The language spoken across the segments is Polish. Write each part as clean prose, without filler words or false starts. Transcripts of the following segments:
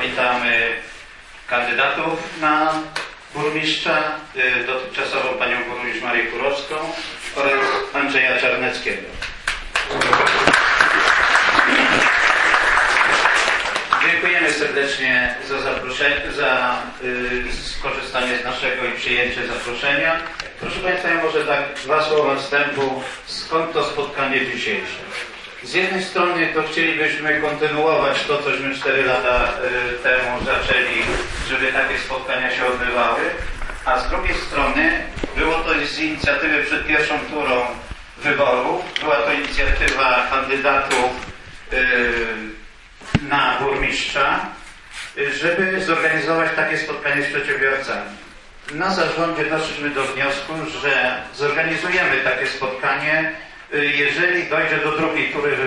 witamy kandydatów na burmistrza, dotychczasową panią burmistrz Marię Kurowską oraz Andrzeja Czarneckiego. Dziękujemy serdecznie za zaproszenie, za skorzystanie z naszego i przyjęcie zaproszenia. Proszę Państwa, ja może tak 2 słowa wstępu, skąd to spotkanie dzisiejsze. Z jednej strony to chcielibyśmy kontynuować to, cośmy 4 lata temu zaczęli, żeby takie spotkania się odbywały, a z drugiej strony było to z inicjatywy przed pierwszą turą wyborów. Była to inicjatywa kandydatów na burmistrza, żeby zorganizować takie spotkanie z przedsiębiorcami. Na zarządzie doszliśmy do wniosku, że zorganizujemy takie spotkanie, jeżeli dojdzie do drugiej tury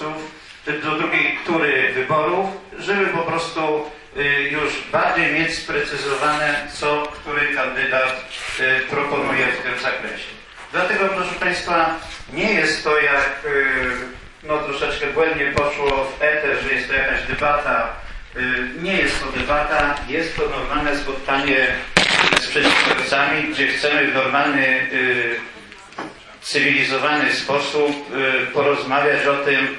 wyborów, żeby po prostu już bardziej mieć sprecyzowane, co który kandydat proponuje w tym zakresie. Dlatego, proszę Państwa, nie jest to jak troszeczkę błędnie poszło w eter, że jest to jakaś debata. Nie jest to debata, jest to normalne spotkanie z przedsiębiorcami, gdzie chcemy w normalny, cywilizowany sposób porozmawiać o tym,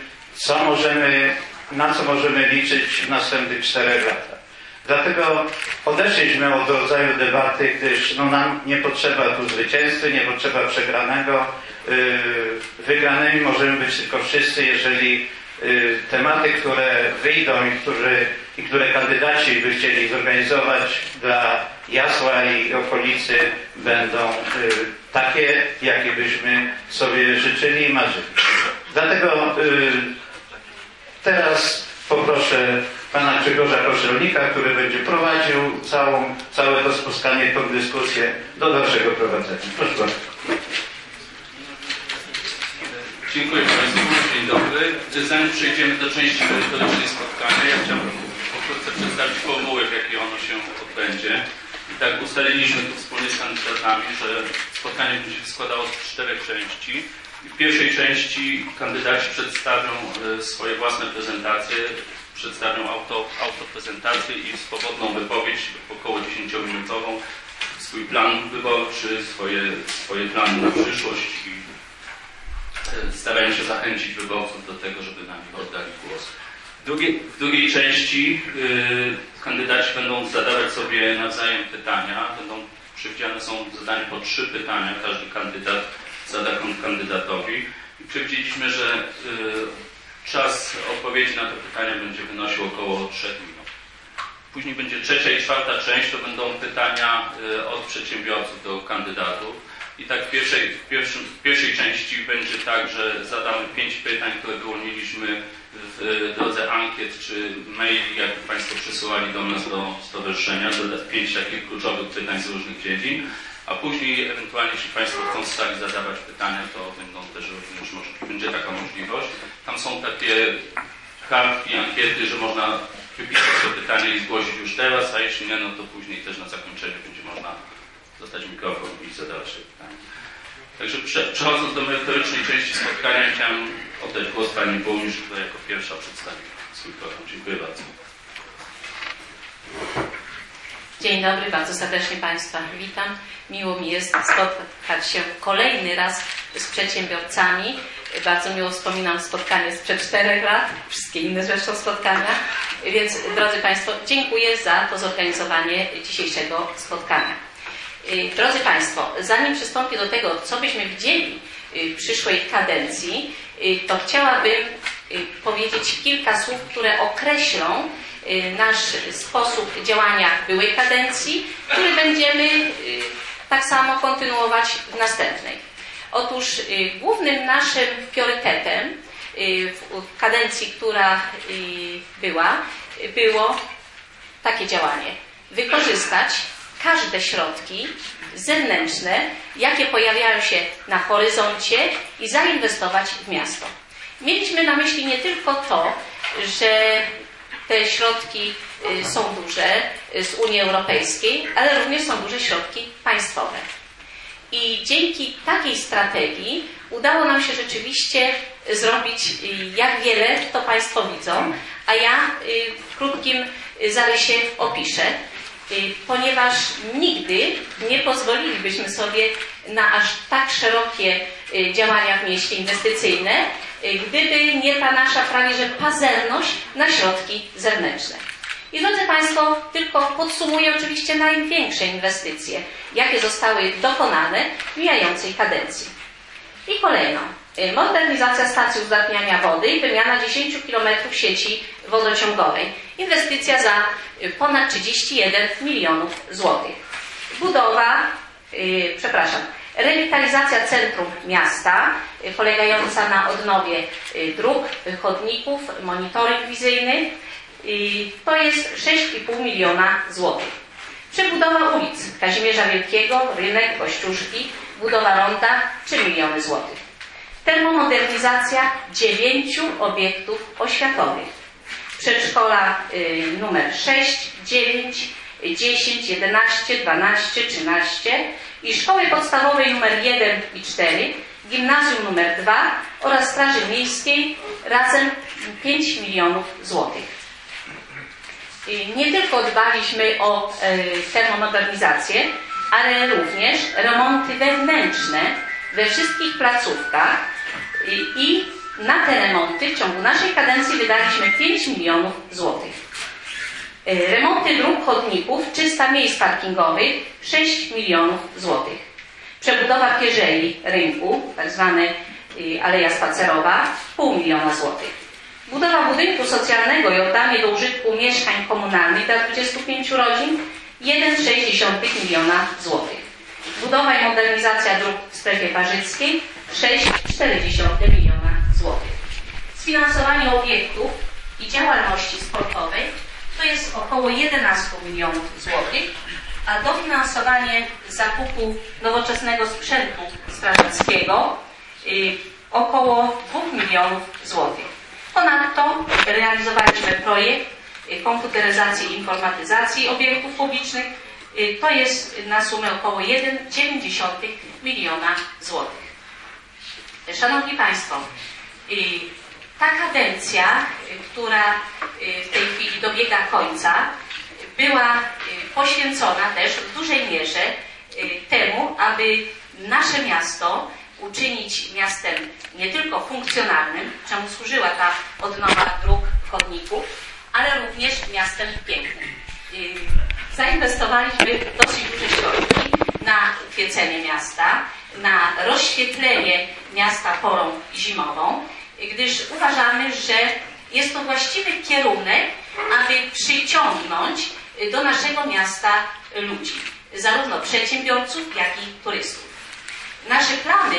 na co możemy liczyć w następnych 4 latach. Dlatego odeszliśmy od rodzaju debaty, gdyż nam nie potrzeba tu zwycięzcy, nie potrzeba przegranego. Wygranymi możemy być tylko wszyscy, jeżeli tematy, które wyjdą i które kandydaci by chcieli zorganizować dla Jasła i okolicy, będą takie, jakie byśmy sobie życzyli i marzyli. Dlatego teraz poproszę pana Grzegorza Kosztelnika, który będzie prowadził całe to spotkanie, tą dyskusję do dalszego prowadzenia. Proszę bardzo. Dziękuję Państwu. Dzień dobry. Zanim przejdziemy do części merytorycznej spotkania, ja chciałbym pokrótce przedstawić formułę, w jakiej ono się odbędzie. I tak ustaliliśmy tu wspólnie z kandydatami, że spotkanie będzie się składało z 4 części. I w pierwszej części kandydaci przedstawią swoje własne prezentacje, przedstawią autoprezentację i swobodną wypowiedź, około 10-minutową, swój plan wyborczy, swoje plany na przyszłość i starają się zachęcić wyborców do tego, żeby na nich oddali głos. W drugiej części kandydaci będą zadawać sobie nawzajem pytania. Przewidziane są zadania po 3 pytania. Każdy kandydat zada kandydatowi. I przewidzieliśmy, że czas odpowiedzi na te pytania będzie wynosił około 3 minut. Później będzie 3. i 4. część, to będą pytania od przedsiębiorców do kandydatów. I tak w pierwszej części będzie tak, że zadamy 5 pytań, które wyłoniliśmy w drodze ankiet czy maili, jak Państwo przesyłali do nas do stowarzyszenia. 5 takich kluczowych pytań z różnych dziedzin. A później ewentualnie, jeśli Państwo chcą stali zadawać pytania, to będzie taka możliwość. Tam są takie kartki, ankiety, że można wypisać te pytania i zgłosić już teraz, a jeśli nie, no to później też na zakończenie będzie można dostać mikrofon i zadawać się pytania. Także przechodząc do merytorycznej części spotkania, chciałem oddać głos pani burmistrz, która jako pierwsza przedstawi swój program. Dziękuję bardzo. Dzień dobry, bardzo serdecznie Państwa witam. Miło mi jest spotkać się kolejny raz z przedsiębiorcami. Bardzo miło wspominam spotkanie sprzed 4 lat, wszystkie inne zresztą spotkania. Więc, drodzy Państwo, dziękuję za to zorganizowanie dzisiejszego spotkania. Drodzy Państwo, zanim przystąpię do tego, co byśmy widzieli w przyszłej kadencji, to chciałabym powiedzieć kilka słów, które określą nasz sposób działania w byłej kadencji, który będziemy tak samo kontynuować w następnej. Otóż głównym naszym priorytetem w kadencji, która było takie działanie: wykorzystać każde środki zewnętrzne, jakie pojawiają się na horyzoncie i zainwestować w miasto. Mieliśmy na myśli nie tylko to, że te środki są duże z Unii Europejskiej, ale również są duże środki państwowe. I dzięki takiej strategii udało nam się rzeczywiście zrobić jak wiele, to Państwo widzą, a ja w krótkim zarysie opiszę, ponieważ nigdy nie pozwolilibyśmy sobie na aż tak szerokie działania w mieście inwestycyjne, gdyby nie ta nasza prawie że pazerność na środki zewnętrzne. I drodzy Państwo, tylko podsumuję oczywiście największe inwestycje, jakie zostały dokonane w mijającej kadencji. I kolejną. Modernizacja stacji uzdatniania wody i wymiana 10 km sieci wodociągowej. Inwestycja za ponad 31 milionów złotych. Rewitalizacja centrum miasta, polegająca na odnowie dróg, chodników, monitoring wizyjny. To jest 6,5 miliona złotych. Przebudowa ulic Kazimierza Wielkiego, Rynek, Kościuszki, budowa ronda 3 miliony złotych. Termomodernizacja 9 obiektów oświatowych. Przedszkola numer 6, 9, 10, 11, 12, 13 i szkoły podstawowej numer 1 i 4, gimnazjum numer 2 oraz Straży Miejskiej razem 5 milionów złotych. Nie tylko dbaliśmy o termomodernizację, ale również remonty wewnętrzne we wszystkich placówkach i na te remonty w ciągu naszej kadencji wydaliśmy 5 milionów złotych. Remonty dróg, chodników, 300 miejsc parkingowych 6 milionów złotych. Przebudowa pierzei rynku, tak zwana aleja spacerowa, 0,5 miliona złotych. Budowa budynku socjalnego i oddanie do użytku mieszkań komunalnych dla 25 rodzin 1,6 miliona złotych. Budowa i modernizacja dróg w strefie parzyckiej 6,4 miliona złotych. Sfinansowanie obiektów i działalności sportowej to jest około 11 milionów złotych, a dofinansowanie zakupu nowoczesnego sprzętu strażackiego około 2 milionów złotych. Ponadto realizowaliśmy projekt komputeryzacji i informatyzacji obiektów publicznych. To jest na sumę około 1,9 miliona złotych. Szanowni Państwo, ta kadencja, która w tej chwili dobiega końca, była poświęcona też w dużej mierze temu, aby nasze miasto uczynić miastem nie tylko funkcjonalnym, czemu służyła ta odnowa dróg, chodników, ale również miastem pięknym. Zainwestowaliśmy dosyć duże środki na kwiecenie miasta, na rozświetlenie miasta porą zimową, gdyż uważamy, że jest to właściwy kierunek, aby przyciągnąć do naszego miasta ludzi, zarówno przedsiębiorców, jak i turystów. Nasze plany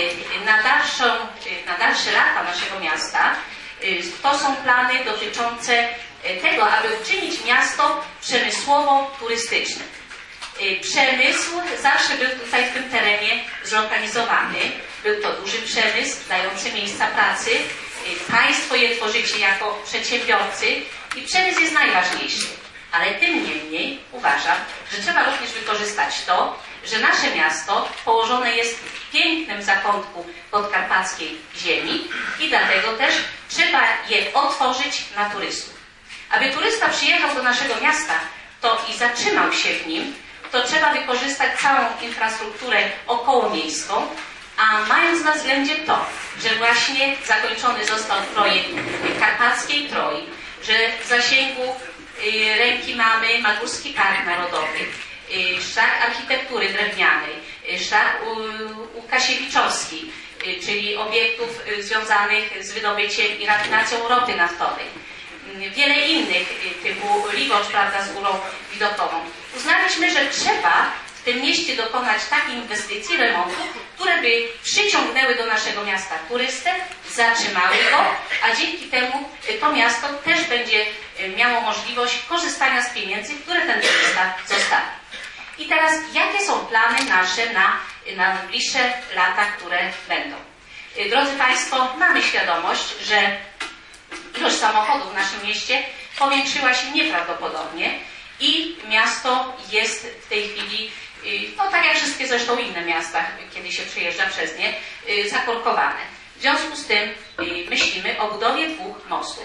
na dalsze lata naszego miasta to są plany dotyczące tego, aby uczynić miasto przemysłowo-turystycznym. Przemysł zawsze był tutaj w tym terenie zlokalizowany. Był to duży przemysł, dający miejsca pracy. Państwo je tworzycie jako przedsiębiorcy i przemysł jest najważniejszy. Ale tym niemniej uważam, że trzeba również wykorzystać to, że nasze miasto położone jest w pięknym zakątku podkarpackiej ziemi i dlatego też trzeba je otworzyć na turystów. Aby turysta przyjechał do naszego miasta to i zatrzymał się w nim, to trzeba wykorzystać całą infrastrukturę okołomiejską, a mając na względzie to, że właśnie zakończony został projekt Karpackiej Troi, że w zasięgu ręki mamy Magórski Park Narodowy, szlak architektury drewnianej, szlak Łukasiewiczowski, czyli obiektów związanych z wydobyciem i rafinacją ropy naftowej. Wiele innych, typu Liwocz, prawda, z górą widokową. Uznaliśmy, że trzeba w tym mieście dokonać takich inwestycji, remontów, które by przyciągnęły do naszego miasta turystę, zatrzymały go, a dzięki temu to miasto też będzie miało możliwość korzystania z pieniędzy, które ten turysta zostawi. I teraz, jakie są plany nasze na najbliższe lata, które będą? Drodzy Państwo, mamy świadomość, że ilość samochodów w naszym mieście powiększyła się nieprawdopodobnie i miasto jest w tej chwili, no tak jak wszystkie zresztą inne miasta, kiedy się przejeżdża przez nie, zakorkowane. W związku z tym myślimy o budowie 2 mostów.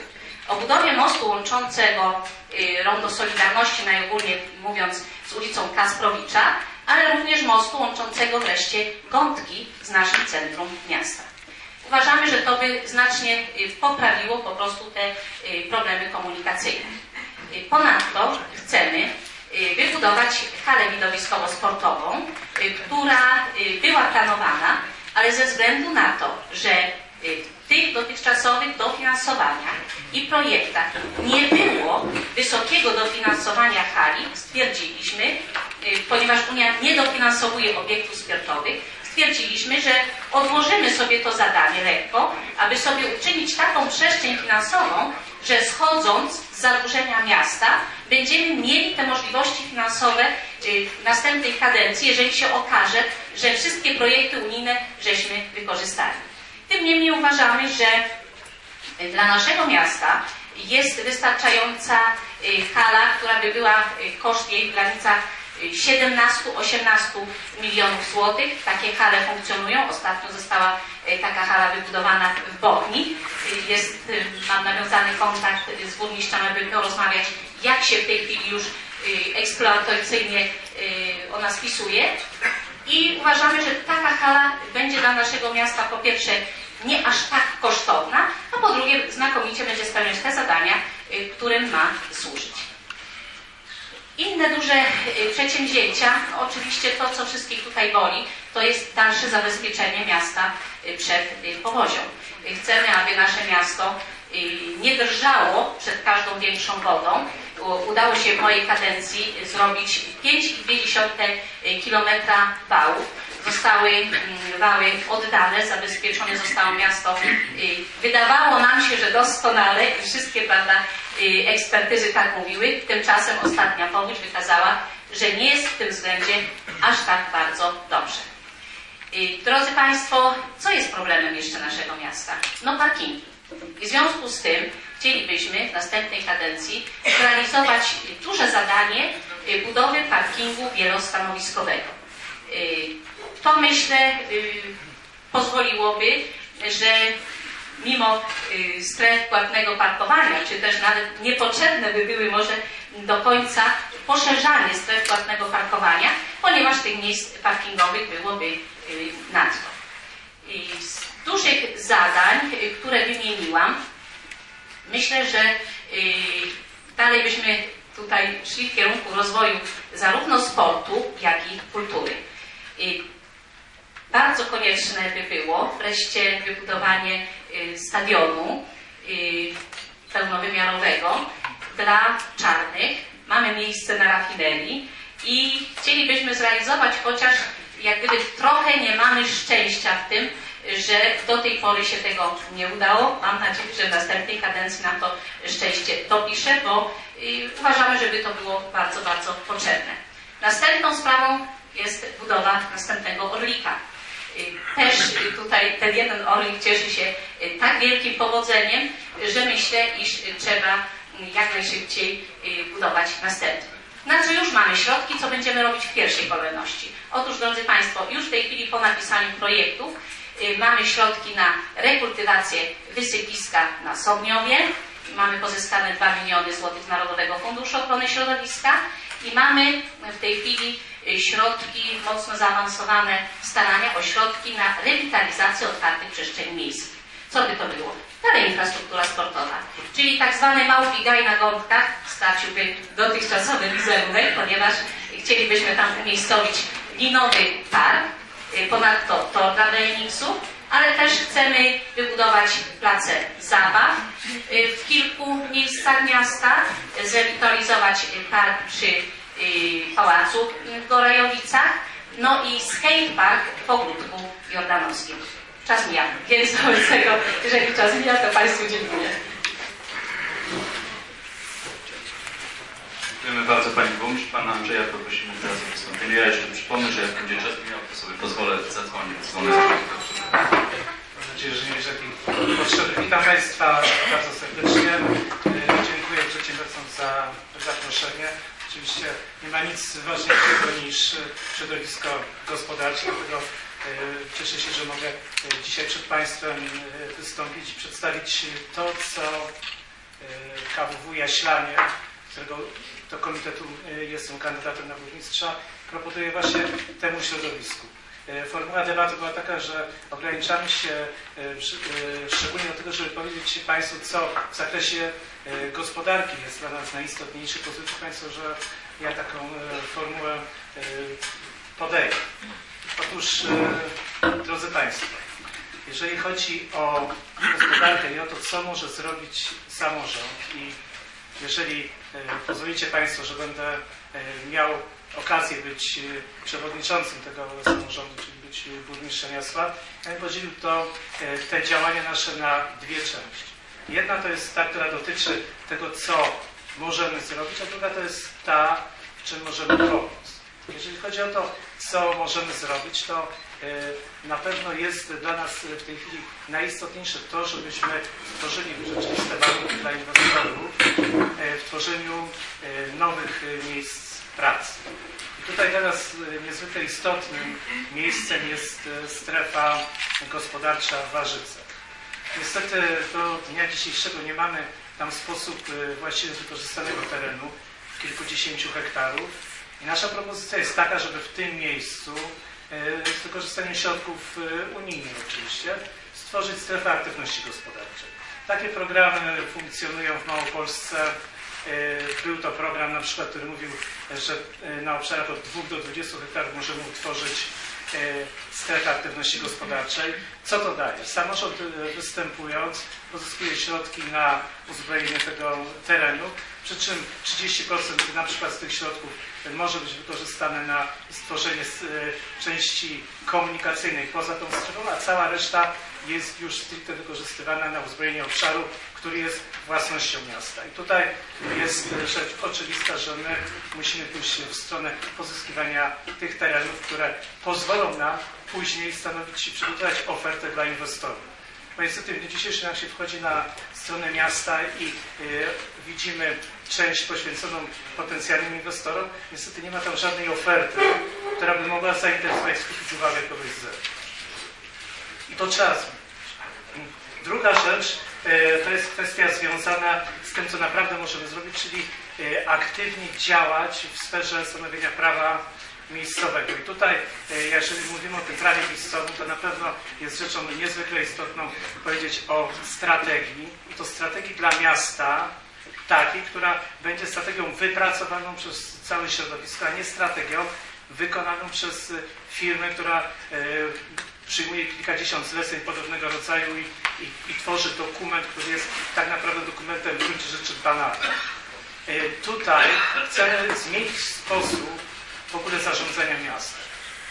O budowie mostu łączącego Rondo Solidarności, najogólniej mówiąc, z ulicą Kasprowicza, ale również mostu łączącego wreszcie Gątki z naszym centrum miasta. Uważamy, że to by znacznie poprawiło po prostu te problemy komunikacyjne. Ponadto chcemy wybudować halę widowiskowo-sportową, która była planowana, ale ze względu na to, że w tych dotychczasowych dofinansowaniach i projektach nie było wysokiego dofinansowania hali, stwierdziliśmy, ponieważ Unia nie dofinansowuje obiektów sportowych, stwierdziliśmy, że odłożymy sobie to zadanie lekko, aby sobie uczynić taką przestrzeń finansową, że schodząc z zadłużenia miasta będziemy mieli te możliwości finansowe w następnej kadencji, jeżeli się okaże, że wszystkie projekty unijne żeśmy wykorzystali. Tym niemniej uważamy, że dla naszego miasta jest wystarczająca hala, która by była koszt jej w granicach 17-18 milionów złotych. Takie hale funkcjonują. Ostatnio została taka hala wybudowana w Bochni. Mam nawiązany kontakt z burmistrzem, aby porozmawiać, jak się w tej chwili już eksploatacyjnie ona spisuje. I uważamy, że taka hala będzie dla naszego miasta po pierwsze nie aż tak kosztowna, a po drugie znakomicie będzie spełniać te zadania, którym ma służyć. Inne duże przedsięwzięcia, oczywiście to, co wszystkich tutaj boli, to jest dalsze zabezpieczenie miasta przed powodzią. Chcemy, aby nasze miasto nie drżało przed każdą większą wodą. Udało się w mojej kadencji zrobić 5,2 km wałów. Zostały wały oddane, zabezpieczone zostało miasto. Wydawało nam się, że doskonale i wszystkie, prawda, ekspertyzy tak mówiły. Tymczasem ostatnia powódź wykazała, że nie jest w tym względzie aż tak bardzo dobrze. Drodzy Państwo, co jest problemem jeszcze naszego miasta? No parkingi. I w związku z tym chcielibyśmy w następnej kadencji zrealizować duże zadanie budowy parkingu wielostanowiskowego. To myślę pozwoliłoby, że mimo stref płatnego parkowania, czy też nawet niepotrzebne by były może do końca poszerzanie stref płatnego parkowania, ponieważ tych miejsc parkingowych byłoby nadto. Z dużych zadań, które wymieniłam, myślę, że dalej byśmy tutaj szli w kierunku rozwoju zarówno sportu, jak i kultury. Bardzo konieczne by było wreszcie wybudowanie stadionu pełnowymiarowego dla czarnych. Mamy miejsce na rafinerii i chcielibyśmy zrealizować, chociaż jak gdyby trochę nie mamy szczęścia w tym, że do tej pory się tego nie udało. Mam nadzieję, że w następnej kadencji nam to szczęście dopisze, bo uważamy, żeby to było bardzo, bardzo potrzebne. Następną sprawą jest budowa następnego Orlika. Też tutaj ten jeden Orlik cieszy się tak wielkim powodzeniem, że myślę, iż trzeba jak najszybciej budować następny. Na co już mamy środki, co będziemy robić w pierwszej kolejności. Otóż, drodzy Państwo, już w tej chwili po napisaniu projektów mamy środki na rekultywację wysypiska na Sobniowie. Mamy pozyskane 2 miliony złotych z Narodowego Funduszu Ochrony Środowiska i mamy w tej chwili środki, mocno zaawansowane starania o środki na rewitalizację otwartych przestrzeni miejskich. Co by to było? Dalej infrastruktura sportowa, czyli tak zwany Małpi Gaj na Gątkach straciłby dotychczasowy wizerunek, ponieważ chcielibyśmy tam umiejscowić linowy park, ponadto tor dla BMX-u, ale też chcemy wybudować place zabaw w kilku miejscach miasta, zrewitalizować park przy Pałacu w Gorajowicach, no i skatepark w Ogródku Jordanowskim. Czas mija, więc wobec tego, jeżeli czas mija, to Państwu dziękuję. Dziękujemy bardzo Pani Burmistrz. Pana Andrzeja poprosimy teraz o wystąpienie. Ja jeszcze przypomnę, że jak będzie czas miał, to sobie pozwolę zadzwonić. Mam nadzieję, że nie jest jakiej potrzeby. Witam Państwa bardzo serdecznie. Dziękuję przedsiębiorcom za zaproszenie. Oczywiście nie ma nic ważniejszego niż środowisko gospodarcze, dlatego cieszę się, że mogę dzisiaj przed Państwem wystąpić i przedstawić to, co KWW Jaślanie, którego do komitetu jestem kandydatem na burmistrza, proponuje właśnie temu środowisku. Formuła debaty była taka, że ograniczamy się szczególnie do tego, żeby powiedzieć Państwu, co w zakresie gospodarki jest dla nas najistotniejsze. Pozwólcie Państwo, że ja taką formułę podejmę. Otóż, drodzy Państwo, jeżeli chodzi o gospodarkę i o to, co może zrobić samorząd i jeżeli pozwolicie Państwo, że będę miał okazję być przewodniczącym tego samorządu, czyli być burmistrzem miasta, ja bym podzielił te działania nasze na dwie części. Jedna to jest ta, która dotyczy tego, co możemy zrobić, a druga to jest ta, w czym możemy pomóc. Jeżeli chodzi o to, co możemy zrobić, to na pewno jest dla nas w tej chwili najistotniejsze to, żebyśmy stworzyli rzeczywiste warunki dla inwestorów w tworzeniu nowych miejsc pracy. I tutaj teraz niezwykle istotnym miejscem jest strefa gospodarcza w Warzycach. Niestety do dnia dzisiejszego nie mamy tam w sposób właściwie wykorzystanego terenu, kilkudziesięciu hektarów. I nasza propozycja jest taka, żeby w tym miejscu z wykorzystaniem środków unijnych oczywiście, stworzyć strefę aktywności gospodarczej. Takie programy funkcjonują w Małopolsce. Był to program na przykład, który mówił, że na obszarach od 2 do 20 hektarów możemy utworzyć strefę aktywności gospodarczej. Co to daje? Samorząd występując pozyskuje środki na uzbrojenie tego terenu, przy czym 30% na przykład z tych środków może być wykorzystane na stworzenie części komunikacyjnej poza tą strefą, a cała reszta jest już stricte wykorzystywana na uzbrojenie obszaru, który jest własnością miasta. I tutaj jest rzecz oczywista, że my musimy pójść w stronę pozyskiwania tych terenów, które pozwolą nam później stanowić i przygotować ofertę dla inwestorów. Bo niestety w dniu dzisiejszym, jak się wchodzi na stronę miasta i widzimy część poświęconą potencjalnym inwestorom, niestety nie ma tam żadnej oferty, która by mogła zainteresować, skupić uwagę kogoś z zewnątrz. I to trzeba zmienić. Druga rzecz to jest kwestia związana z tym, co naprawdę możemy zrobić, czyli aktywnie działać w sferze stanowienia prawa miejscowego. I tutaj, jeżeli mówimy o tym prawie miejscowym, to na pewno jest rzeczą niezwykle istotną powiedzieć o strategii. I to strategii dla miasta takiej, która będzie strategią wypracowaną przez całe środowisko, a nie strategią wykonaną przez firmę, która przyjmuje kilkadziesiąt zleceń podobnego rodzaju i tworzy dokument, który jest tak naprawdę dokumentem w gruncie rzeczy banalnym. Tutaj chcemy zmienić sposób w ogóle zarządzania miastem.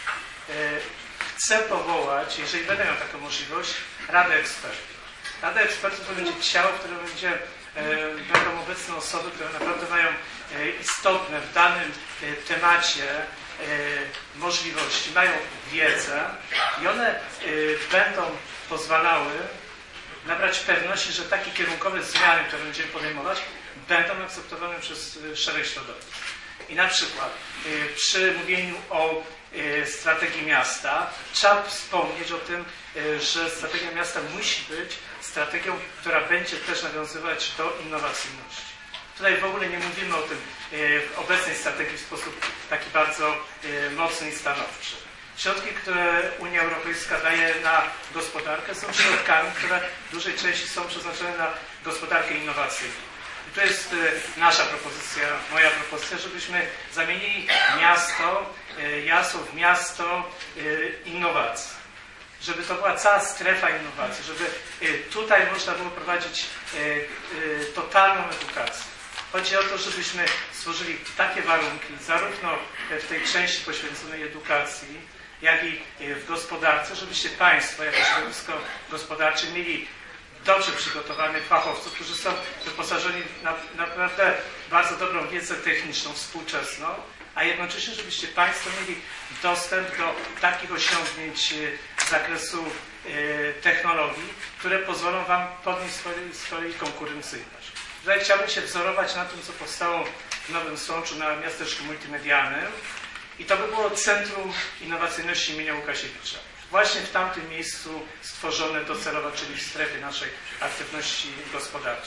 Chcę powołać, jeżeli będę miał taką możliwość, Radę Ekspertów. Rada Ekspertów to będzie ciało, w którym będą obecne osoby, które naprawdę mają istotne w danym temacie możliwości, mają wiedzę i one będą pozwalały nabrać pewności, że takie kierunkowe zmiany, które będziemy podejmować, będą akceptowane przez szereg środowisk. I na przykład przy mówieniu o strategii miasta trzeba wspomnieć o tym, że strategia miasta musi być strategią, która będzie też nawiązywać do innowacyjności. Tutaj w ogóle nie mówimy o tym w obecnej strategii w sposób taki bardzo mocny i stanowczy. Środki, które Unia Europejska daje na gospodarkę, są środkami, które w dużej części są przeznaczone na gospodarkę innowacyjną. I to jest nasza propozycja, moja propozycja, żebyśmy zamienili miasto, Jasło w miasto innowacji. Żeby to była cała strefa innowacji, żeby tutaj można było prowadzić totalną edukację. Chodzi o to, żebyśmy stworzyli takie warunki, zarówno w tej części poświęconej edukacji, jak i w gospodarce, żebyście Państwo, jako środowisko gospodarcze, mieli dobrze przygotowanych fachowców, którzy są wyposażeni w naprawdę bardzo dobrą wiedzę techniczną, współczesną, a jednocześnie, żebyście Państwo mieli dostęp do takich osiągnięć z zakresu technologii, które pozwolą Wam podnieść swoją konkurencyjność. Tutaj chciałbym się wzorować na tym, co powstało w Nowym Sączu na miasteczku multimedialnym i to by było Centrum Innowacyjności imienia Łukasiewicza. Właśnie w tamtym miejscu stworzone docelowo, czyli w strefie naszej aktywności gospodarczej.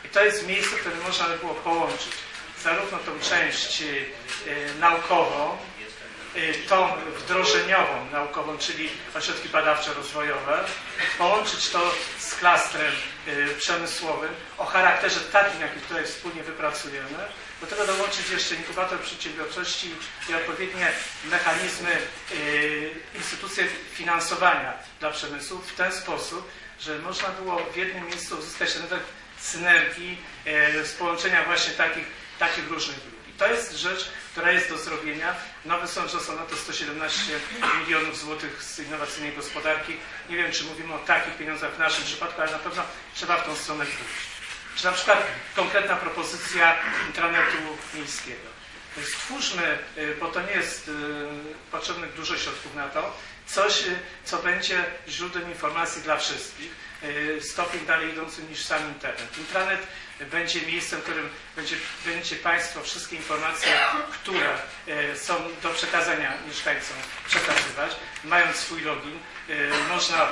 I to jest miejsce, które można by było połączyć zarówno tą część naukową, tą wdrożeniową naukową, czyli ośrodki badawczo-rozwojowe, połączyć to z klastrem przemysłowym o charakterze takim, jaki tutaj wspólnie wypracujemy. Do tego dołączyć jeszcze inkubator przedsiębiorczości i odpowiednie mechanizmy, instytucje finansowania dla przemysłu w ten sposób, że można było w jednym miejscu uzyskać ten efekt synergii z połączenia właśnie takich różnych grup. I to jest rzecz, która jest do zrobienia. Nowy sąd, że są na to 117 milionów złotych z innowacyjnej gospodarki. Nie wiem, czy mówimy o takich pieniądzach w naszym przypadku, ale na pewno trzeba w tą stronę pójść. Czy na przykład konkretna propozycja intranetu miejskiego. Stwórzmy, bo to nie jest potrzebne dużo środków na to, coś, co będzie źródłem informacji dla wszystkich, stopień dalej idący niż sam internet. Intranet będzie miejscem, w którym będziecie Państwo wszystkie informacje, które są do przekazania mieszkańcom, przekazywać. Mając swój login, można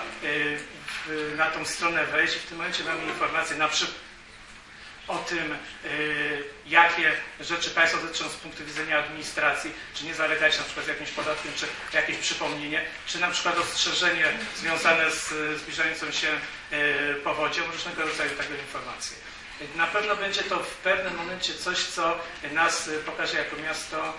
na tą stronę wejść i w tym momencie mamy informacje na przykład o tym, jakie rzeczy Państwo dotyczą z punktu widzenia administracji, czy nie zalegać na przykład z jakimś podatkiem, czy jakieś przypomnienie, czy na przykład ostrzeżenie związane z zbliżającą się powodzią, różnego rodzaju takie informacje. Na pewno będzie to w pewnym momencie coś, co nas pokaże jako miasto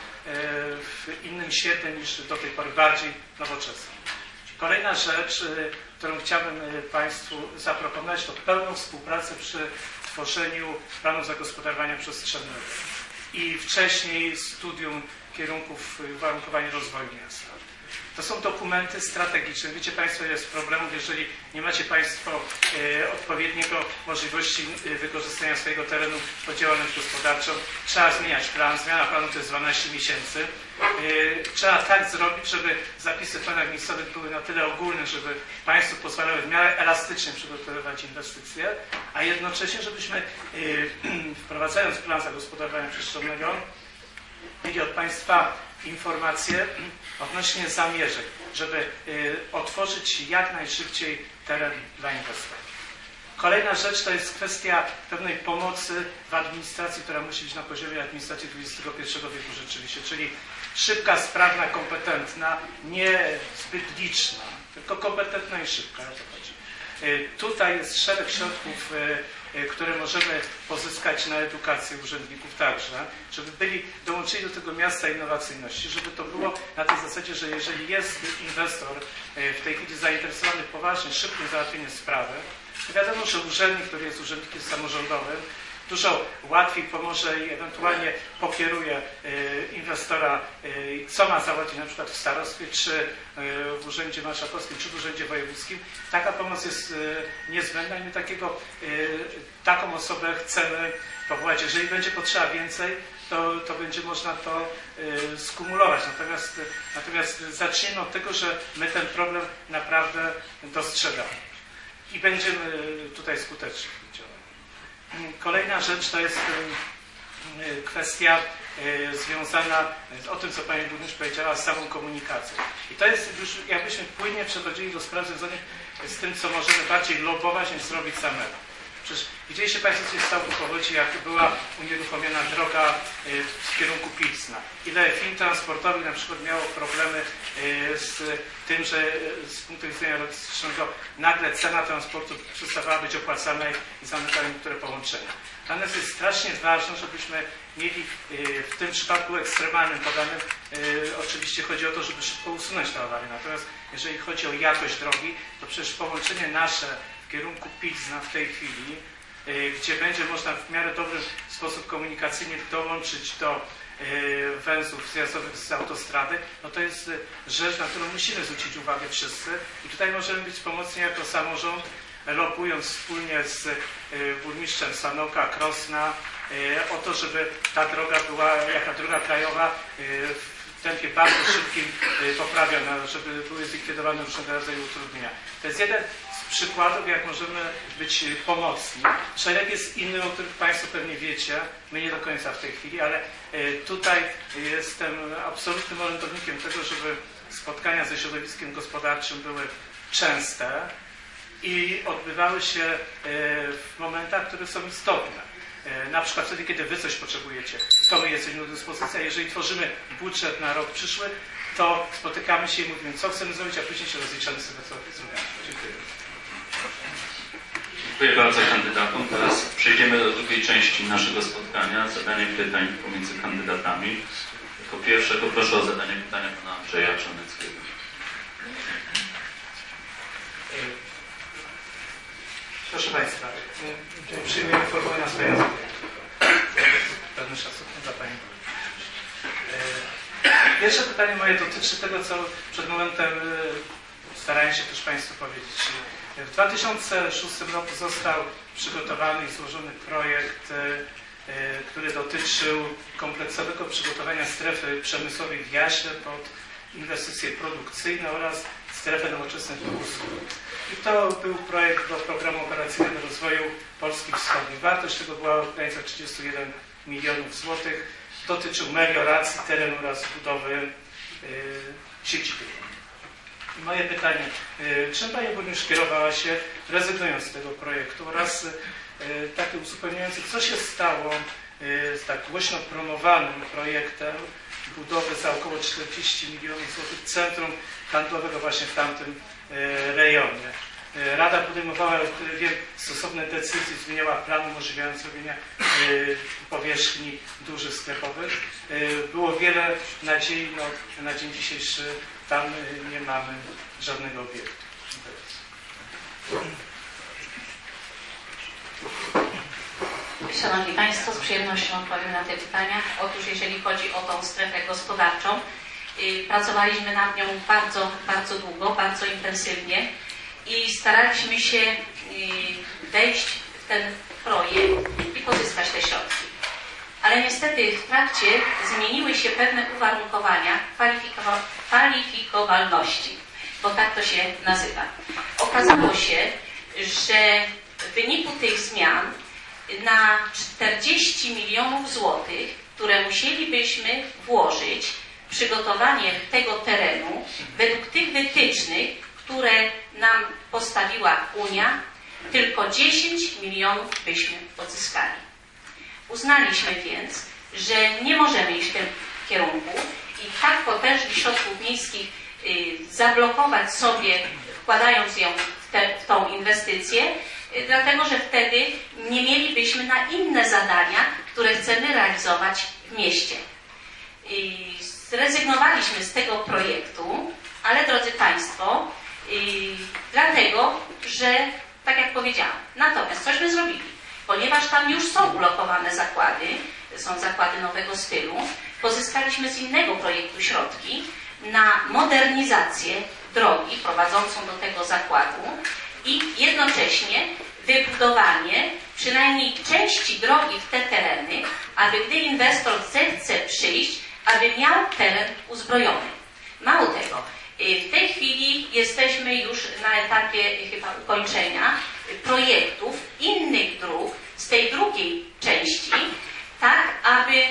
w innym świetle niż do tej pory, bardziej nowoczesne. Kolejna rzecz, którą chciałbym Państwu zaproponować, to pełną współpracę przy tworzeniu planów zagospodarowania przestrzennego i wcześniej studium kierunków uwarunkowania rozwoju miasta. To są dokumenty strategiczne. Wiecie Państwo, ile jest problemów, jeżeli nie macie Państwo odpowiedniego możliwości wykorzystania swojego terenu pod działalność gospodarczą. Trzeba zmieniać plan. Zmiana planu to jest 12 miesięcy. Trzeba tak zrobić, żeby zapisy w planach miejscowych były na tyle ogólne, żeby Państwu pozwalały w miarę elastycznie przygotowywać inwestycje, a jednocześnie, żebyśmy wprowadzając plan zagospodarowania przestrzennego mieli od Państwa informacje odnośnie zamierzeń, żeby otworzyć jak najszybciej teren dla inwestorów. Kolejna rzecz to jest kwestia pewnej pomocy w administracji, która musi być na poziomie administracji XXI wieku rzeczywiście, czyli szybka, sprawna, kompetentna, nie zbyt liczna, tylko kompetentna i szybka. O to chodzi. Tutaj jest szereg środków, które możemy pozyskać na edukację urzędników także, żeby dołączyli do tego miasta innowacyjności, żeby to było na tej zasadzie, że jeżeli jest inwestor w tej chwili zainteresowany poważnie, szybkim załatwieniem sprawy, to wiadomo, że urzędnik, który jest urzędnikiem samorządowym, dużo łatwiej pomoże i ewentualnie pokieruje inwestora, co ma załatwić na przykład w starostwie, czy w urzędzie marszałkowskim, czy w urzędzie wojewódzkim. Taka pomoc jest niezbędna i my taką osobę chcemy powołać. Jeżeli będzie potrzeba więcej, to będzie można to skumulować. Natomiast zaczniemy od tego, że my ten problem naprawdę dostrzegamy i będziemy tutaj skuteczni. Kolejna rzecz to jest kwestia związana o tym, co Pani Burmistrz powiedziała, z samą komunikacją. I to jest już, jakbyśmy płynnie przechodzili do spraw związanych z tym, co możemy bardziej lobować, niż zrobić samemu. Przecież widzieliście Państwo, co się stało w Powodzi, jak była unieruchomiona droga w kierunku Pilzna. Ile firm transportowych na przykład miało problemy z tym, że z punktu widzenia logistycznego nagle cena transportu przestawała być opłacalna i zamykały niektóre połączenia. Dla nas jest strasznie ważne, żebyśmy mieli w tym przypadku ekstremalnym podanym, oczywiście chodzi o to, żeby szybko usunąć tę awarię. Natomiast jeżeli chodzi o jakość drogi, to przecież połączenie nasze w kierunku Pilzna w tej chwili, gdzie będzie można w miarę dobry sposób komunikacyjny dołączyć do węzłów zjazdowych z autostrady, no to jest rzecz, na którą musimy zwrócić uwagę wszyscy. I tutaj możemy być pomocni jako samorząd, lobując wspólnie z burmistrzem Sanoka, Krosna, o to, żeby ta droga była, jaka droga krajowa, w tempie bardzo szybkim poprawiona, żeby były zlikwidowane różnego rodzaju utrudnienia. To jest jeden z przykładów, jak możemy być pomocni. Szereg jest inny, o których Państwo pewnie wiecie, my nie do końca w tej chwili, ale tutaj jestem absolutnym orędownikiem tego, żeby spotkania ze środowiskiem gospodarczym były częste, i odbywały się w momentach, które są istotne. Na przykład wtedy, kiedy wy coś potrzebujecie, to my jesteśmy do dyspozycji, a jeżeli tworzymy budżet na rok przyszły, to spotykamy się i mówimy, co chcemy zrobić, a później się rozliczamy sobie, co zrobimy. Dziękuję. Dziękuję bardzo kandydatom. Teraz przejdziemy do drugiej części naszego spotkania, zadanie pytań pomiędzy kandydatami. Jako pierwszego proszę o zadanie pytania pana Andrzeja Czarneckiego. Proszę Państwa, przyjmujemy formułę na swoje języki. Pewny szacunek dla Pani. Pierwsze pytanie moje dotyczy tego, co przed momentem starałem się też Państwu powiedzieć. W 2006 roku został przygotowany i złożony projekt, który dotyczył kompleksowego przygotowania strefy przemysłowej w Jaśle pod inwestycje produkcyjne oraz strefę nowoczesnych usług. I to był projekt do Programu Operacyjnego Rozwoju Polski Wschodniej. Wartość tego była w granicach 31 milionów złotych. Dotyczył melioracji terenu oraz budowy sieci. Moje pytanie, czym Pani Burmistrz kierowała się, rezygnując z tego projektu, oraz takie uzupełniające, co się stało z tak głośno promowanym projektem budowy za około 40 milionów złotych centrum handlowego właśnie w tamtym rejonie. Rada podejmowała, wiem, stosowne decyzje, zmieniała plan umożliwiający robienia powierzchni dużych sklepowych. Było wiele nadziei, no, na dzień dzisiejszy tam nie mamy żadnego obiektu. Szanowni Państwo, z przyjemnością odpowiem na te pytania. Otóż jeżeli chodzi o tą strefę gospodarczą, pracowaliśmy nad nią bardzo, bardzo długo, bardzo intensywnie i staraliśmy się wejść w ten projekt i pozyskać te środki. Ale niestety w trakcie zmieniły się pewne uwarunkowania kwalifikowalności, bo tak to się nazywa. Okazało się, że w wyniku tych zmian na 40 milionów złotych, które musielibyśmy włożyć w przygotowanie tego terenu według tych wytycznych, które nam postawiła Unia, tylko 10 milionów byśmy odzyskali. Uznaliśmy więc, że nie możemy iść w tym kierunku i tak potężnych środków miejskich zablokować sobie, wkładając ją w tą inwestycję, dlatego że wtedy nie mielibyśmy na inne zadania, które chcemy realizować w mieście. Zrezygnowaliśmy z tego projektu, ale drodzy Państwo, dlatego, że tak jak powiedziałam, natomiast cośmy zrobili, ponieważ tam już są ulokowane zakłady, są zakłady nowego stylu, pozyskaliśmy z innego projektu środki na modernizację drogi prowadzącą do tego zakładu i jednocześnie wybudowanie przynajmniej części drogi w te tereny, aby gdy inwestor zechce przyjść, aby miał teren uzbrojony. Mało tego, w tej chwili jesteśmy już na etapie chyba ukończenia projektów innych dróg z tej drugiej części, tak aby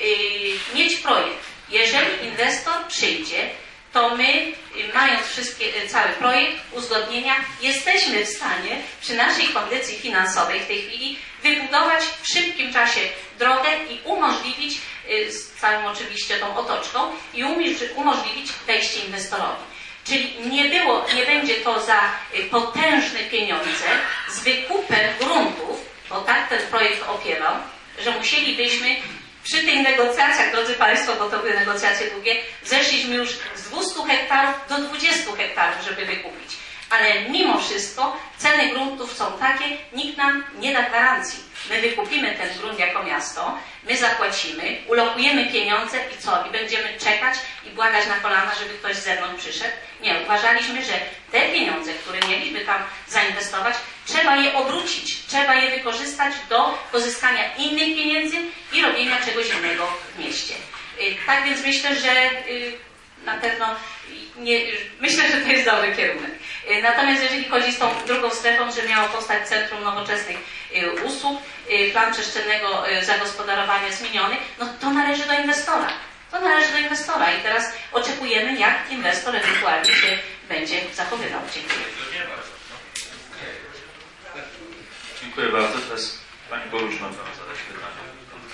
mieć projekt. Jeżeli inwestor przyjdzie, to my, mając cały projekt, uzgodnienia, jesteśmy w stanie przy naszej kondycji finansowej w tej chwili wybudować w szybkim czasie drogę i umożliwić, z całą oczywiście tą otoczką, i umożliwić wejście inwestorowi. Czyli nie będzie to za potężne pieniądze z wykupem gruntów, bo tak ten projekt opiewał, że musielibyśmy przy tych negocjacjach, drodzy Państwo, bo to były negocjacje długie, zeszliśmy już z 200 hektarów do 20 hektarów, żeby wykupić. Ale mimo wszystko ceny gruntów są takie, nikt nam nie da gwarancji. My wykupimy ten grunt jako miasto, my zapłacimy, ulokujemy pieniądze i co? I będziemy czekać i błagać na kolana, żeby ktoś z zewnątrz przyszedł? Nie, uważaliśmy, że te pieniądze, które mieliśmy tam zainwestować, trzeba je obrócić, trzeba je wykorzystać do pozyskania innych pieniędzy i robienia czegoś innego w mieście. Tak więc myślę, że na pewno myślę, że to jest dobry kierunek. Natomiast jeżeli chodzi z tą drugą strefą, że miało powstać Centrum Nowoczesnych Usług, plan przestrzennego zagospodarowania zmieniony, no to należy do inwestora. To należy do inwestora i teraz oczekujemy, jak inwestor ewentualnie się będzie zachowywał. Dziękuję. Dziękuję bardzo. Teraz Pani Boruś ma prawo zadać pytanie.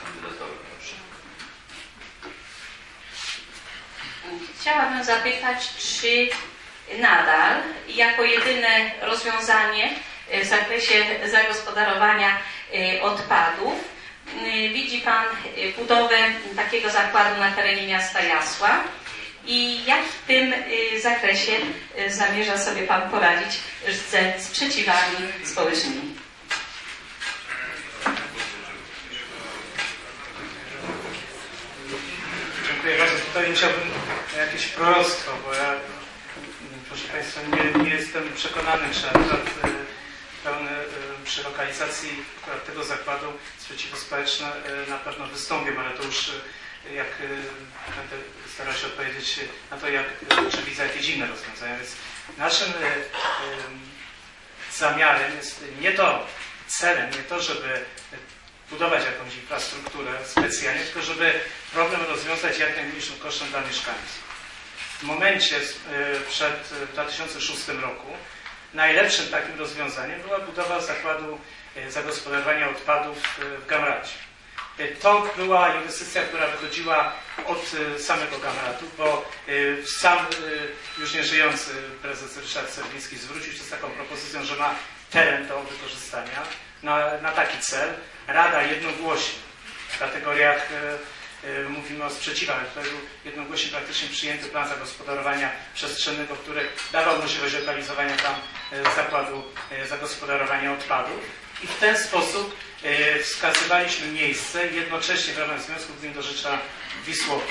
Chciałabym zapytać, czy nadal jako jedyne rozwiązanie w zakresie zagospodarowania odpadów widzi Pan budowę takiego zakładu na terenie miasta Jasła i jak w tym zakresie zamierza sobie Pan poradzić ze sprzeciwami społecznymi? Dziękuję bardzo. Tutaj musiałbym jakieś proroctwo, bo ja, proszę Państwa, nie jestem przekonany, czy akurat przy lokalizacji akurat tego zakładu sprzeciwy społeczne na pewno wystąpią, ale to już jak będę starał się odpowiedzieć na to, czy widzę jakieś inne rozwiązania. Więc naszym zamiarem jest nie to, celem, nie to, żeby budować jakąś infrastrukturę specjalnie, tylko żeby problem rozwiązać jak najmniejszym kosztem dla mieszkańców. W momencie przed 2006 roku najlepszym takim rozwiązaniem była budowa zakładu zagospodarowania odpadów w Gamracie. To była inwestycja, która wychodziła od samego Gamratu, bo sam już nieżyjący prezes Ryszard Serwiński zwrócił się z taką propozycją, że ma teren do wykorzystania na taki cel. Rada jednogłośnie w kategoriach, mówimy o sprzeciwach, ale to był jednogłośnie praktycznie przyjęty plan zagospodarowania przestrzennego, który dawał możliwość lokalizowania tam zakładu zagospodarowania odpadów. I w ten sposób wskazywaliśmy miejsce i jednocześnie w ramach Związku Gmin Dorzecza Wisłoki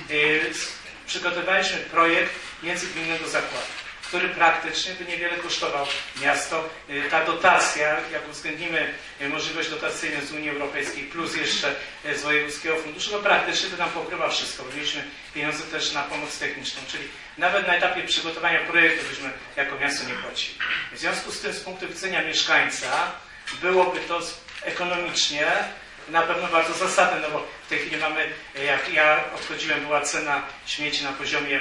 przygotowaliśmy projekt międzygminnego zakładu, który praktycznie by niewiele kosztował miasto. Ta dotacja, jak uwzględnimy możliwość dotacyjną z Unii Europejskiej plus jeszcze z Wojewódzkiego Funduszu, to praktycznie to nam pokrywa wszystko. Mieliśmy pieniądze też na pomoc techniczną, czyli nawet na etapie przygotowania projektu byśmy jako miasto nie płacili. W związku z tym z punktu widzenia mieszkańca byłoby to ekonomicznie na pewno bardzo zasadne, no bo w tej chwili mamy, jak ja odchodziłem, była cena śmieci na poziomie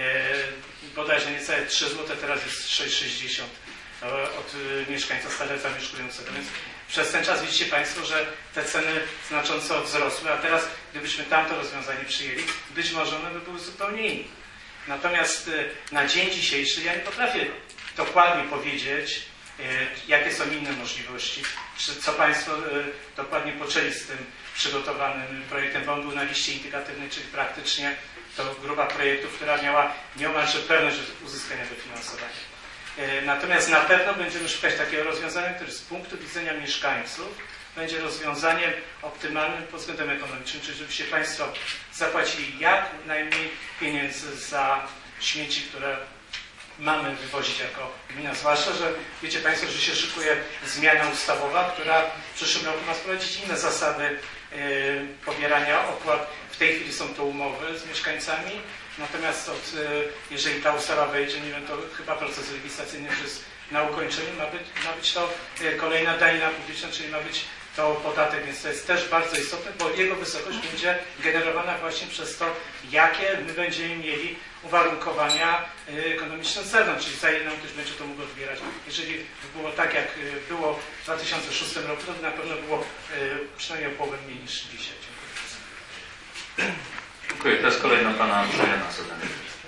bodajże niecałe 3 zł, teraz jest 6,60 od mieszkańca stale zamieszkującego. Więc przez ten czas widzicie Państwo, że te ceny znacząco wzrosły, a teraz gdybyśmy tamto rozwiązanie przyjęli, być może one by były zupełnie inne. Natomiast na dzień dzisiejszy ja nie potrafię dokładnie powiedzieć, jakie są inne możliwości, co Państwo dokładnie poczęli z tym przygotowanym projektem, bo on był na liście indykatywnej, czyli praktycznie to grupa projektów, która miała nieomalże pewność uzyskania dofinansowania. Natomiast na pewno będziemy szukać takiego rozwiązania, które z punktu widzenia mieszkańców będzie rozwiązaniem optymalnym pod względem ekonomicznym, czyli żebyście Państwo zapłacili jak najmniej pieniędzy za śmieci, które mamy wywozić jako gmina, zwłaszcza, że wiecie Państwo, że się szykuje zmiana ustawowa, która w przyszłym roku ma wprowadzić inne zasady pobierania opłat. W tej chwili są to umowy z mieszkańcami, natomiast jeżeli ta ustawa wejdzie, nie wiem, to chyba proces legislacyjny już jest na ukończeniu, ma być to kolejna danina publiczna, czyli ma być to podatek, więc to jest też bardzo istotne, bo jego wysokość będzie generowana właśnie przez to, jakie my będziemy mieli uwarunkowania ekonomiczne z zewnątrz, czyli za ile nam ktoś będzie to mógł odbierać. Jeżeli było tak, jak było w 2006 roku, to na pewno było przynajmniej o połowę mniej niż dzisiaj. Dziękuję. Teraz kolejna Pana Andrzeja na zadanie.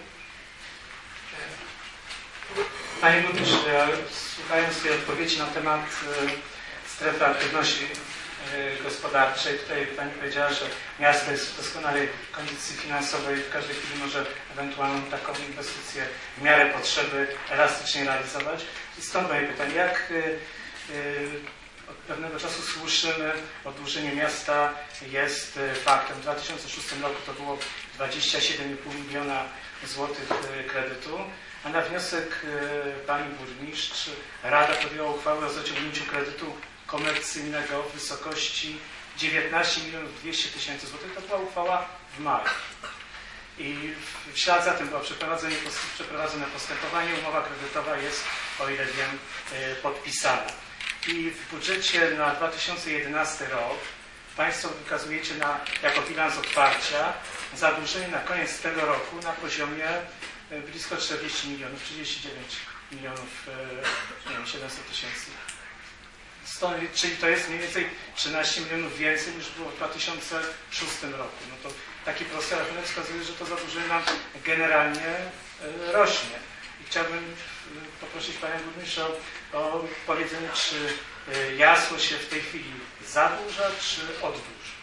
Panie Burmistrzu, ja słuchając tej odpowiedzi na temat strefy aktywności gospodarczej, tutaj Pani powiedziała, że miasto jest w doskonałej kondycji finansowej, w każdej chwili może ewentualną taką inwestycję w miarę potrzeby elastycznie realizować. I stąd moje pytanie, jak od pewnego czasu słyszymy, oddłużenie miasta jest faktem. W 2006 roku to było 27,5 miliona złotych kredytu, a na wniosek Pani Burmistrz Rada podjęła uchwałę o zaciągnięciu kredytu komercyjnego w wysokości 19 200 000 złotych. To była uchwała w maju. I w ślad za tym było przeprowadzone postępowanie. Umowa kredytowa jest, o ile wiem, podpisana. I w budżecie na 2011 rok Państwo wykazujecie jako bilans otwarcia zadłużenie na koniec tego roku na poziomie blisko 40 milionów, 39 milionów, nie wiem, 700 000. czyli to jest mniej więcej 13 milionów więcej niż było w 2006 roku. No to taki prosty rachunek wskazuje, że to zadłużenie nam generalnie rośnie. I chciałbym poprosić Panią Burmistrza o powiedzenie, czy Jasło się w tej chwili zadłuża, czy oddłuża?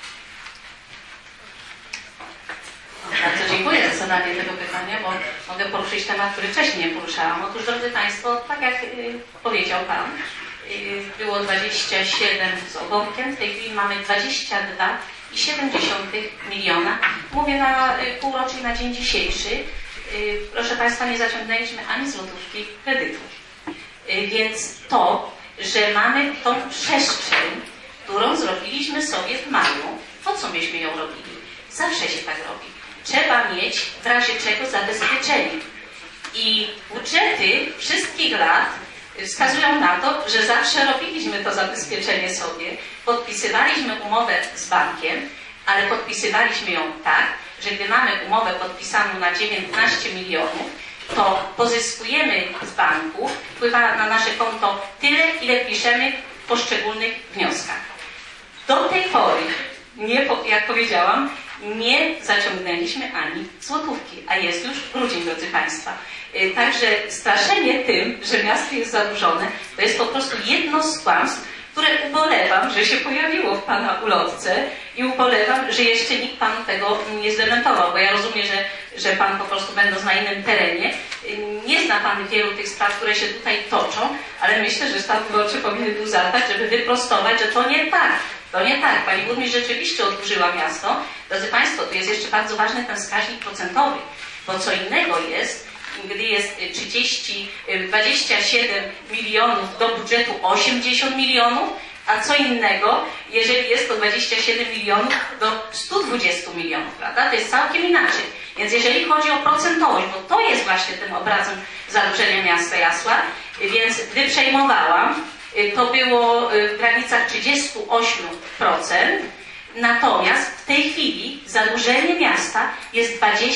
Bardzo dziękuję za zadanie tego pytania, bo mogę poruszyć temat, który wcześniej nie poruszałam. Otóż, drodzy Państwo, tak jak powiedział Pan, było 27 z oborkiem, w tej chwili mamy 22,7 miliona. Mówię na półrocznie, na dzień dzisiejszy. Proszę Państwa, nie zaciągnęliśmy ani złotówki kredytu. Więc to, że mamy tą przestrzeń, którą zrobiliśmy sobie w maju, po co myśmy ją robili? Zawsze się tak robi. Trzeba mieć w razie czego zabezpieczenie. I budżety wszystkich lat wskazują na to, że zawsze robiliśmy to zabezpieczenie sobie. Podpisywaliśmy umowę z bankiem, ale podpisywaliśmy ją tak, że gdy mamy umowę podpisaną na 19 milionów, to pozyskujemy z banku, wpływa na nasze konto tyle, ile piszemy w poszczególnych wnioskach. Do tej pory, jak powiedziałam, nie zaciągnęliśmy ani złotówki, a jest już grudzień, drodzy Państwa. Także straszenie tym, że miasto jest zadłużone, to jest po prostu jedno z kłamstw, które ubolewam, że się pojawiło w Pana ulotce i ubolewam, że jeszcze nikt Pan tego nie zdementował, bo ja rozumiem, że Pan po prostu będąc na innym terenie, nie zna Pan wielu tych spraw, które się tutaj toczą, ale myślę, że sztab wyborczy powinien był zadbać, żeby wyprostować, że to nie tak. To nie tak. Pani burmistrz rzeczywiście oddłużyła miasto. Drodzy Państwo, tu jest jeszcze bardzo ważny ten wskaźnik procentowy, bo co innego jest, gdy jest 27 milionów do budżetu 80 milionów, a co innego, jeżeli jest to 27 milionów do 120 milionów, prawda? To jest całkiem inaczej. Więc jeżeli chodzi o procentowość, bo to jest właśnie tym obrazem zadłużenia miasta Jasła, więc gdy przejmowałam, to było w granicach 38%, natomiast w tej chwili zadłużenie miasta jest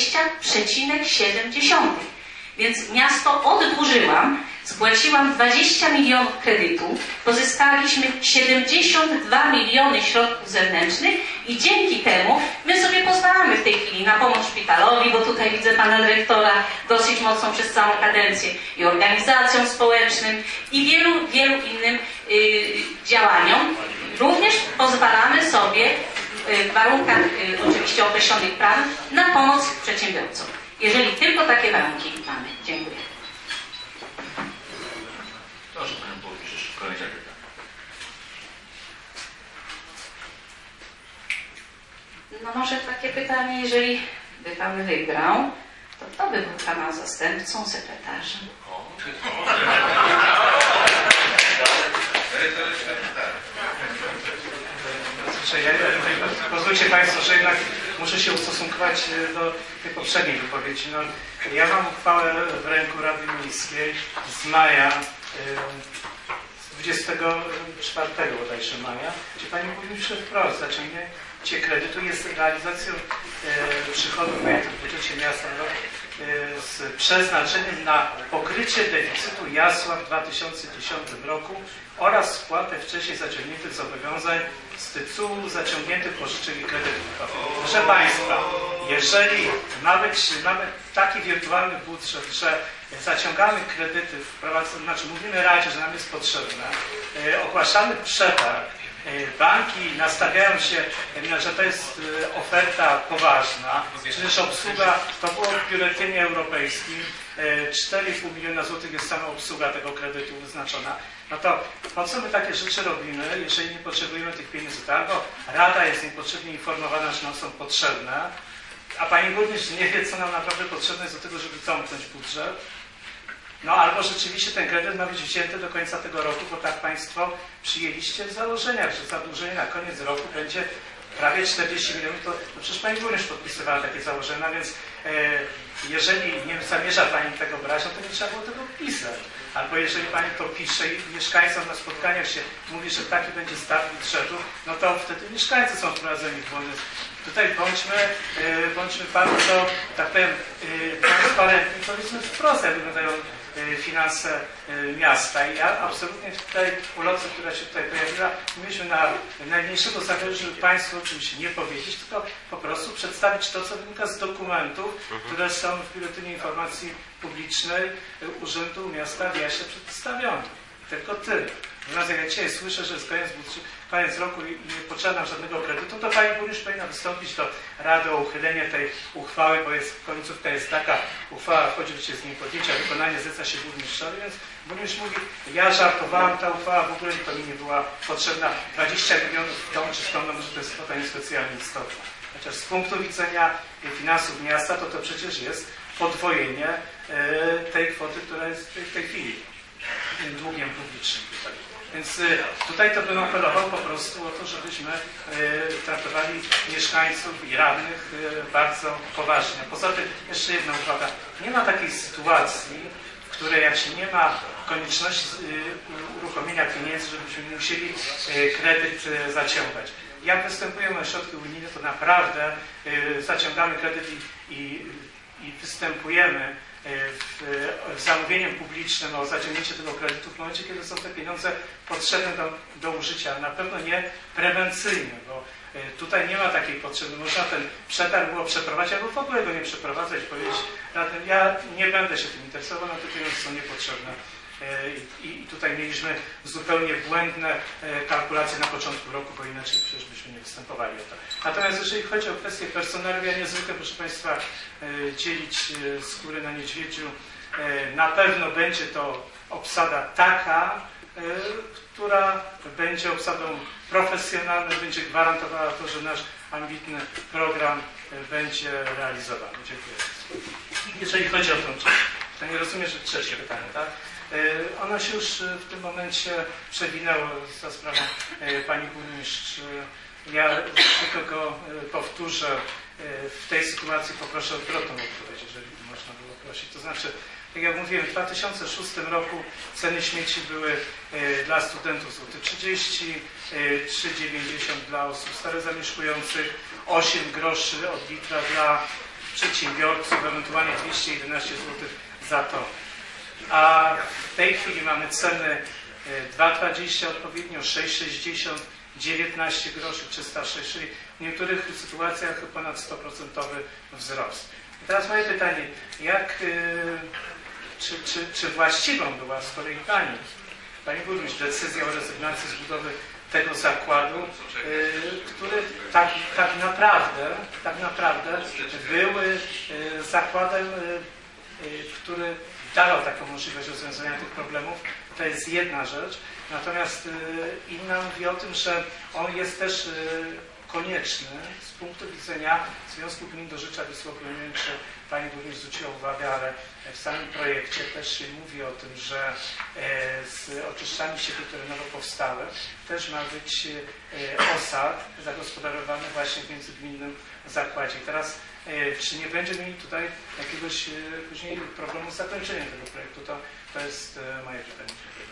20,7%. Więc miasto oddłużyłam, spłaciłam 20 milionów kredytu, pozyskaliśmy 72 miliony środków zewnętrznych i dzięki temu my sobie pozwalamy w tej chwili na pomoc szpitalowi, bo tutaj widzę Pana Dyrektora dosyć mocną przez całą kadencję, i organizacjom społecznym i wielu, wielu innym działaniom. Również pozwalamy sobie w warunkach oczywiście określonych praw na pomoc przedsiębiorcom. Jeżeli tylko takie warunki mamy. Dziękuję. Proszę Panią Burmistrz, kolejne pytanie. No może takie pytanie, jeżeli by Pan wygrał, to kto by był Pana zastępcą, sekretarzem? Pozwólcie Państwo, że jednak muszę się ustosunkować do tej poprzedniej wypowiedzi. No, ja mam uchwałę w ręku Rady Miejskiej z maja, z 24 bodajże maja, gdzie Pani Burmistrz wprost zaciągnięcie kredytu jest realizacją przychodów majątych w budżecie miasta z przeznaczeniem na pokrycie deficytu Jasła w 2010 roku oraz spłatę wcześniej zaciągniętych zobowiązań z tytułu zaciągniętych pożyczek i kredytów. Proszę Państwa, jeżeli mamy taki wirtualny budżet, że zaciągamy kredyty, znaczy mówimy Radzie, że nam jest potrzebne, ogłaszamy przetarg, banki nastawiają się, że to jest oferta poważna, przecież obsługa, to było w biuletynie europejskim, 4,5 miliona złotych jest sama obsługa tego kredytu wyznaczona. No to po co my takie rzeczy robimy, jeżeli nie potrzebujemy tych pieniędzy? Tak? Bo Rada jest niepotrzebnie informowana, że nam są potrzebne, a Pani Burmistrz nie wie, co nam naprawdę potrzebne jest do tego, żeby zamknąć budżet. No albo rzeczywiście ten kredyt ma być wzięty do końca tego roku, bo tak Państwo przyjęliście w założeniach, że zadłużenie na koniec roku będzie prawie 40 milionów, to przecież Pani Burmistrz podpisywała takie założenia, więc jeżeli nie zamierza Pani tego brać, no to nie trzeba było tego pisać. Albo jeżeli Pani to pisze i mieszkańcom na spotkaniach się mówi, że taki będzie start budżetu, no to wtedy mieszkańcy są wprowadzeni w błąd. Tutaj bądźmy bardzo, tak powiem, transparentni, powiedzmy wprost, jak wyglądają finanse miasta. I ja absolutnie w tej ulotce, która się tutaj pojawiła, mieliśmy najmniejszego zamiaru, żeby Państwu oczywiście nie powiedzieć, tylko po prostu przedstawić to, co wynika z dokumentów, które są w Biuletynie Informacji Publicznej Urzędu Miasta w Jasie przedstawione. Tylko tyle. Natomiast jak ja dzisiaj słyszę, że jest koniec roku i nie potrzeba nam żadnego kredytu, to Pani Burmistrz powinna wystąpić do Rady o uchylenie tej uchwały, bo jest końcówka jest taka, uchwała wchodzi w życie z niej podjęcia, wykonanie zleca się burmistrzowi, więc burmistrz mówi, ja żartowałem, ta uchwała w ogóle to mi nie była potrzebna. 20 milionów w tą czy w tą, no może to jest kwota niespecjalnie istotna. Chociaż z punktu widzenia finansów miasta, to przecież jest podwojenie tej kwoty, która jest w tej chwili długiem publicznym tutaj. Więc tutaj to bym apelował po prostu o to, żebyśmy traktowali mieszkańców i radnych bardzo poważnie. Poza tym jeszcze jedna uwaga. Nie ma takiej sytuacji, w której jak się nie ma konieczności uruchomienia pieniędzy, żebyśmy musieli kredyt zaciągać. Jak występujemy o środki unijne, to naprawdę zaciągamy kredyt i występujemy w zamówieniem publicznym o zaciągnięcie tego kredytu w momencie, kiedy są te pieniądze potrzebne do użycia. Na pewno nie prewencyjne, bo tutaj nie ma takiej potrzeby. Można ten przetarg było przeprowadzić, albo w ogóle go nie przeprowadzać, powiedzieć, ja nie będę się tym interesował, na te pieniądze są niepotrzebne. I tutaj mieliśmy zupełnie błędne kalkulacje na początku roku, bo inaczej przecież byśmy nie występowali o to. Natomiast jeżeli chodzi o kwestię personelu, ja nie zwykle, proszę Państwa, dzielić skóry na niedźwiedziu. Na pewno będzie to obsada taka, która będzie obsadą profesjonalną, będzie gwarantowała to, że nasz ambitny program będzie realizowany. Dziękuję. Jeżeli chodzi o tą część, to nie rozumiem, że trzecie pytanie, tak? Ono się już w tym momencie przewinęło za sprawą Pani Burmistrz. Ja tylko go powtórzę. W tej sytuacji poproszę o odwrotną odpowiedź, jeżeli można było prosić. To znaczy, tak jak mówiłem, w 2006 roku ceny śmieci były dla studentów złoty 30, 3,90 dla osób stale zamieszkujących, 8 groszy od litra dla przedsiębiorców, ewentualnie 211 zł za to. A w tej chwili mamy ceny 2,20 odpowiednio, 6,60, 19 groszy, 306, czyli w niektórych sytuacjach ponad 100% wzrost. I teraz moje pytanie, czy właściwą była z kolei Pani Burmistrz decyzja o rezygnacji z budowy tego zakładu, który tak naprawdę był zakładem, który dawał taką możliwość rozwiązania tych problemów. To jest jedna rzecz. Natomiast inna mówi o tym, że on jest też konieczny z punktu widzenia Związku Gmin do Życia Wisłowej. Nie wiem, czy Pani Burmistrz zwróciła uwagę, ale w samym projekcie też się mówi o tym, że z oczyszczalni ścieków, które nowo powstały, też ma być osad zagospodarowany właśnie w międzygminnym zakładzie. Teraz czy nie będziemy mieli tutaj jakiegoś później problemu z zakończeniem tego projektu? To jest moje pytanie.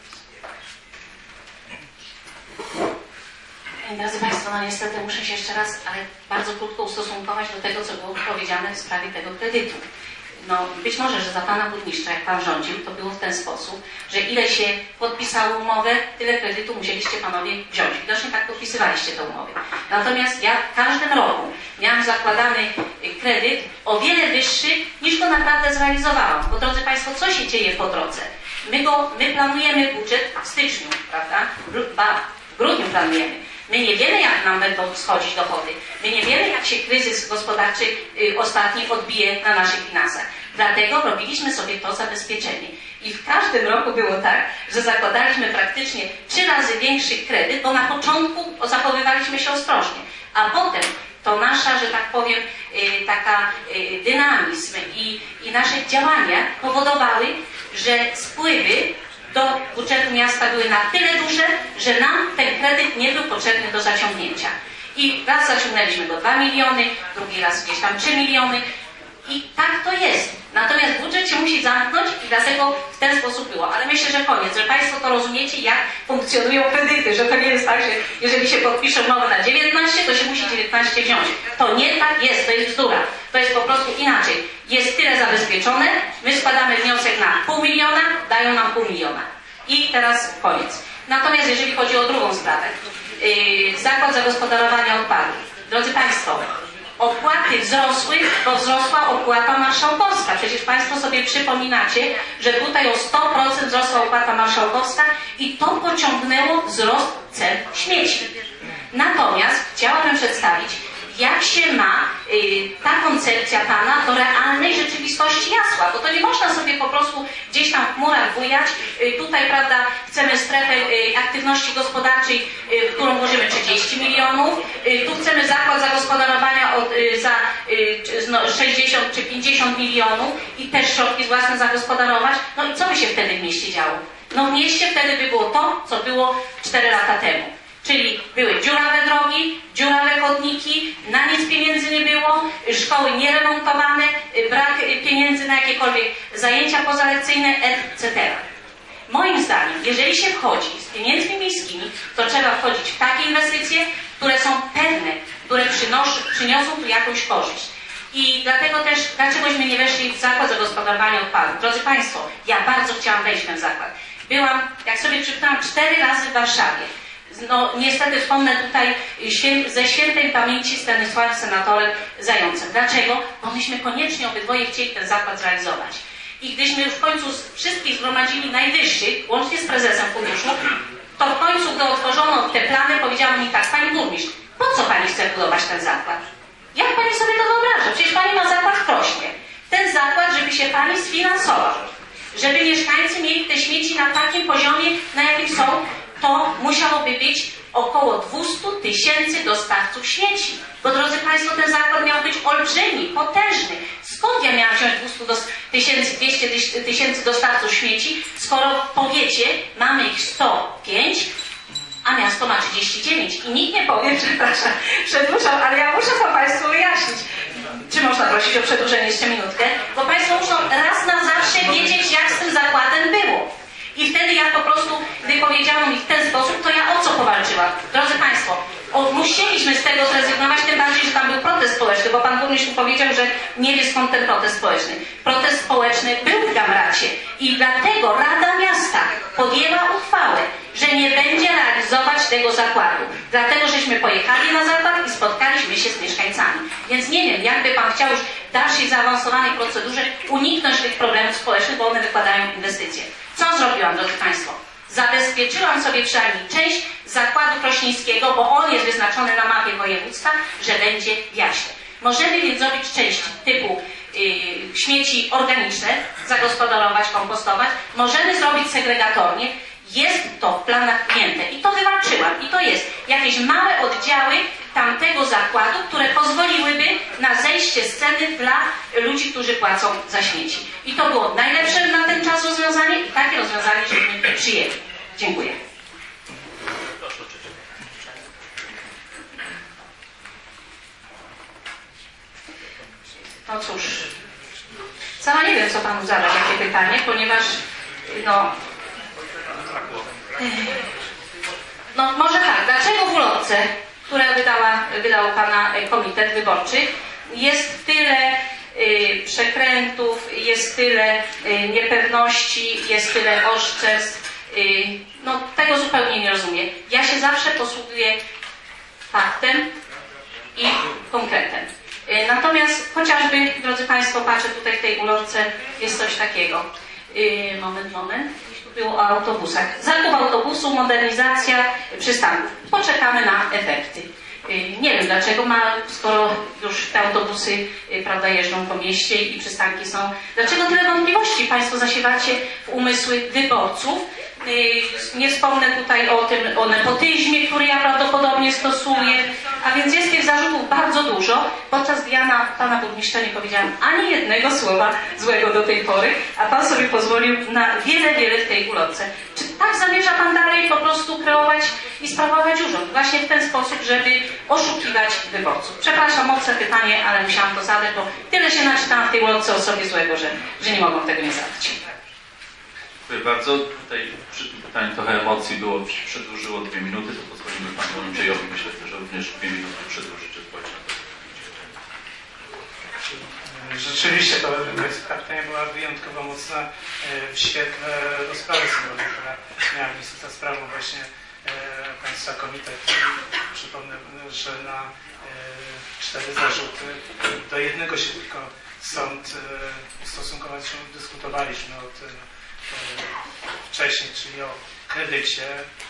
Drodzy Państwo, no niestety muszę się jeszcze raz, ale bardzo krótko ustosunkować do tego, co było powiedziane w sprawie tego kredytu. No, być może, że za Pana Burmistrza, jak Pan rządził, to było w ten sposób, że ile się podpisało umowę, tyle kredytu musieliście Panowie wziąć. Widocznie tak podpisywaliście tę umowę. Natomiast ja w każdym roku miałam zakładany kredyt o wiele wyższy, niż go naprawdę zrealizowałam. Bo drodzy Państwo, co się dzieje po drodze? My planujemy budżet w styczniu, prawda? W grudniu planujemy. My nie wiemy, jak nam będą schodzić dochody. My nie wiemy, jak się kryzys gospodarczy ostatni odbije na naszych finansach. Dlatego robiliśmy sobie to zabezpieczenie. I w każdym roku było tak, że zakładaliśmy praktycznie 3 razy większy kredyt, bo na początku zachowywaliśmy się ostrożnie. A potem to nasza, że tak powiem, taka dynamizm i nasze działania powodowały, że spływy do budżetu miasta były na tyle duże, że nam ten kredyt nie był potrzebny do zaciągnięcia. I raz zaciągnęliśmy go 2 miliony, drugi raz gdzieś tam 3 miliony i tak to jest. Natomiast budżet się musi zamknąć i dlatego w ten sposób było. Ale myślę, że koniec, że Państwo to rozumiecie, jak funkcjonują kredyty, że to nie jest tak, że jeżeli się podpisze umowę na 19, to się musi 19 wziąć. To nie tak jest, to jest bzdura. To jest po prostu inaczej. Jest tyle zabezpieczone, my składamy wniosek na 500 000, dają nam 500 000. I teraz koniec. Natomiast jeżeli chodzi o drugą sprawę, Zakład Zagospodarowania Odpadów. Drodzy Państwo, opłaty wzrosły, bo wzrosła opłata marszałkowska. Przecież Państwo sobie przypominacie, że tutaj o 100% wzrosła opłata marszałkowska i to pociągnęło wzrost cen śmieci. Natomiast chciałabym przedstawić, jak się ma ta koncepcja Pana do realnej rzeczywistości Jasła, bo to nie można sobie po prostu gdzieś tam w chmurach bujać. Tutaj, prawda, chcemy strefę aktywności gospodarczej, w którą włożymy 30 milionów, tu chcemy zakład zagospodarowania za 60 czy 50 milionów i też środki własne zagospodarować. No i co by się wtedy w mieście działo? No w mieście wtedy by było to, co było 4 lata temu. Czyli były dziurawe drogi, dziurawe chodniki, na nic pieniędzy nie było, szkoły nieremontowane, brak pieniędzy na jakiekolwiek zajęcia pozalekcyjne, etc. Moim zdaniem, jeżeli się wchodzi z pieniędzmi miejskimi, to trzeba wchodzić w takie inwestycje, które są pewne, które przyniosą tu jakąś korzyść. I dlatego też, dlaczegośmy nie weszli w Zakład Zagospodarowania Odpadów? Drodzy Państwo, ja bardzo chciałam wejść w ten zakład. Byłam, jak sobie przeczytałam, 4 razy w Warszawie. No niestety wspomnę tutaj ze świętej pamięci Stanisława senatorem Zającem. Dlaczego? Bo myśmy koniecznie obydwoje chcieli ten zakład zrealizować. I gdyśmy już w końcu wszystkich zgromadzili najwyższych, łącznie z prezesem funduszu, to w końcu, gdy otworzono te plany, powiedziano mi tak: Pani burmistrz, po co Pani chce budować ten zakład? Jak Pani sobie to wyobraża? Przecież Pani ma zakład w Krośnie. Ten zakład, żeby się Pani sfinansował, żeby mieszkańcy mieli te śmieci na takim poziomie, na jakim są, to musiałoby być około 200 000 dostawców śmieci. Bo drodzy Państwo, ten zakład miał być olbrzymi, potężny. Skąd ja miałam wziąć 200 000 dostawców śmieci, skoro w powiecie mamy ich 105, a miasto ma 39. I nikt nie powie, przepraszam, przedłużam, ale ja muszę to Państwu wyjaśnić. Czy można prosić o przedłużenie jeszcze minutkę? Bo Państwo muszą raz na zawsze wiedzieć, jak z tym zakładem było. I wtedy ja po prostu, gdy powiedziano mi w ten sposób, to ja o co powalczyłam? Drodzy Państwo, musieliśmy z tego zrezygnować, tym bardziej, że tam był protest społeczny, bo Pan burmistrz powiedział, że nie wie skąd ten protest społeczny. Protest społeczny był w Gamracie i dlatego Rada Miasta podjęła uchwałę, że nie będzie realizować tego zakładu. Dlatego, żeśmy pojechali na zakład i spotkaliśmy się z mieszkańcami. Więc nie wiem, jakby Pan chciał już w dalszej zaawansowanej procedurze uniknąć tych problemów społecznych, bo one wykładają inwestycje. Co zrobiłam, drodzy Państwo? Zabezpieczyłam sobie przynajmniej część zakładu krośnieńskiego, bo on jest wyznaczony na mapie województwa, że będzie w Jaśle. Możemy więc zrobić część typu śmieci organiczne, zagospodarować, kompostować. Możemy zrobić segregatornie. Jest to w planach ujęte i to wywalczyłam. I to jest jakieś małe oddziały tamtego zakładu, które pozwoliłyby na zejście z ceny dla ludzi, którzy płacą za śmieci. I to było najlepsze na ten czas rozwiązanie i takie rozwiązanie żeśmy przyjęli. Dziękuję. No cóż, sama nie wiem, co Panu zadać, jakie pytanie, ponieważ no może tak, dlaczego w ulotce, która wydał Pana komitet wyborczy, jest tyle przekrętów, jest tyle niepewności, jest tyle oszczerstw, no tego zupełnie nie rozumiem. Ja się zawsze posługuję faktem i konkretem. Natomiast chociażby, drodzy Państwo, patrzę tutaj w tej ulotce, jest coś takiego. Moment. Było o autobusach. Zakup autobusu, modernizacja przystanków. Poczekamy na efekty. Nie wiem dlaczego, skoro już te autobusy, prawda, jeżdżą po mieście i przystanki są. Dlaczego tyle wątpliwości Państwo zasiewacie w umysły wyborców? Nie wspomnę tutaj o nepotyzmie, który ja prawdopodobnie stosuję. A więc jest tych zarzutów bardzo dużo. Podczas gdy ja Pana burmistrza nie powiedziałam ani jednego słowa złego do tej pory, a Pan sobie pozwolił na wiele w tej ulotce. Czy tak zamierza Pan dalej po prostu kreować i sprawować urząd? Właśnie w ten sposób, żeby oszukiwać wyborców. Przepraszam, mocne pytanie, ale musiałam to zadać, bo tyle się naczytałam w tej ulotce o sobie złego, że nie mogłam tego nie zadać. Dziękuję bardzo. Tutaj przy tym pytaniu trochę emocji było, przedłużyło 2 minuty, to pozwolimy Panu Andrzejowi, myślę, że również 2 minuty przedłużyć odpowiedź na to. Rzeczywiście to spotkanie była wyjątkowo mocna w świetle rozprawy sądowej, która miała miejsce za sprawą właśnie Państwa komitet. Przypomnę, że na 4 zarzuty do jednego się tylko sąd ustosunkował, się dyskutowaliśmy o tym wcześniej, czyli o kredycie.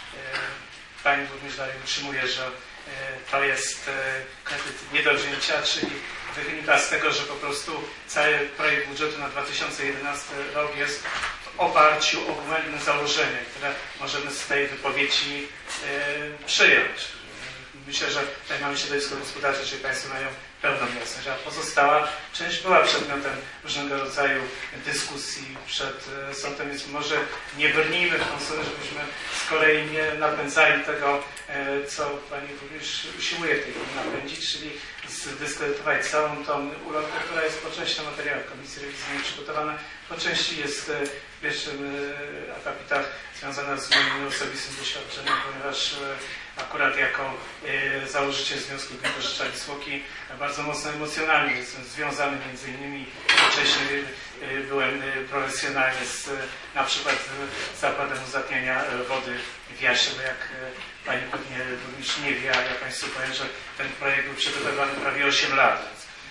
Pani burmistrz dalej utrzymuje, że to jest kredyt nie do wzięcia, czyli wynika z tego, że po prostu cały projekt budżetu na 2011 rok jest w oparciu o błędne założenia, które możemy z tej wypowiedzi przyjąć. Myślę, że tutaj mamy środowisko gospodarcze, czyli Państwo mają pełną jasność, a pozostała część była przedmiotem różnego rodzaju dyskusji przed sądem, więc może nie brnijmy w tą stronę, żebyśmy z kolei nie napędzali tego, co Pani burmistrz usiłuje w tej chwili napędzić, czyli zdyskredytować całą tą ulotkę, która jest po części na materiałach Komisji Rewizyjnej przygotowana, po części jest w pierwszym akapitach związana z moim osobistym doświadczeniem, ponieważ akurat jako założyciel Związku Gmin Korzysza Wisłoki bardzo mocno emocjonalnie jestem związany między innymi wcześniej byłem profesjonalnie na przykład z zakładem uzatniania wody w Jasie, bo jak Pani pewnie burmistrz nie wie, a ja Państwu powiem, że ten projekt był przygotowywany prawie 8 lat.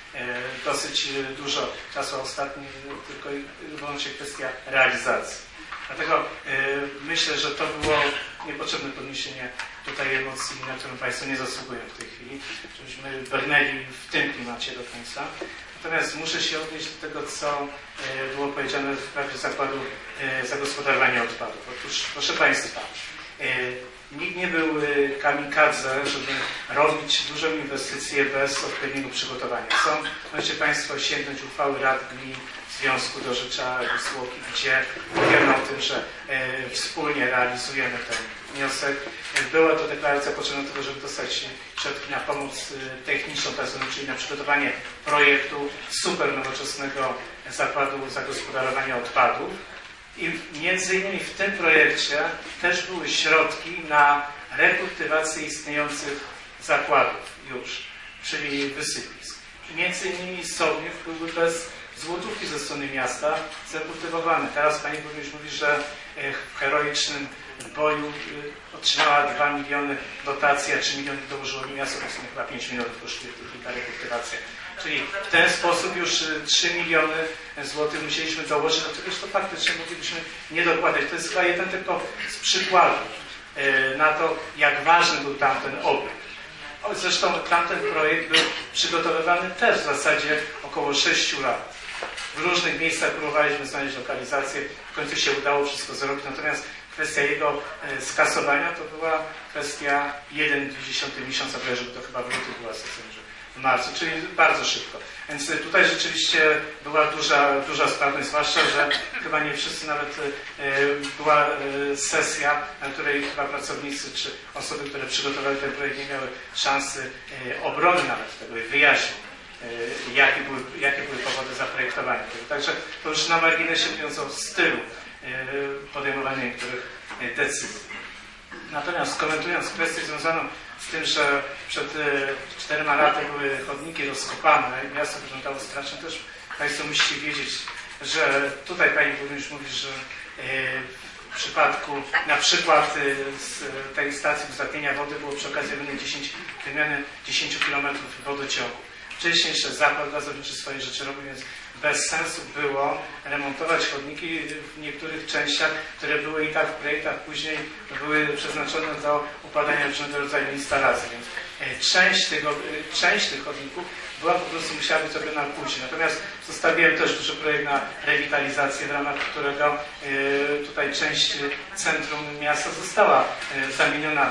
Dosyć dużo czasu, ostatni tylko i wyłącznie kwestia realizacji. Dlatego myślę, że to było niepotrzebne podniesienie tutaj emocji, na którą Państwo nie zasługują w tej chwili, żebyśmy brnęli w tym klimacie do końca. Natomiast muszę się odnieść do tego, co było powiedziane w sprawie zakładu zagospodarowania odpadów. Otóż, proszę Państwa, nikt nie był kamikadze, żeby robić dużą inwestycję bez odpowiedniego przygotowania. Możecie Państwo sięgnąć uchwały Rad Gmin Związku Dorzecza Wisłoki, gdzie mówiono o tym, że wspólnie realizujemy ten wniosek. Była to deklaracja potrzebna do tego, żeby dostać środki na pomoc techniczną, czyli na przygotowanie projektu super nowoczesnego zakładu zagospodarowania odpadów. I między innymi w tym projekcie też były środki na rekultywację istniejących zakładów już, czyli wysypisk. Między innymi Sołniów były bez złotówki ze strony miasta zrekultywowane. Teraz Pani burmistrz mówi, że w heroicznym boju otrzymała 2 miliony dotacji, a 3 miliony dołożyło mi miasto, to chyba 5 milionów kosztuje ta rekultywacja. Czyli w ten sposób już 3 miliony złotych musieliśmy dołożyć, do czegoś to faktycznie moglibyśmy nie dokładać. To jest chyba jeden tylko z przykładów na to, jak ważny był tamten obiekt. Zresztą tamten projekt był przygotowywany też w zasadzie około 6 lat. W różnych miejscach próbowaliśmy znaleźć lokalizację, w końcu się udało wszystko zrobić, natomiast kwestia jego skasowania to była kwestia 1,2 miesiąca, żeby to chyba w lutym była sesja, w marcu, czyli bardzo szybko. Więc tutaj rzeczywiście była duża sprawność, zwłaszcza, że chyba nie wszyscy nawet była sesja, na której chyba pracownicy czy osoby, które przygotowały ten projekt, nie miały szansy obrony nawet tego i wyjaśnić, jakie były powody zaprojektowania tego. Także to już na marginesie mówiąc o stylu podejmowania niektórych decyzji. Natomiast komentując kwestię związaną z tym, że przed 4 laty były chodniki rozkopane i miasto wyglądało strasznie, też Państwo musicie wiedzieć, że tutaj Pani burmistrz mówi, że w przypadku na przykład z tej stacji uzatnienia wody było przy okazji wymiany 10 km wodociągu. Wcześniej jeszcze zakład gazowniczy swoje rzeczy robił, więc bez sensu było remontować chodniki w niektórych częściach, które były i tak w projektach później były przeznaczone do układania różnego rodzaju instalacji. Więc część tych chodników była po prostu musiała być robiona później. Natomiast zostawiłem też duży projekt na rewitalizację, w ramach którego tutaj część centrum miasta została zamieniona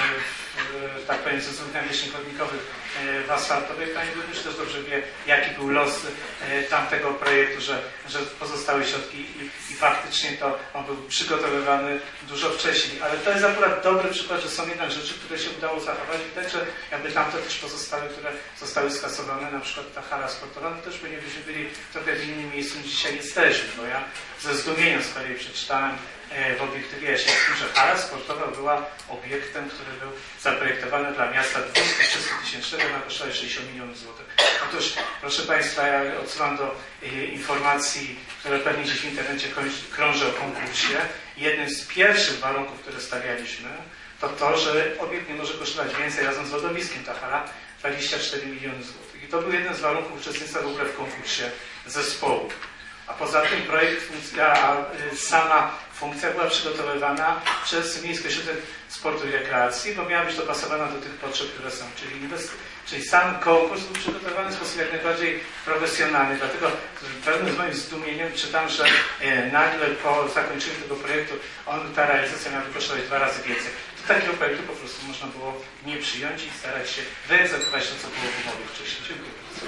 tak powiem, ze zwykłych nawierzchni chodnikowych w asfaltowej. Pani burmistrz też dobrze wie, jaki był los tamtego projektu, że pozostały środki i faktycznie to on był przygotowywany dużo wcześniej. Ale to jest akurat dobry przykład, że są jednak rzeczy, które się udało zachować i także jakby tamte też pozostałe, które zostały skasowane, na przykład ta hala sportowa, no też byśmy byli trochę w innym miejscu niż dzisiaj jesteśmy, bo ja ze zdumieniem z kolei przeczytałem w Obiektywie Jasielskim, że hala sportowa była obiektem, który był zaprojektowany dla miasta 200-300 tysięcznego na kosztowę 60 milionów złotych. Otóż, proszę Państwa, ja odsyłam do informacji, które pewnie gdzieś w internecie krąży o konkursie. Jednym z pierwszych warunków, które stawialiśmy, to, że obiekt nie może kosztować więcej razem z lodowiskiem, ta hala, 24 miliony złotych. I to był jeden z warunków uczestnictwa w ogóle w konkursie zespołu. A poza tym projekt, sama funkcja była przygotowywana przez Miejski Ośrodek Sportu i Rekreacji, bo miała być dopasowana do tych potrzeb, które są. Czyli sam konkurs był przygotowany w sposób jak najbardziej profesjonalny. Dlatego pewnym z moim zdumieniem czytam, że nagle po zakończeniu tego projektu ta realizacja miała kosztować 2 razy więcej. Do takiego projektu po prostu można było nie przyjąć i starać się wyegzekwować to, co było w umowie wcześniej. Dziękuję bardzo.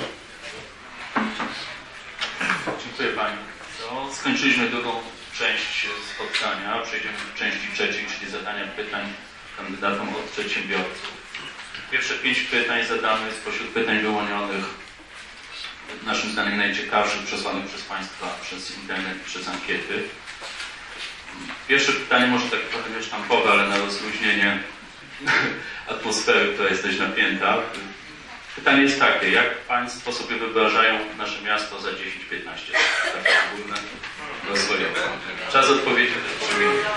Dziękuję Pani. To skończyliśmy drugą część spotkania. Przejdziemy do części trzeciej, czyli zadania pytań kandydatom od przedsiębiorców. Pierwsze 5 pytań zadamy spośród pytań wyłonionych, naszym zdaniem najciekawszych, przesłanych przez Państwa przez internet, przez ankiety. Pierwsze pytanie może tak trochę nie sztampowe, ale na rozluźnienie atmosfery, która jest dość napięta. Pytanie jest takie, jak Państwo sobie wyobrażają nasze miasto za 10-15 lat? Takie ogólne rozwoje. Czas odpowiedzi to 3 minuty.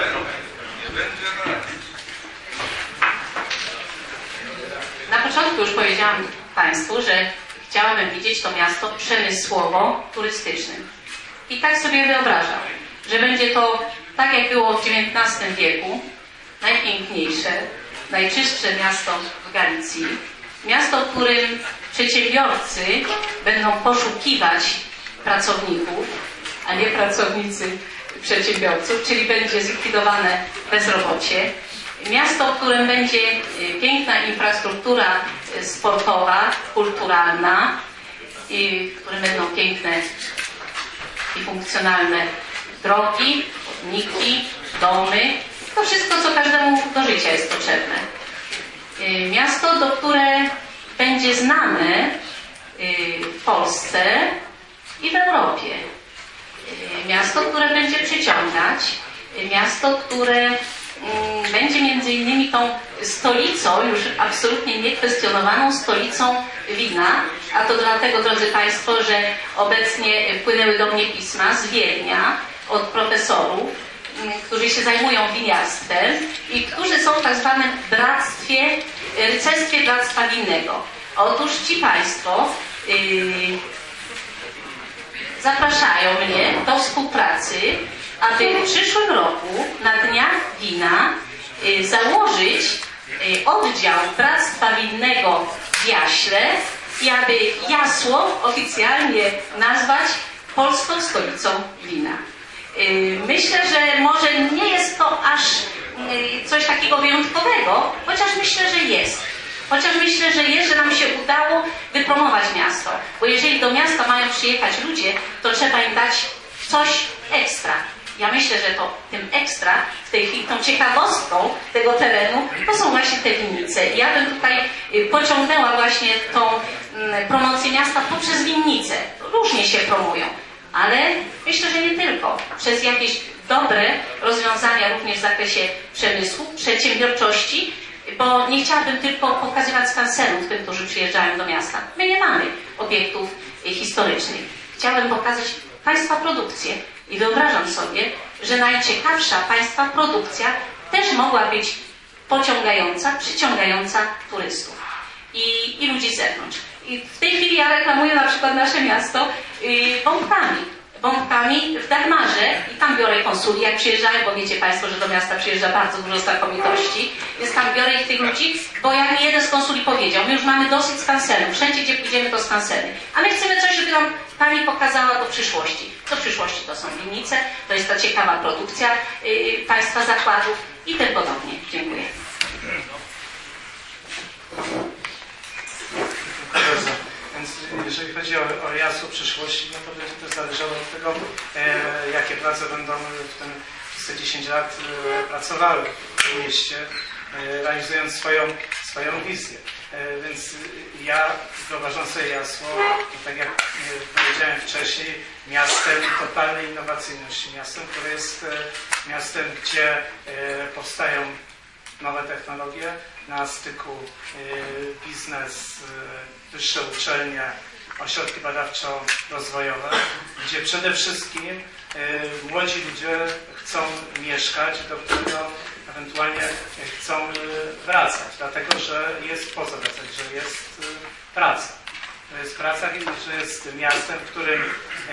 Na początku już powiedziałam Państwu, że chciałabym widzieć to miasto przemysłowo-turystycznym. I tak sobie wyobrażam, że będzie to tak jak było w XIX wieku, najpiękniejsze, najczystsze miasto w Galicji. Miasto, w którym przedsiębiorcy będą poszukiwać pracowników, a nie pracownicy przedsiębiorców, czyli będzie zlikwidowane bezrobocie. Miasto, w którym będzie piękna infrastruktura sportowa, kulturalna, w którym będą piękne i funkcjonalne drogi, chodniki, domy. To wszystko, co każdemu do życia jest potrzebne. Miasto, które będzie znane w Polsce i w Europie. Miasto, które będzie przyciągać. Miasto, które będzie między innymi tą stolicą, już absolutnie niekwestionowaną stolicą wina. A to dlatego, drodzy Państwo, że obecnie wpłynęły do mnie pisma z Wiednia od profesorów, którzy się zajmują winiarstwem i którzy są w tak zwanym rycerstwie bractwa winnego. Otóż ci Państwo zapraszają mnie do współpracy, aby w przyszłym roku na Dniach Wina założyć oddział bractwa winnego w Jaśle i aby Jasło oficjalnie nazwać polską stolicą wina. Myślę, że może nie jest to aż coś takiego wyjątkowego, chociaż myślę, że jest. Że nam się udało wypromować miasto. Bo jeżeli do miasta mają przyjechać ludzie, to trzeba im dać coś ekstra. Ja myślę, że to tym ekstra, w tej chwili tą ciekawostką tego terenu, to są właśnie te winnice. I ja bym tutaj pociągnęła właśnie tą promocję miasta poprzez winnice. Różnie się promują. Ale myślę, że nie tylko. Przez jakieś dobre rozwiązania również w zakresie przemysłu, przedsiębiorczości, bo nie chciałabym tylko pokazywać skansenów tym, którzy przyjeżdżają do miasta. My nie mamy obiektów historycznych. Chciałabym pokazać Państwa produkcję i wyobrażam sobie, że najciekawsza Państwa produkcja też mogła być pociągająca, przyciągająca turystów i ludzi z zewnątrz. I w tej chwili ja reklamuję na przykład nasze miasto bombkami w Dagmarze i tam biorę konsuli, jak przyjeżdżają, bo wiecie Państwo, że do miasta przyjeżdża bardzo dużo znakomitości, więc tam biorę ich tych ludzi, bo jak mi jeden z konsuli powiedział, my już mamy dosyć skansenów, wszędzie gdzie pójdziemy to skanseny, a my chcemy coś, żeby nam Pani pokazała do przyszłości. Do przyszłości to są winnice, to jest ta ciekawa produkcja Państwa zakładów i tym podobnie. Dziękuję. Więc jeżeli chodzi o jasło przyszłości, no to będzie też zależało od tego, jakie prace będą w tym przez 10 lat pracowały w mieście, realizując swoją wizję. Więc ja wyobrażam sobie Jasło, tak jak powiedziałem wcześniej, miastem totalnej innowacyjności, miastem, które jest miastem, gdzie powstają nowe technologie, na styku biznes, wyższe uczelnie, ośrodki badawczo-rozwojowe, gdzie przede wszystkim młodzi ludzie chcą mieszkać, do którego ewentualnie chcą wracać, dlatego że jest po co wracać, że jest praca. To jest praca i że jest miastem, w którym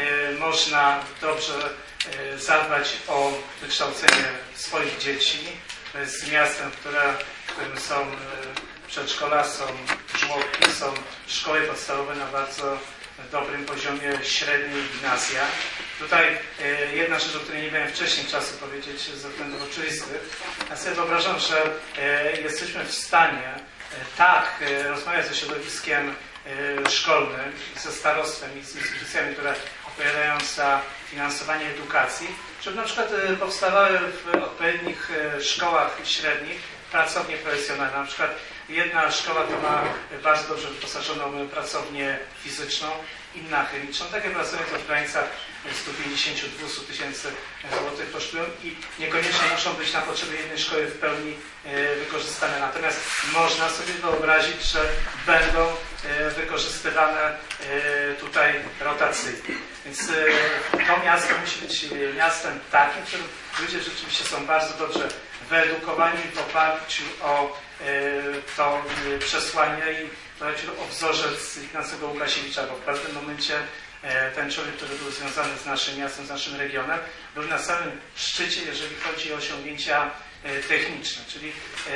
można dobrze zadbać o wykształcenie swoich dzieci. To jest miastem, w którym są przedszkola, są żłobki, są szkoły podstawowe na bardzo dobrym poziomie, średniej, gimnazja. Tutaj jedna rzecz, o której nie miałem wcześniej czasu powiedzieć ze względów oczywistych. Ja sobie wyobrażam, że jesteśmy w stanie tak rozmawiać ze środowiskiem szkolnym, ze starostwem i z instytucjami, które odpowiadają za finansowanie edukacji, żeby na przykład powstawały w odpowiednich szkołach średnich pracownie profesjonalne. Na przykład jedna szkoła to ma bardzo dobrze wyposażoną pracownię fizyczną, inna chemiczną. Takie pracownie to w granicach 150-200 tysięcy złotych kosztują i niekoniecznie muszą być na potrzeby jednej szkoły w pełni wykorzystane. Natomiast można sobie wyobrazić, że będą wykorzystywane tutaj rotacyjnie. Więc to miasto musi być miastem takim, w którym ludzie rzeczywiście są bardzo dobrze wyedukowani w oparciu o to przesłanie i o wzorzec Ignacego Łukasiewicza, bo w pewnym momencie ten człowiek, który był związany z naszym miastem, z naszym regionem, był na samym szczycie, jeżeli chodzi o osiągnięcia techniczne, czyli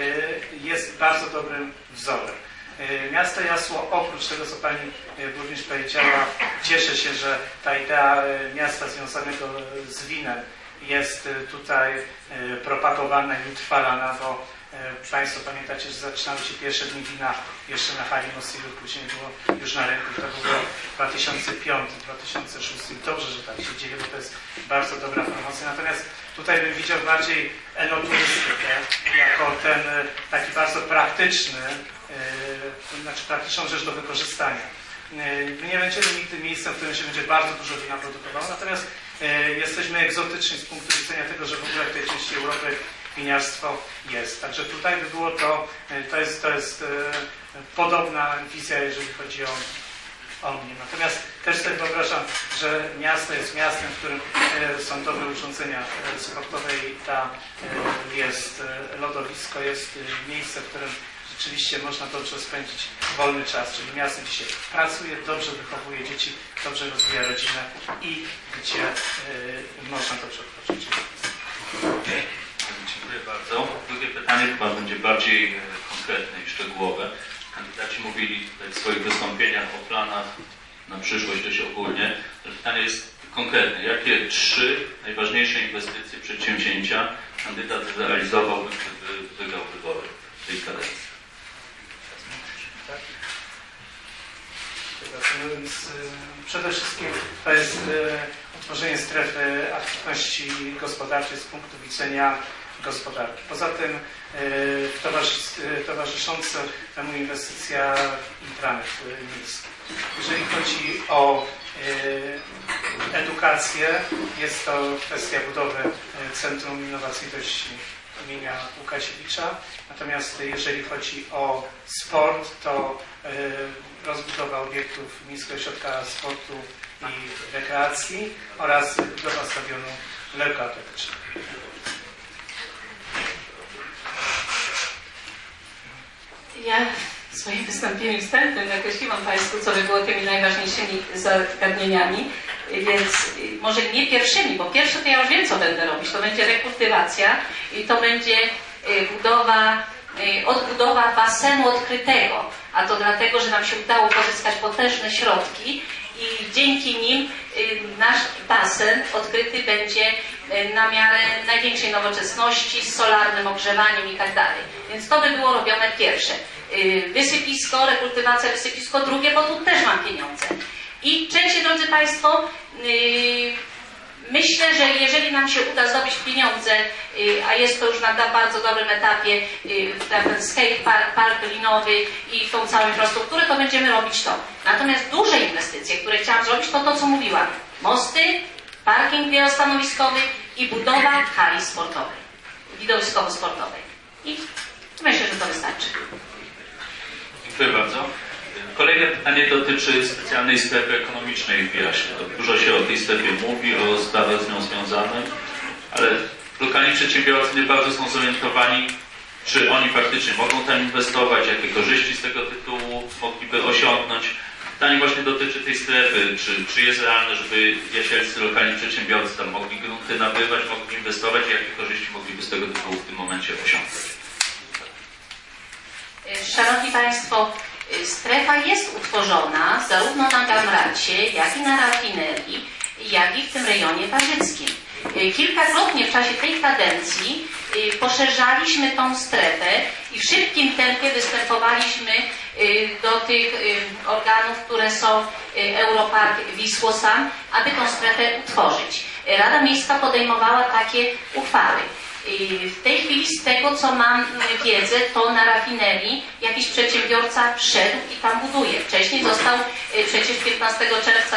jest bardzo dobrym wzorem. Miasto Jasło, oprócz tego, co pani burmistrz powiedziała, cieszę się, że ta idea miasta związanego z winem jest tutaj propagowana i utrwalana, bo Państwo pamiętacie, że zaczynały się pierwsze dni wina jeszcze na hali Mosilu, później było już na rynku. To było 2005, 2006. Dobrze, że tak się dzieje, bo to jest bardzo dobra promocja. Natomiast tutaj bym widział bardziej enoturystykę jako ten taki bardzo praktyczny, znaczy praktyczną rzecz do wykorzystania. My nie będziemy nigdy miejscem, w którym się będzie bardzo dużo wina produkowało, natomiast jesteśmy egzotyczni z punktu widzenia tego, że w ogóle w tej części Europy winiarstwo jest. Także tutaj by było to jest podobna wizja, jeżeli chodzi o mnie. Natomiast też sobie wyobrażam, że miasto jest miastem, w którym są dobre urządzenia sportowe i jest lodowisko, jest miejsce, w którym rzeczywiście można dobrze spędzić wolny czas, czyli miasto, gdzie się pracuje, dobrze wychowuje dzieci, dobrze rozwija rodzinę i gdzie można dobrze odpocząć. Dziękuję bardzo. Drugie pytanie chyba będzie bardziej konkretne i szczegółowe. Kandydaci mówili tutaj w swoich wystąpieniach o planach na przyszłość dość ogólnie. To pytanie jest konkretne. Jakie 3 najważniejsze inwestycje, przedsięwzięcia kandydat zrealizowałby, gdyby wygrał wybory w tej kadencji? Przede wszystkim to jest utworzenie strefy aktywności gospodarczej z punktu widzenia gospodarki. Poza tym towarzysząca temu inwestycja w intranet miejski. Jeżeli chodzi o edukację, jest to kwestia budowy Centrum Innowacyjności imienia Łukasiewicza. Natomiast jeżeli chodzi o sport, to rozbudowa obiektów Miejskiego Ośrodka Sportu i Rekreacji oraz budowa stadionu lekkoatletycznego. Ja w swoim wystąpieniu wstępnym nakreśliłam Państwu, co by było tymi najważniejszymi zagadnieniami, więc może nie pierwszymi, bo pierwsze to ja już wiem, co będę robić. To będzie rekultywacja i to będzie odbudowa basenu odkrytego, a to dlatego, że nam się udało pozyskać potężne środki i dzięki nim nasz basen odkryty będzie na miarę największej nowoczesności, z solarnym ogrzewaniem i tak dalej. Więc to by było robione pierwsze. wysypisko, rekultywacja wysypisko, drugie, bo tu też mam pieniądze. I trzecie, drodzy Państwo, myślę, że jeżeli nam się uda zdobyć pieniądze, a jest to już na bardzo dobrym etapie, ten skate park linowy i tą całą infrastrukturę, to będziemy robić to. Natomiast duże inwestycje, które chciałam zrobić, to to, co mówiłam. Mosty, parking wielostanowiskowy i budowa hali sportowej, widowiskowo-sportowej. I myślę, że to wystarczy. Dziękuję bardzo. Kolejne pytanie dotyczy specjalnej strefy ekonomicznej w Piaście. Dużo się o tej strefie mówi, o sprawach z nią związanych, ale lokalni przedsiębiorcy nie bardzo są zorientowani, czy oni faktycznie mogą tam inwestować, jakie korzyści z tego tytułu mogliby osiągnąć. Pytanie właśnie dotyczy tej strefy, czy jest realne, żeby jasielscy lokalni przedsiębiorcy tam mogli grunty nabywać, mogli inwestować i jakie korzyści mogliby z tego tytułu w tym momencie osiągnąć. Szanowni Państwo, strefa jest utworzona zarówno na Gamracie, jak i na rafinerii, jak i w tym rejonie parzyckim. Kilkakrotnie w czasie tej kadencji poszerzaliśmy tą strefę i w szybkim tempie występowaliśmy do tych organów, które są Europark Wisłosan, aby tą strefę utworzyć. Rada Miejska podejmowała takie uchwały. W tej chwili z tego, co mam wiedzę, to na rafinerii jakiś przedsiębiorca wszedł i tam buduje. Wcześniej został przecież 15 czerwca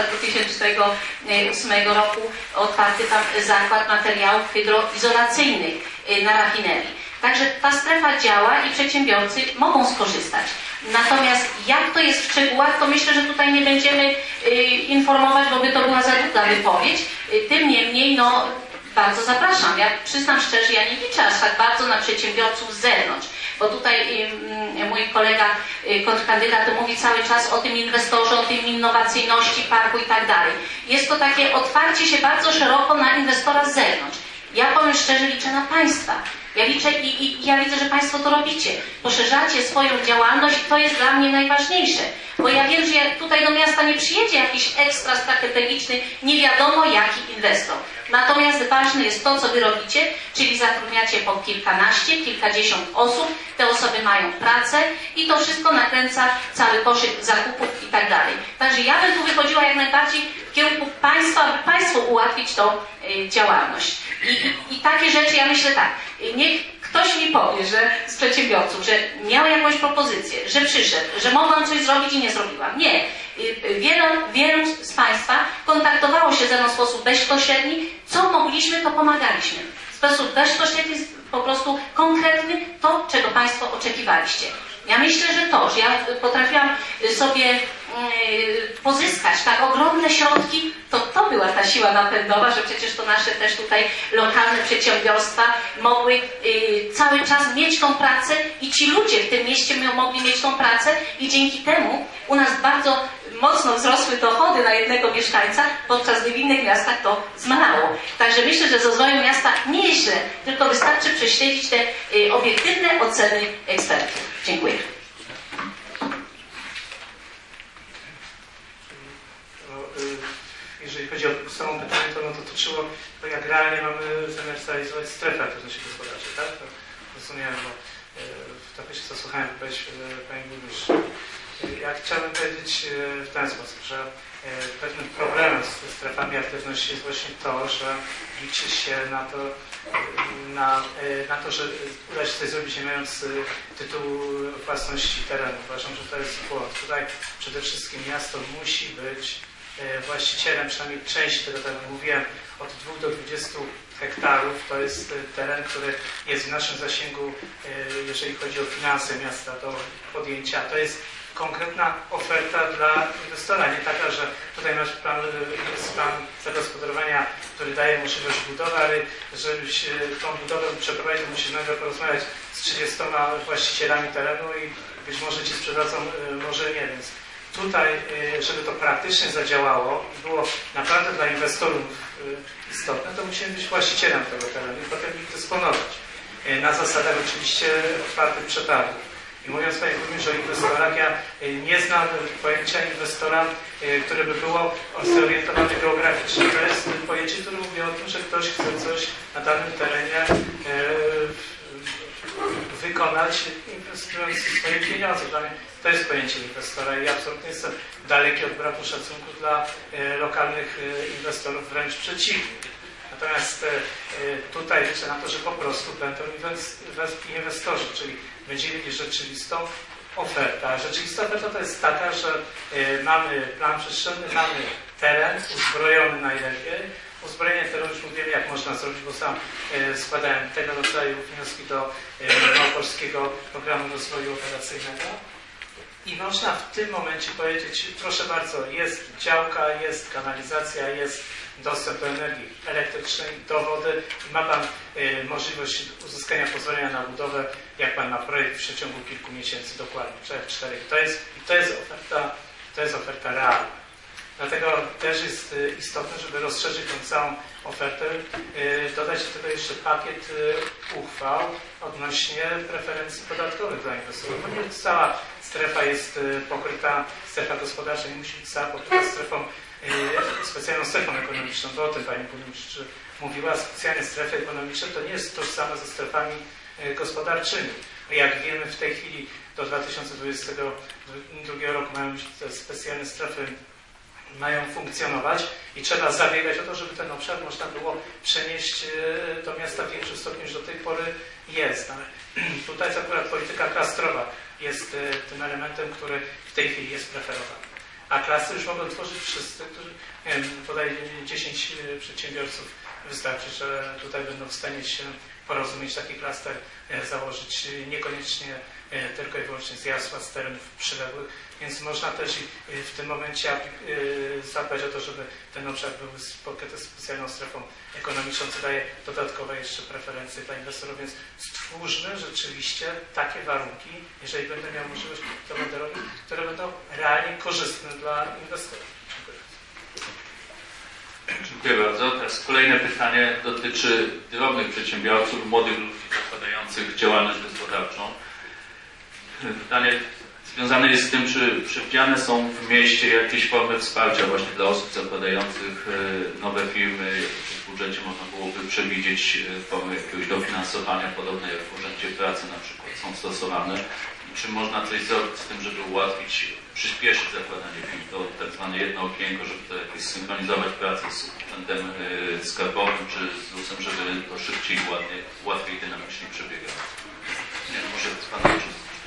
2008 roku otwarty tam zakład materiałów hydroizolacyjnych na rafinerii. Także ta strefa działa i przedsiębiorcy mogą skorzystać. Natomiast jak to jest w szczegółach, to myślę, że tutaj nie będziemy informować, bo by to była za długa wypowiedź. Tym niemniej, no, bardzo zapraszam. Ja przyznam szczerze, ja nie liczę aż tak bardzo na przedsiębiorców z zewnątrz, bo tutaj mój kolega kontrkandydat mówi cały czas o tym inwestorze, o tym innowacyjności parku i tak dalej. Jest to takie otwarcie się bardzo szeroko na inwestora z zewnątrz. Ja powiem szczerze, liczę na Państwa. Ja liczę i ja widzę, że Państwo to robicie. Poszerzacie swoją działalność i to jest dla mnie najważniejsze. Bo ja wiem, że tutaj do miasta nie przyjedzie jakiś ekstra strategiczny, nie wiadomo jaki inwestor. Natomiast ważne jest to, co Wy robicie, czyli zatrudniacie po kilkanaście, kilkadziesiąt osób, te osoby mają pracę i to wszystko nakręca cały koszyk zakupów i tak dalej. Także ja bym tu wychodziła jak najbardziej w kierunku Państwa, aby Państwu ułatwić tą działalność. I takie rzeczy, ja myślę tak, niech ktoś mi powie, że z przedsiębiorców, że miał jakąś propozycję, że przyszedł, że mogłam coś zrobić i nie zrobiłam. Nie. Wielu z Państwa kontaktowało się ze mną w sposób bezpośredni. Co mogliśmy, to pomagaliśmy. W sposób bezpośredni, po prostu konkretny, to, czego Państwo oczekiwaliście. Ja myślę, że to, że ja potrafiłam sobie pozyskać tak ogromne środki, to była ta siła napędowa, że przecież to nasze też tutaj lokalne przedsiębiorstwa mogły cały czas mieć tą pracę i ci ludzie w tym mieście mogli mieć tą pracę i dzięki temu u nas bardzo mocno wzrosły dochody na jednego mieszkańca, podczas gdy w innych miastach to zmalało. Także myślę, że z rozwojem miasta nie jest źle, tylko wystarczy prześledzić te obiektywne oceny ekspertów. Dziękuję. Jeżeli chodzi o samą pytanie, to dotyczyło to, jak realnie mamy zamiar zrealizować strefę aktywności gospodarczej, tak? To rozumiałem, bo tak się zasłuchałem wypowiedź Pani Burmistrz. Ja chciałbym powiedzieć w ten sposób, że pewnym problemem z strefami aktywności jest właśnie to, że liczy się na to, że uda się coś zrobić, nie mając tytułu własności terenu. Uważam, że to jest błąd. Tutaj przede wszystkim miasto musi być właścicielem, przynajmniej części tego terenu. Mówiłem, od 2 do 20 hektarów to jest teren, który jest w naszym zasięgu, jeżeli chodzi o finanse miasta do podjęcia. To jest konkretna oferta dla inwestora, nie taka, że tutaj masz plan zagospodarowania, który daje możliwość budowy, ale żebyś tą budowę przeprowadził, musisz najpierw porozmawiać z 30 właścicielami terenu i być może ci sprzedadzą, może nie, więc tutaj, żeby to praktycznie zadziałało i było naprawdę dla inwestorów istotne, to musimy być właścicielem tego terenu i potem ich dysponować. Na zasadach oczywiście otwartych przetargów. I mówiąc Panie Burmistrzu o inwestorach, ja nie znam pojęcia inwestora, które by było zorientowane geograficznie. To jest pojęcie, które mówi o tym, że ktoś chce coś na danym terenie wykonać inwestując swoje pieniądze. Dla mnie to jest pojęcie inwestora i absolutnie jestem daleki od braku szacunku dla lokalnych inwestorów, wręcz przeciwnie. Natomiast tutaj liczę na to, że po prostu będą inwestorzy, czyli będziemy mieli rzeczywistą ofertę. A rzeczywista oferta to jest taka, że mamy plan przestrzenny, mamy teren uzbrojony najlepiej. Uzbrojenie terenu już mówiłem, jak można zrobić, bo sam składałem tego rodzaju wnioski do Małopolskiego Programu Rozwoju Operacyjnego. I można w tym momencie powiedzieć, proszę bardzo, jest działka, jest kanalizacja, jest dostęp do energii elektrycznej, do wody i ma Pan możliwość uzyskania pozwolenia na budowę, jak Pan ma projekt w przeciągu kilku miesięcy, dokładnie, 3-4. To jest oferta realna. Dlatego też jest istotne, żeby rozszerzyć tą całą ofertę, dodać do tego jeszcze pakiet uchwał odnośnie preferencji podatkowych dla inwestorów. Bo nie cała strefa jest pokryta, strefa gospodarcza nie musi być cała pokryta strefą, specjalną strefą ekonomiczną. To o tym Pani Burmistrz mówiła. Specjalne strefy ekonomiczne to nie jest tożsame ze strefami gospodarczymi. Jak wiemy, w tej chwili do 2022 roku mają być te specjalne strefy mają funkcjonować i trzeba zabiegać o to, żeby ten obszar można było przenieść do miasta w większym stopniu niż do tej pory jest. Ale tutaj akurat polityka klastrowa jest tym elementem, który w tej chwili jest preferowany. A klasy już mogą tworzyć wszyscy, którzy, nie wiem, podaj 10 przedsiębiorców, wystarczy, że tutaj będą w stanie się porozumieć, taki klaster założyć, niekoniecznie tylko i wyłącznie z Jasła, z terenów przyległych, więc można też w tym momencie zadbać o to, żeby ten obszar był pokryty specjalną strefą ekonomiczną, co daje dodatkowe jeszcze preferencje dla inwestorów, więc stwórzmy rzeczywiście takie warunki, jeżeli będę miał możliwość, to będę robił, które będą realnie korzystne dla inwestorów. Dziękuję bardzo. Teraz kolejne pytanie dotyczy drobnych przedsiębiorców, młodych ludzi zakładających działalność gospodarczą. Pytanie związane jest z tym, czy przewidziane są w mieście jakieś formy wsparcia właśnie dla osób zakładających nowe firmy, czy w budżecie można byłoby przewidzieć formy jakiegoś dofinansowania, podobne jak w Urzędzie Pracy na przykład są stosowane. Czy można coś zrobić z tym, żeby ułatwić, przyspieszyć zakładanie firm? To tak zwane jedno okienko, żeby to jakoś synchronizować pracę z urzędem skarbowym czy z ZUS-em, żeby to szybciej, łatwiej dynamicznie przebiegało. Nie wiem, może Pan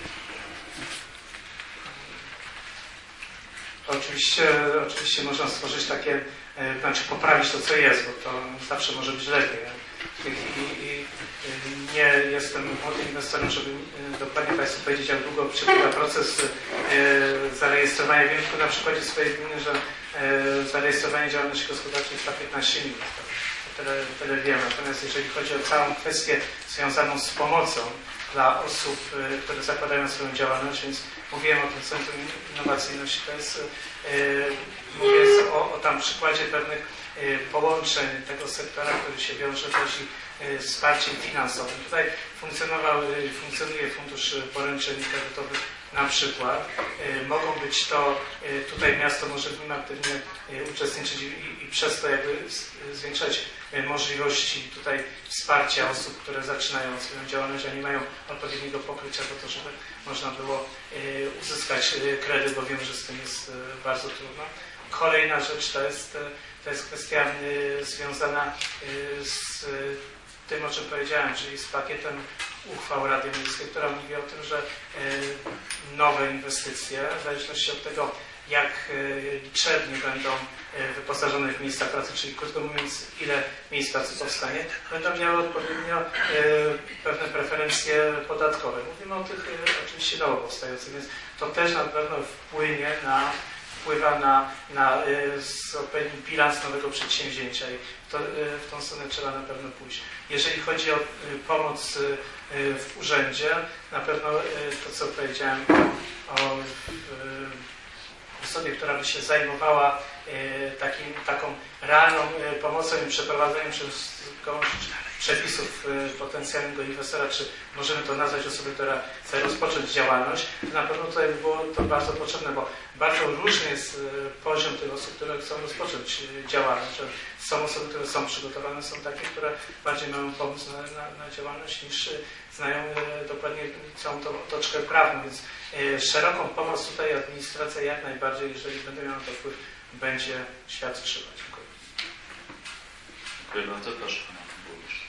Oczywiście można stworzyć takie, znaczy poprawić to, co jest, bo to zawsze może być lepiej. W tej chwili nie jestem młodym inwestorem, żeby dokładnie Państwu powiedzieć, jak długo przebiega proces zarejestrowania. Wiem tylko na przykładzie swojej gminy, że zarejestrowanie działalności gospodarczej trwa 15 minut. Tyle wiem. Natomiast jeżeli chodzi o całą kwestię związaną z pomocą dla osób, które zakładają swoją działalność, więc mówiłem o tym Centrum Innowacyjności, to jest, mówię o tam przykładzie pewnych połączeń tego sektora, który się wiąże też i z wsparciem finansowym. Tutaj funkcjonuje Fundusz Poręczeń Kredytowych na przykład. Mogą być to, tutaj miasto może w nim aktywnie uczestniczyć i przez to jakby zwiększać możliwości tutaj wsparcia osób, które zaczynają swoją działalność, a nie mają odpowiedniego pokrycia do to, żeby można było uzyskać kredyt, bo wiem, że z tym jest bardzo trudno. Kolejna rzecz to jest kwestia związana z tym, o czym powiedziałem, czyli z pakietem uchwał Rady Miejskiej, która mówi o tym, że nowe inwestycje, w zależności od tego, jak liczebnie będą wyposażone w miejsca pracy, czyli krótko mówiąc, ile miejsc pracy powstanie, będą miały odpowiednio pewne preferencje podatkowe. Mówimy o tych oczywiście nowo powstających, więc to też na pewno wpływa na odpowiedni bilans nowego przedsięwzięcia i w tą stronę trzeba na pewno pójść. Jeżeli chodzi o pomoc w urzędzie, na pewno to, co powiedziałem o osobie, która by się zajmowała taką realną pomocą i przeprowadzeniem przez kogoś przepisów potencjalnego inwestora, czy możemy to nazwać osobą, która chce rozpocząć działalność, to na pewno tutaj było to bardzo potrzebne, bo bardzo różny jest poziom tych osób, które chcą rozpocząć działalność. Są osoby, które są przygotowane, są takie, które bardziej mają pomysł na działalność niż znają dokładnie całą tą otoczkę prawną, więc szeroką pomoc tutaj administracja jak najbardziej, jeżeli będę miał na to wpływ, będzie świadczyła. Dziękuję. Dziękuję bardzo. Proszę Pana Burmistrza.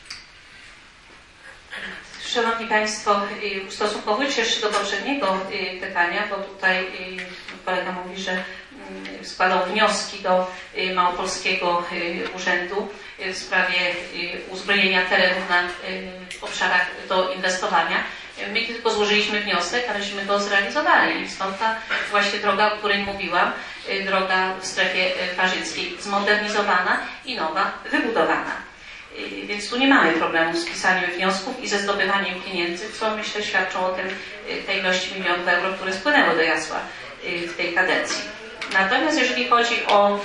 Szanowni Państwo, ustosunkowując się jeszcze do poprzedniego pytania, bo tutaj kolega mówi, że składał wnioski do Małopolskiego Urzędu w sprawie uzbrojenia terenów na obszarach do inwestowania. My tylko złożyliśmy wniosek, aleśmy go zrealizowali. I stąd ta właśnie droga, o której mówiłam, droga w strefie parzyckiej zmodernizowana i nowa wybudowana. Więc tu nie mamy problemu z pisaniem wniosków i ze zdobywaniem pieniędzy, co myślę świadczą o tym, tej ilości milionów euro, które spłynęło do Jasła w tej kadencji. Natomiast jeżeli chodzi o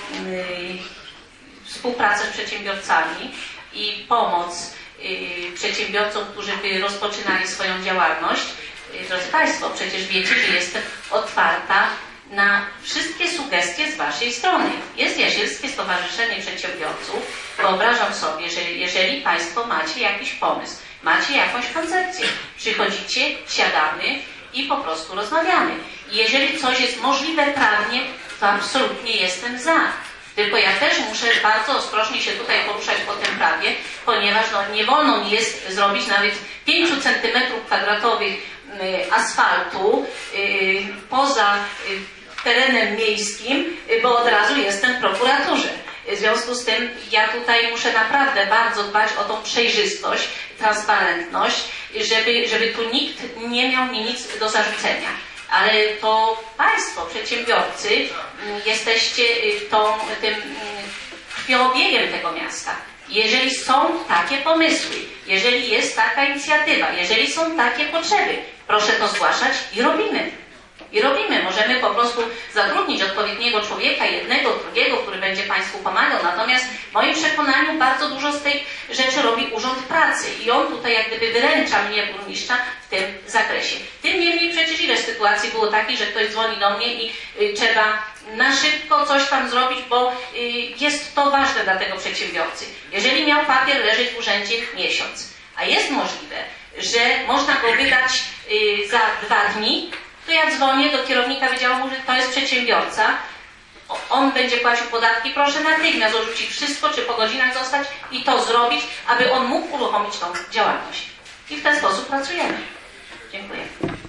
współpracę z przedsiębiorcami i pomoc przedsiębiorcom, którzy by rozpoczynali swoją działalność, drodzy Państwo, przecież wiecie, że jestem otwarta na wszystkie sugestie z Waszej strony. Jest Jasielskie Stowarzyszenie Przedsiębiorców. Wyobrażam sobie, że jeżeli Państwo macie jakiś pomysł, macie jakąś koncepcję, przychodzicie, siadamy i po prostu rozmawiamy. I jeżeli coś jest możliwe prawnie, to absolutnie jestem za. Tylko ja też muszę bardzo ostrożnie się tutaj poruszać po tym prawie, ponieważ nie wolno mi jest zrobić nawet 5 cm² asfaltu poza terenem miejskim, bo od razu jestem w prokuraturze. W związku z tym ja tutaj muszę naprawdę bardzo dbać o tą przejrzystość, transparentność, żeby tu nikt nie miał mi nic do zarzucenia. Ale to Państwo, przedsiębiorcy, jesteście tym krwiobiegiem tego miasta. Jeżeli są takie pomysły, jeżeli jest taka inicjatywa, jeżeli są takie potrzeby, proszę to zgłaszać i robimy. I robimy. Możemy po prostu zatrudnić odpowiedniego człowieka, jednego, drugiego, który będzie Państwu pomagał. Natomiast w moim przekonaniu bardzo dużo z tej rzeczy robi Urząd Pracy i on tutaj jak gdyby wyręcza mnie, burmistrza, w tym zakresie. Tym niemniej przecież ile sytuacji było takich, że ktoś dzwoni do mnie i trzeba na szybko coś tam zrobić, bo jest to ważne dla tego przedsiębiorcy. Jeżeli miał papier leżeć w urzędzie miesiąc, a jest możliwe, że można go wydać za 2 dni, to ja dzwonię do kierownika wydziału, że to jest przedsiębiorca, on będzie płacił podatki, proszę natychmiast odrzucić wszystko, czy po godzinach zostać i to zrobić, aby on mógł uruchomić tą działalność. I w ten sposób pracujemy. Dziękuję.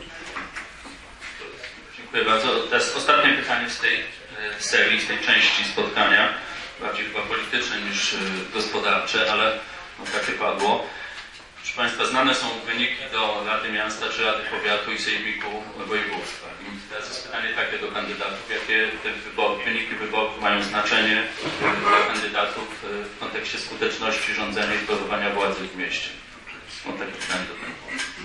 Dziękuję bardzo. Teraz ostatnie pytanie z tej serii, z tej części spotkania, bardziej chyba polityczne niż gospodarcze, ale takie padło. Proszę Państwa, znane są wyniki do Rady Miasta, czy Rady Powiatu i Sejmiku Województwa. I teraz jest pytanie takie do kandydatów, jakie te wyniki wyborów mają znaczenie dla kandydatów w kontekście skuteczności rządzenia i sprawowania władzy w mieście. Mam takie pytanie do Państwa.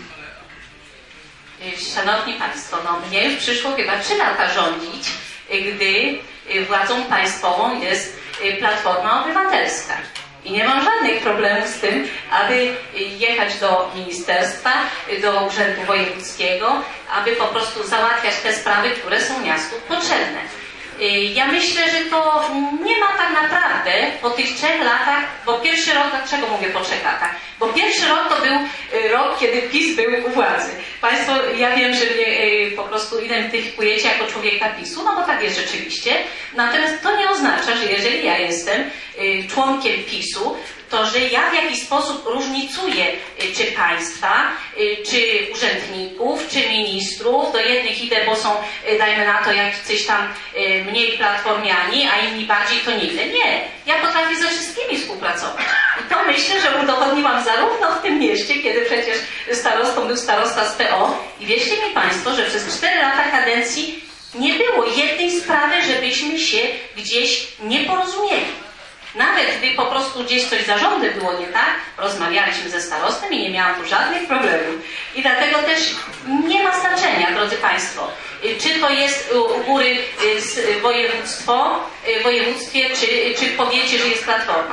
Szanowni Państwo, mnie już przyszło chyba 3 lata rządzić, gdy władzą państwową jest Platforma Obywatelska. I nie mam żadnych problemów z tym, aby jechać do ministerstwa, do urzędu wojewódzkiego, aby po prostu załatwiać te sprawy, które są miastu potrzebne. Ja myślę, że to nie ma tak naprawdę po tych 3 latach, bo pierwszy rok, dlaczego mówię po 3 latach? Bo pierwszy rok to był rok, kiedy PiS był u władzy. Państwo, ja wiem, że mnie po prostu identyfikujecie jako człowieka PiS-u, no bo tak jest rzeczywiście. Natomiast to nie oznacza, że jeżeli ja jestem członkiem PiS-u, to że ja w jakiś sposób różnicuję czy państwa, czy urzędników, czy ministrów. Do jednych idę, bo są, dajmy na to, jacyś tam mniej platformiani, a inni bardziej, to nigdy. Nie. Ja potrafię ze wszystkimi współpracować. I to myślę, że udowodniłam zarówno w tym mieście, kiedy przecież starostą był starosta z PO. I wierzcie mi Państwo, że przez 4 lata kadencji nie było jednej sprawy, żebyśmy się gdzieś nie porozumieli. Nawet gdy po prostu gdzieś coś z zarządem było nie tak, rozmawialiśmy ze starostem i nie miałam tu żadnych problemów. I dlatego też nie ma znaczenia, drodzy Państwo, czy to jest u góry województwie, czy powiecie, że jest Platforma. Nie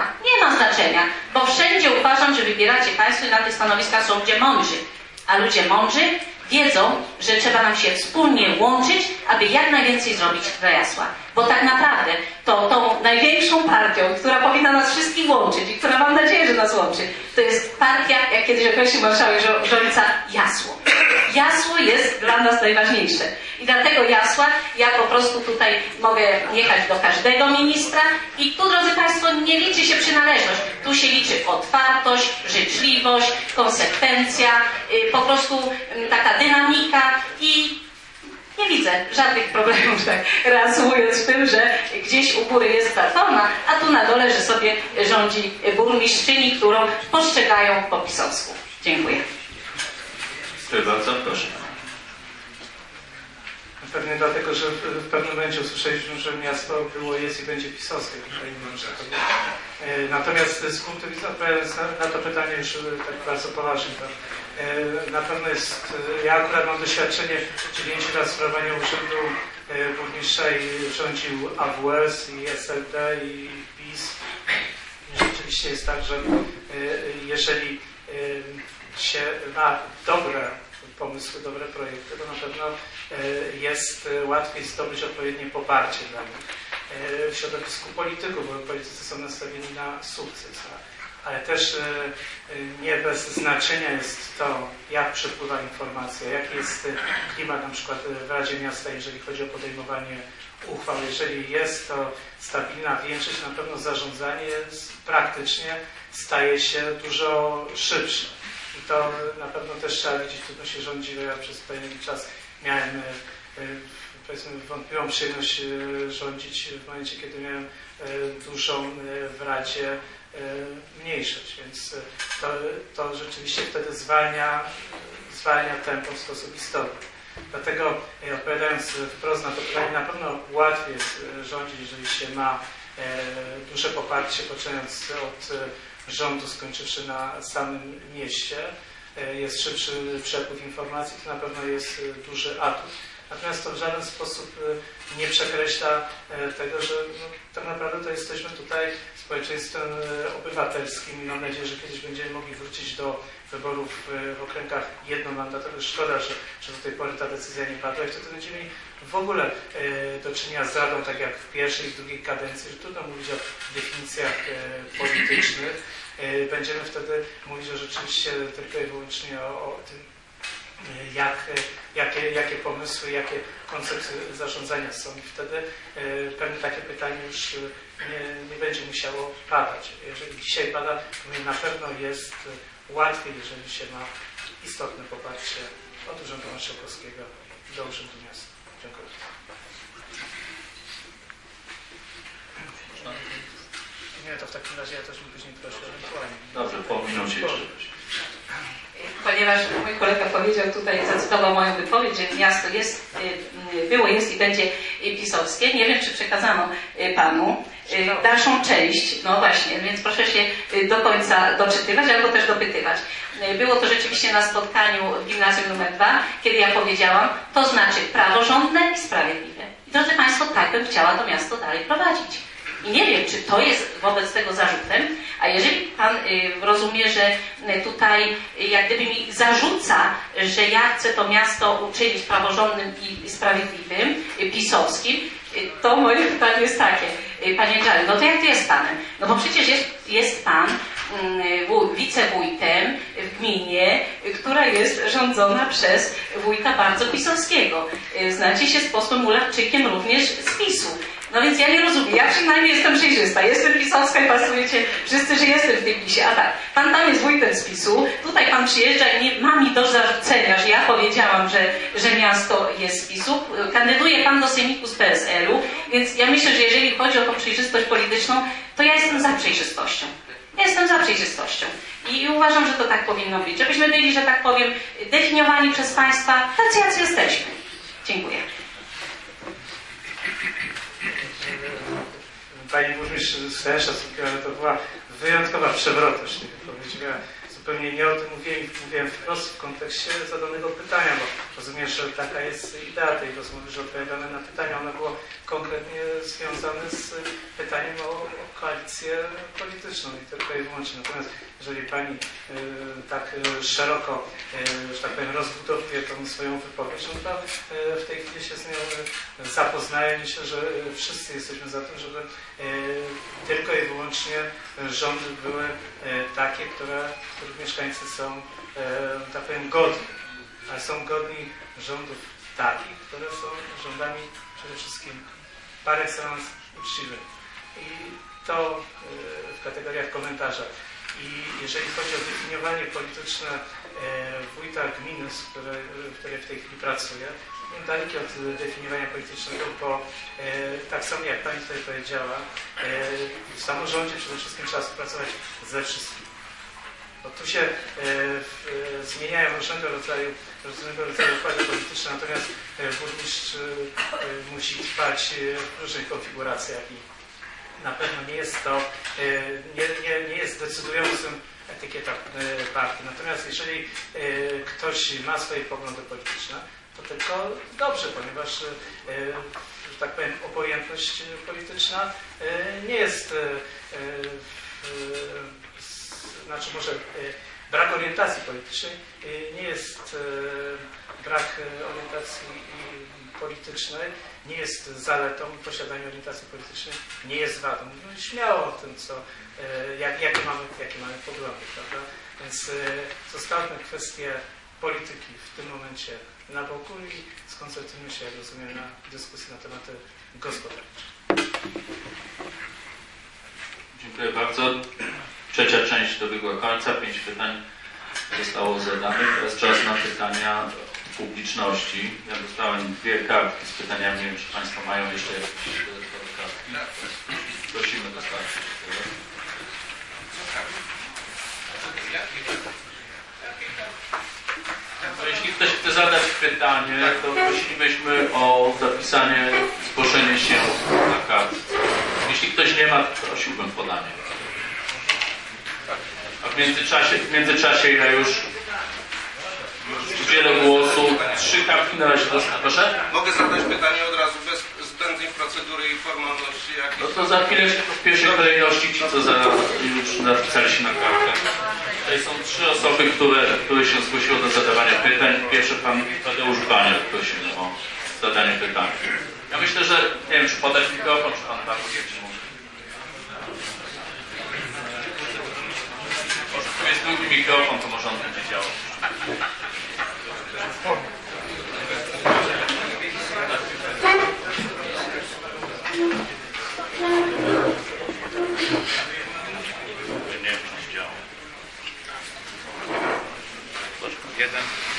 ma znaczenia, bo wszędzie uważam, że wybieracie Państwo i na tych stanowiskach są ludzie mądrzy. A ludzie mądrzy wiedzą, że trzeba nam się wspólnie łączyć, aby jak najwięcej zrobić dla Jasła. Bo tak naprawdę to tą największą partią, która powinna nas wszystkich łączyć i która mam nadzieję, że nas łączy, to jest partia, jak kiedyś określił marszałek Żońca, Jasło. Jasło jest dla nas najważniejsze. I dlatego Jasła ja po prostu tutaj mogę jechać do każdego ministra i tu, drodzy Państwo, nie liczy się przynależność. Tu się liczy otwartość, życzliwość, konsekwencja, po prostu taka dynamika i nie widzę żadnych problemów, tak reasumując w tym, że gdzieś u góry jest Platforma, a tu na dole, że sobie rządzi burmistrzyni, którą postrzegają po pisowsku. Dziękuję. Dziękuję bardzo, proszę. Pewnie dlatego, że w pewnym momencie usłyszeliśmy, że miasto było, jest i będzie pisowskie. Natomiast z punktu widzenia, na to pytanie już tak bardzo poważnie, to na pewno jest, ja akurat mam doświadczenie 9 lat sprawowania urzędu burmistrza i rządził AWS i SLD i PiS. Rzeczywiście jest tak, że jeżeli się ma dobre pomysły, dobre projekty, to na pewno jest łatwiej zdobyć odpowiednie poparcie dla nich w środowisku polityków, bo politycy są nastawieni na sukces. Ale też nie bez znaczenia jest to, jak przepływa informacja, jaki jest klimat na przykład w Radzie Miasta, jeżeli chodzi o podejmowanie uchwał. Jeżeli jest to stabilna większość, na pewno zarządzanie praktycznie staje się dużo szybsze. I to na pewno też trzeba widzieć, trudno się rządzi, ja przez pewien czas miałem powiedzmy wątpliwą przyjemność rządzić w momencie, kiedy miałem dużą w Radzie mniejszość, więc to rzeczywiście wtedy zwalnia tempo w sposób istotny. Dlatego odpowiadając wprost na to pytanie, na pewno łatwiej jest rządzić, jeżeli się ma duże poparcie, poczynając od rządu, skończywszy na samym mieście, jest szybszy przepływ informacji, to na pewno jest duży atut. Natomiast to w żaden sposób nie przekreśla tego, że tak naprawdę to jesteśmy tutaj społeczeństwem obywatelskim i mam nadzieję, że kiedyś będziemy mogli wrócić do wyborów w okręgach jednomandatowych. Szkoda, że do tej pory ta decyzja nie padła i wtedy będziemy mieli w ogóle do czynienia z radą, tak jak w pierwszej i w drugiej kadencji, że trudno mówić o definicjach politycznych. Będziemy wtedy mówić rzeczywiście tylko i wyłącznie o tym, jakie pomysły, jakie koncepcje zarządzania są i wtedy pewnie takie pytanie już nie będzie musiało padać. Jeżeli dzisiaj pada, to na pewno jest łatwiej, jeżeli się ma istotne poparcie od Urzędu Marszałkowskiego do Urzędu Miasta. Dziękuję. Nie, to w takim razie ja też bym później prosił ewentualnie. Dobrze, po minucie jeszcze. Ponieważ mój kolega powiedział tutaj, zacytował moją wypowiedź, że miasto jest, było, jest i będzie pisowskie. Nie wiem, czy przekazano Panu dalszą część. No właśnie, więc proszę się do końca doczytywać albo też dopytywać. Było to rzeczywiście na spotkaniu w gimnazjum nr 2, kiedy ja powiedziałam, to znaczy praworządne i sprawiedliwe. I drodzy Państwo, tak bym chciała to miasto dalej prowadzić. I nie wiem, czy to jest wobec tego zarzutem, a jeżeli Pan rozumie, że tutaj jak gdyby mi zarzuca, że ja chcę to miasto uczynić praworządnym i sprawiedliwym, pisowskim, to moje pytanie jest takie, Panie Dżary, no to jak to jest Panem? No bo przecież jest Pan wicewójtem w gminie, która jest rządzona przez wójta bardzo pisowskiego. Znacie się z posłem Mularczykiem również z PiS-u. No więc ja nie rozumiem, ja przynajmniej jestem przejrzysta, jestem pisowska i pasujecie wszyscy, że jestem w tej PiS-ie. A tak, Pan tam jest wójtem z PiS-u, tutaj Pan przyjeżdża i nie ma mi do zarzucenia, że ja powiedziałam, że miasto jest z PiS-u. Kandyduje Pan do sejmiku z PSL-u, więc ja myślę, że jeżeli chodzi o tą przejrzystość polityczną, to ja jestem za przejrzystością. Ja jestem za przejrzystością i uważam, że to tak powinno być, żebyśmy byli, że tak powiem, definiowani przez Państwa tacy, jacy jesteśmy. Dziękuję. Pani burmistrz Stęsza, to była wyjątkowa przewrotność tej wypowiedzi. Miała zupełnie nie o tym mówiłem wprost w kontekście zadanego pytania, bo rozumiem, że taka jest idea tej rozmowy, że odpowiadamy na pytania. Ono było konkretnie związane z pytaniem o koalicję polityczną i tylko i wyłącznie. Natomiast jeżeli Pani tak szeroko, że tak powiem, rozbudowuje tą swoją wypowiedź, no to w tej chwili się z nią zapoznaję. Myślę, że wszyscy jesteśmy za tym, żeby tylko i wyłącznie rządy były takie, których mieszkańcy są, tak powiem, godni. Ale są godni rządów takich, które są rządami przede wszystkim par excellence uczciwymi. I to w kategoriach komentarza. I jeżeli chodzi o definiowanie polityczne wójta gminy, w której w tej chwili pracuję, jestem daleki od definiowania politycznego, bo tak samo jak Pani tutaj powiedziała, w samorządzie przede wszystkim trzeba współpracować ze wszystkimi. Bo tu się zmieniają różnego rodzaju układy polityczne, natomiast burmistrz musi trwać w różnych konfiguracjach i na pewno nie jest to, nie jest decydującym etykieta partii. Natomiast jeżeli ktoś ma swoje poglądy polityczne, to tylko dobrze, ponieważ, że tak powiem, obojętność polityczna nie jest, znaczy może brak orientacji politycznej nie jest, brak orientacji politycznej nie jest zaletą, posiadanie orientacji politycznej nie jest wadą. Mówimy śmiało o tym, jakie mamy poglądy, prawda? Więc zostawmy kwestię polityki w tym momencie na boku i skoncentrujmy się, jak rozumiem, na dyskusji na tematy gospodarcze. Dziękuję bardzo. Trzecia część dobiegła końca. 5 pytań zostało zadanych. Teraz czas na pytania publiczności. Ja dostałem 2 kartki z pytaniami. Nie wiem, czy Państwo mają jeszcze jakieś dodatkowe kartki. Prosimy dostarczyć. Jeśli ktoś chce zadać pytanie, to prosilibyśmy o zapisanie, zgłoszenie się na kartce. Jeśli ktoś nie ma, to prosiłbym podanie. A w międzyczasie ja już udzielę głosu. 3 kartki na razie dostałem. Proszę? Mogę zadać pytanie od razu, bez zbędnej procedury i formalności jakiejś? No to za chwileczkę w pierwszej kolejności ci, co już napisali się na kartę. Tutaj są 3 osoby, które się zgłosiły do zadawania pytań. Pierwszy pan Tadeusz Baniak prosił o zadanie pytania. Ja myślę, że nie wiem, czy podać mikrofon, czy pan Paweł mówi. Może tu jest drugi mikrofon, to może on będzie działał. Nie wiem, czy on działa. Jeden.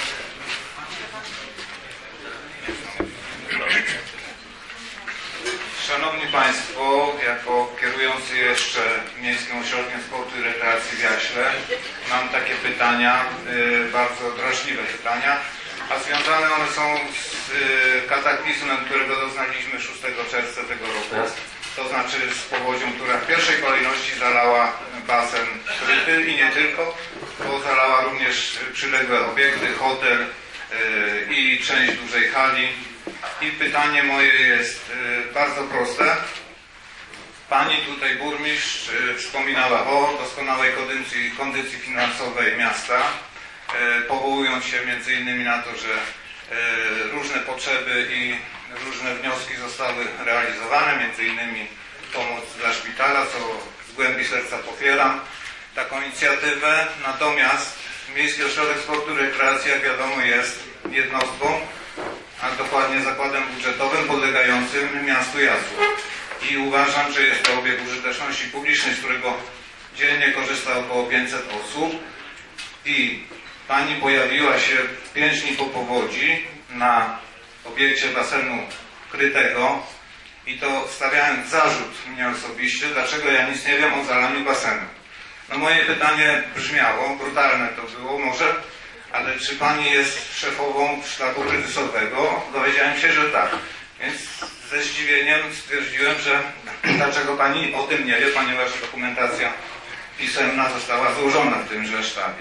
Szanowni Państwo, jako kierujący jeszcze Miejskim Ośrodkiem Sportu i Rekreacji w Jaśle mam takie pytania, bardzo drażliwe pytania, a związane one są z kataklizmem, którego doznaliśmy 6 czerwca tego roku. To znaczy z powodzią, która w pierwszej kolejności zalała basen Kryty i nie tylko, bo zalała również przyległe obiekty, hotel i część dużej hali. I pytanie moje jest bardzo proste. Pani tutaj burmistrz wspominała o doskonałej kondycji finansowej miasta, powołując się między innymi na to, że różne potrzeby i różne wnioski zostały realizowane, między innymi pomoc dla szpitala, co z głębi serca popieram taką inicjatywę. Natomiast Miejski Ośrodek Sportu i Rekreacji, jak wiadomo, jest jednostką, a dokładnie zakładem budżetowym podlegającym miastu Jasło. I uważam, że jest to obiekt użyteczności publicznej, z którego dziennie korzysta około 500 osób. I pani pojawiła się 5 dni po powodzi na obiekcie basenu Krytego i to stawiając zarzut mnie osobiście, dlaczego ja nic nie wiem o zalaniu basenu. No moje pytanie brzmiało, brutalne to było może, ale czy pani jest szefową sztabu kryzysowego? Dowiedziałem się, że tak. Więc ze zdziwieniem stwierdziłem, że dlaczego pani o tym nie wie, ponieważ dokumentacja pisemna została złożona w tymże sztabie.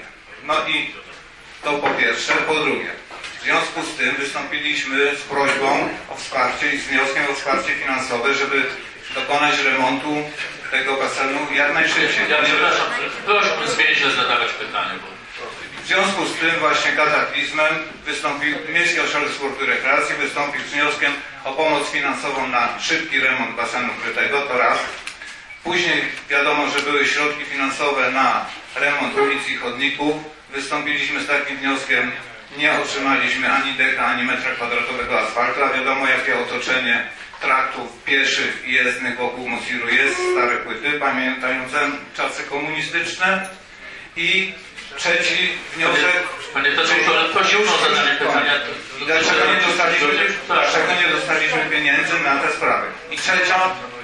No i to po pierwsze. Po drugie, w związku z tym wystąpiliśmy z prośbą o wsparcie i z wnioskiem o wsparcie finansowe, żeby dokonać remontu tego basenu jak najszybciej. Ja przepraszam, proszę zwięźle zadawać pytania. W związku z tym właśnie kataklizmem Miejski Ośrodek Sportu i Rekreacji wystąpił z wnioskiem o pomoc finansową na szybki remont basenu krytego, to raz. Później wiadomo, że były środki finansowe na remont ulic i chodników. Wystąpiliśmy z takim wnioskiem, nie otrzymaliśmy ani deka, ani metra kwadratowego asfaltu, a wiadomo jakie otoczenie traktów pieszych i jezdnych wokół Mosiru jest, stare płyty pamiętające czasy komunistyczne. I trzeci wniosek... Panie Tadeuszu, ale prosił o zadanie pytania. Dlaczego nie dostaliśmy pieniędzy na te sprawy? I trzecia,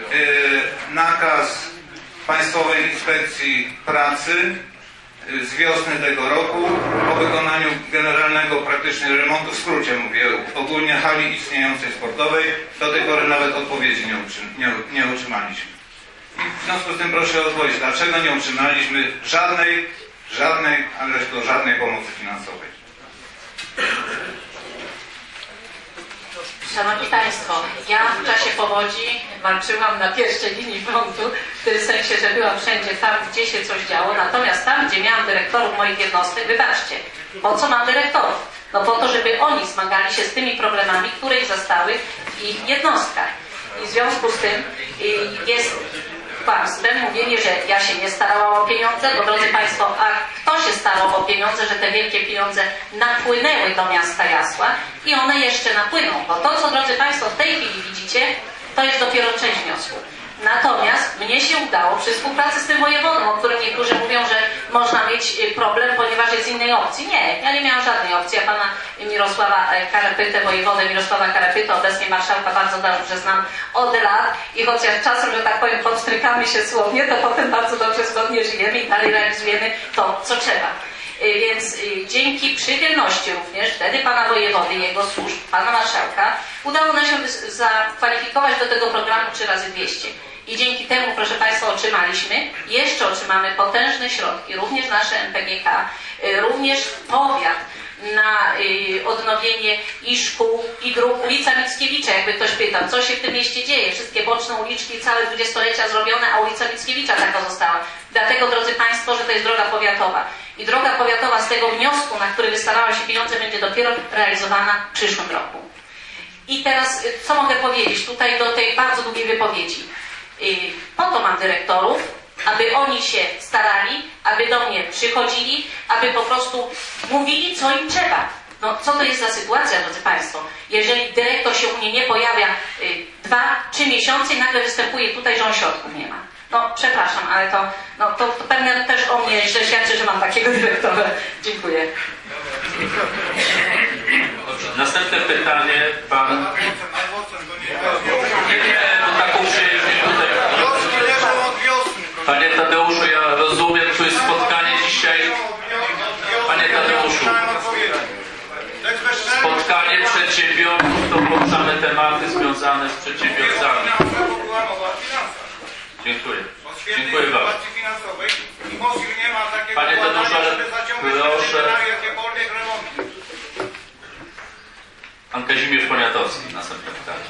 nakaz Państwowej Inspekcji Pracy z wiosny tego roku o wykonaniu generalnego praktycznie remontu, w skrócie mówię, ogólnie hali istniejącej sportowej. Do tej pory nawet odpowiedzi nie otrzymaliśmy. I w związku z tym proszę o odpowiedź, dlaczego nie otrzymaliśmy żadnej pomocy finansowej. Szanowni Państwo, ja w czasie powodzi walczyłam na pierwszej linii frontu, w tym sensie, że byłam wszędzie tam, gdzie się coś działo, natomiast tam, gdzie miałam dyrektorów moich jednostek, wybaczcie, po co mam dyrektorów? No po to, żeby oni zmagali się z tymi problemami, które ich zastały w ich jednostkach. I w związku z tym jest kłamstwem mówienie, że ja się nie starałam o pieniądze, bo drodzy Państwo, a kto się starał o pieniądze, że te wielkie pieniądze napłynęły do miasta Jasła i one jeszcze napłyną, bo to, co drodzy Państwo w tej chwili widzicie, to jest dopiero część wniosku. Natomiast mnie się udało przy współpracy z tym wojewodą, o którym niektórzy mówią, że można mieć problem, ponieważ jest innej opcji. Nie, ja nie miałam żadnej opcji. Ja pana Mirosława Karapytę, wojewodę Mirosława Karapytę, obecnie marszałka, bardzo dobrze znam od lat i chociaż czasem, że tak powiem, podstrykamy się słownie, to potem bardzo dobrze zgodnie żyjemy i dalej realizujemy to, co trzeba. Więc dzięki przychylności również wtedy pana wojewody i jego służb, pana marszałka, udało nam się zakwalifikować do tego programu 3x200. I dzięki temu, proszę Państwa, jeszcze otrzymamy potężne środki, również nasze MPGK, również powiat na odnowienie i szkół, i dróg. Ulica Mickiewicza, jakby ktoś pytał, co się w tym mieście dzieje. Wszystkie boczne uliczki, całe 20-lecia zrobione, a ulica Mickiewicza taka została. Dlatego, drodzy Państwo, że to jest droga powiatowa. I droga powiatowa z tego wniosku, na który wystarała się pieniądze, będzie dopiero realizowana w przyszłym roku. I teraz, co mogę powiedzieć tutaj do tej bardzo długiej wypowiedzi? Po to mam dyrektorów, aby oni się starali, aby do mnie przychodzili, aby po prostu mówili, co im trzeba. No, co to jest za sytuacja, drodzy Państwo? Jeżeli dyrektor się u mnie nie pojawia 2-3 miesiące i nagle występuje tutaj, że on środków nie ma. No, przepraszam, ale to pewnie też o mnie źle świadczy, że mam takiego dyrektora. Dziękuję. Następne pytanie, pan... taką przyjemność tutaj. Panie Tadeuszu, ja rozumiem, tu jest spotkanie dzisiaj. Panie Tadeuszu, spotkanie przedsiębiorców, to poruszamy tematy związane z przedsiębiorcami. Dziękuję. Dziękuję bardzo. Panie Tadeuszu, ale proszę... Pan Kazimierz Poniatowski, następne pytanie.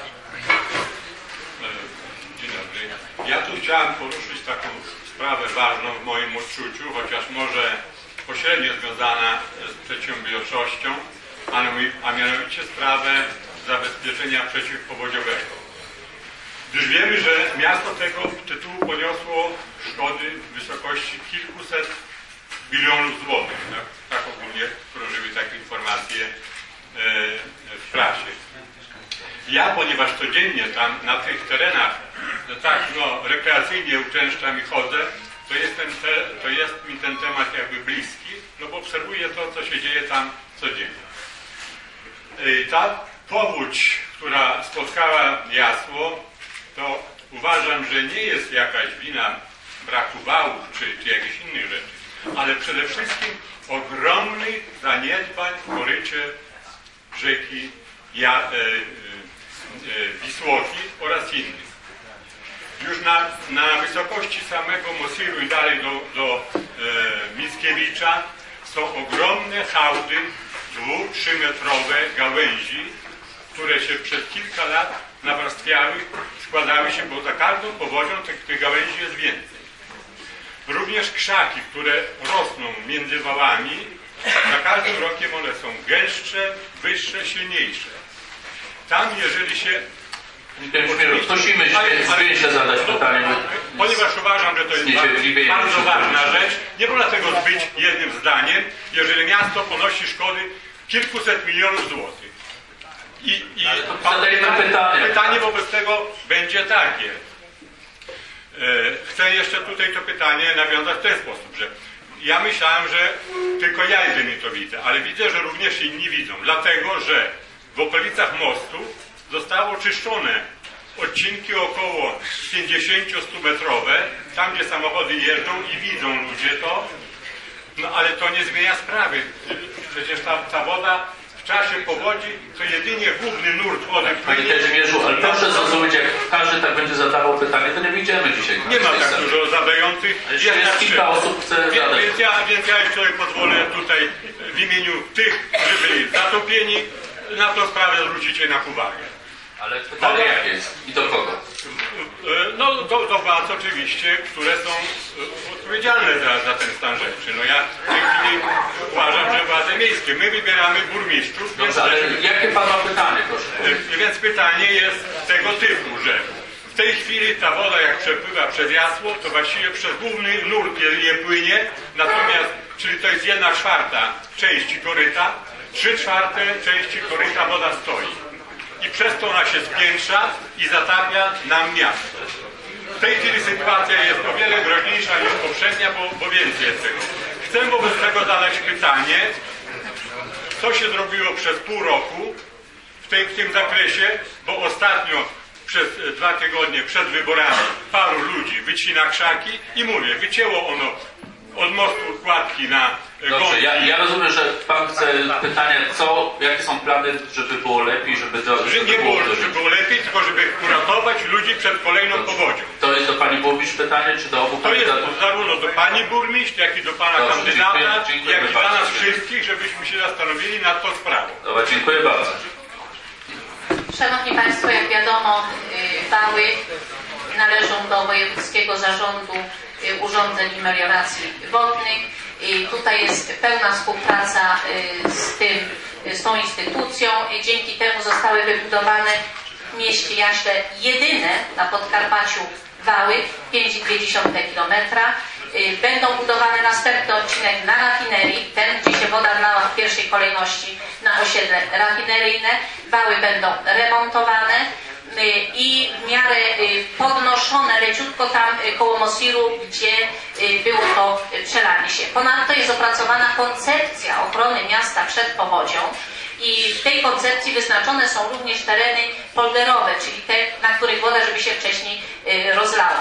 Dzień dobry. Ja tu chciałem poruszyć taką sprawę ważną w moim odczuciu, chociaż może pośrednio związana z przedsiębiorczością, a mianowicie sprawę zabezpieczenia przeciwpowodziowego. Gdyż wiemy, że miasto tego tytułu poniosło szkody w wysokości kilkuset milionów złotych. Tak ogólnie krążyły takie informacje w prasie. Ja, ponieważ codziennie tam na tych terenach rekreacyjnie uczęszczam i chodzę, to jest mi ten temat jakby bliski, no bo obserwuję to, co się dzieje tam codziennie. Ta powódź, która spotkała Jasło, to uważam, że nie jest jakaś wina braku wałów czy jakichś innych rzeczy, ale przede wszystkim ogromnych zaniedbań w korycie rzeki Wisłoki oraz innych. Już na wysokości samego Mosiru i dalej do Mickiewicza są ogromne hałdy 2-3 metrowe gałęzi, które się przez kilka lat nawarstwiały, składały się, bo za każdą powodzią tych gałęzi jest więcej. Również krzaki, które rosną między wałami, za każdym rokiem one są gęstsze, wyższe, silniejsze. Tam, jeżeli się... Prosimy zwięźle zadać pytanie. Ponieważ uważam, że to jest bardzo ważna rzecz, nie można tego zbyć jednym zdaniem, jeżeli miasto ponosi szkody kilkuset milionów złotych. Pytanie wobec tego będzie takie. Chcę jeszcze tutaj to pytanie nawiązać w ten sposób, że ja myślałem, że tylko ja jedynie to widzę, ale widzę, że również inni widzą, dlatego, że w okolicach mostu zostało czyszczone odcinki około 50-100 metrowe, tam gdzie samochody jeżdżą i widzą ludzie to, no ale to nie zmienia sprawy. Przecież ta woda w czasie powodzi to jedynie główny nurt wody. Panie Kazimierzu, ale proszę zrozumieć, jak każdy tak będzie zadawał pytanie, to nie wyjdziemy dzisiaj. Nie ma tak dużo zadających. Jest kilka osób chce zadać. Więc ja sobie pozwolę tutaj w imieniu tych, którzy byli zatopieni, na tą sprawę zwrócić jednak uwagę. Ale pytanie jakie jest? I do kogo? No do władz oczywiście, które są odpowiedzialne za ten stan rzeczy. No ja w tej chwili uważam, że władze miejskie. My wybieramy burmistrzów. Dobrze, ale jakie Pan ma pytanie, proszę? Więc pytanie jest tego typu, że w tej chwili ta woda jak przepływa przez Jasło, to właściwie przez główny nurt je płynie, natomiast, czyli to jest 1/4 części koryta, 3/4 części koryta woda stoi. I przez to ona się spiętrza i zatapia nam miasto. W tej chwili sytuacja jest o wiele groźniejsza niż poprzednia, bo więcej jest tego. Chcę wobec tego zadać pytanie, co się zrobiło przez pół roku w tym zakresie, bo ostatnio przez 2 tygodnie przed wyborami paru ludzi wycina krzaki i mówię, wycięło ono od mostu kładki na Dobrze, ja rozumiem, że Pan chce pytania, jakie są plany, żeby było lepiej, żeby było lepiej, tylko żeby uratować ludzi przed kolejną powodzią. To jest do Pani burmistrz pytanie, czy do obu kandydatów? To jest zarówno do Pani burmistrz, jak i do Pana kandydata, jak i dla nas wszystkich, żebyśmy się zastanowili nad tą sprawą. Dobra, dziękuję bardzo. Szanowni Państwo, jak wiadomo, wały należą do Wojewódzkiego Zarządu Urządzeń i Melioracji Wodnych. I tutaj jest pełna współpraca z tą instytucją. Dzięki temu zostały wybudowane w mieście Jaśle jedyne na Podkarpaciu wały 5,2 km. Będą budowane następny odcinek na rafinerii, ten gdzie się woda lała w pierwszej kolejności na osiedle rafineryjne. Wały będą remontowane i w miarę podnoszone leciutko tam koło Mosiru, gdzie było to przelanie się. Ponadto jest opracowana koncepcja ochrony miasta przed powodzią i w tej koncepcji wyznaczone są również tereny polderowe, czyli te, na których woda, żeby się wcześniej rozlała.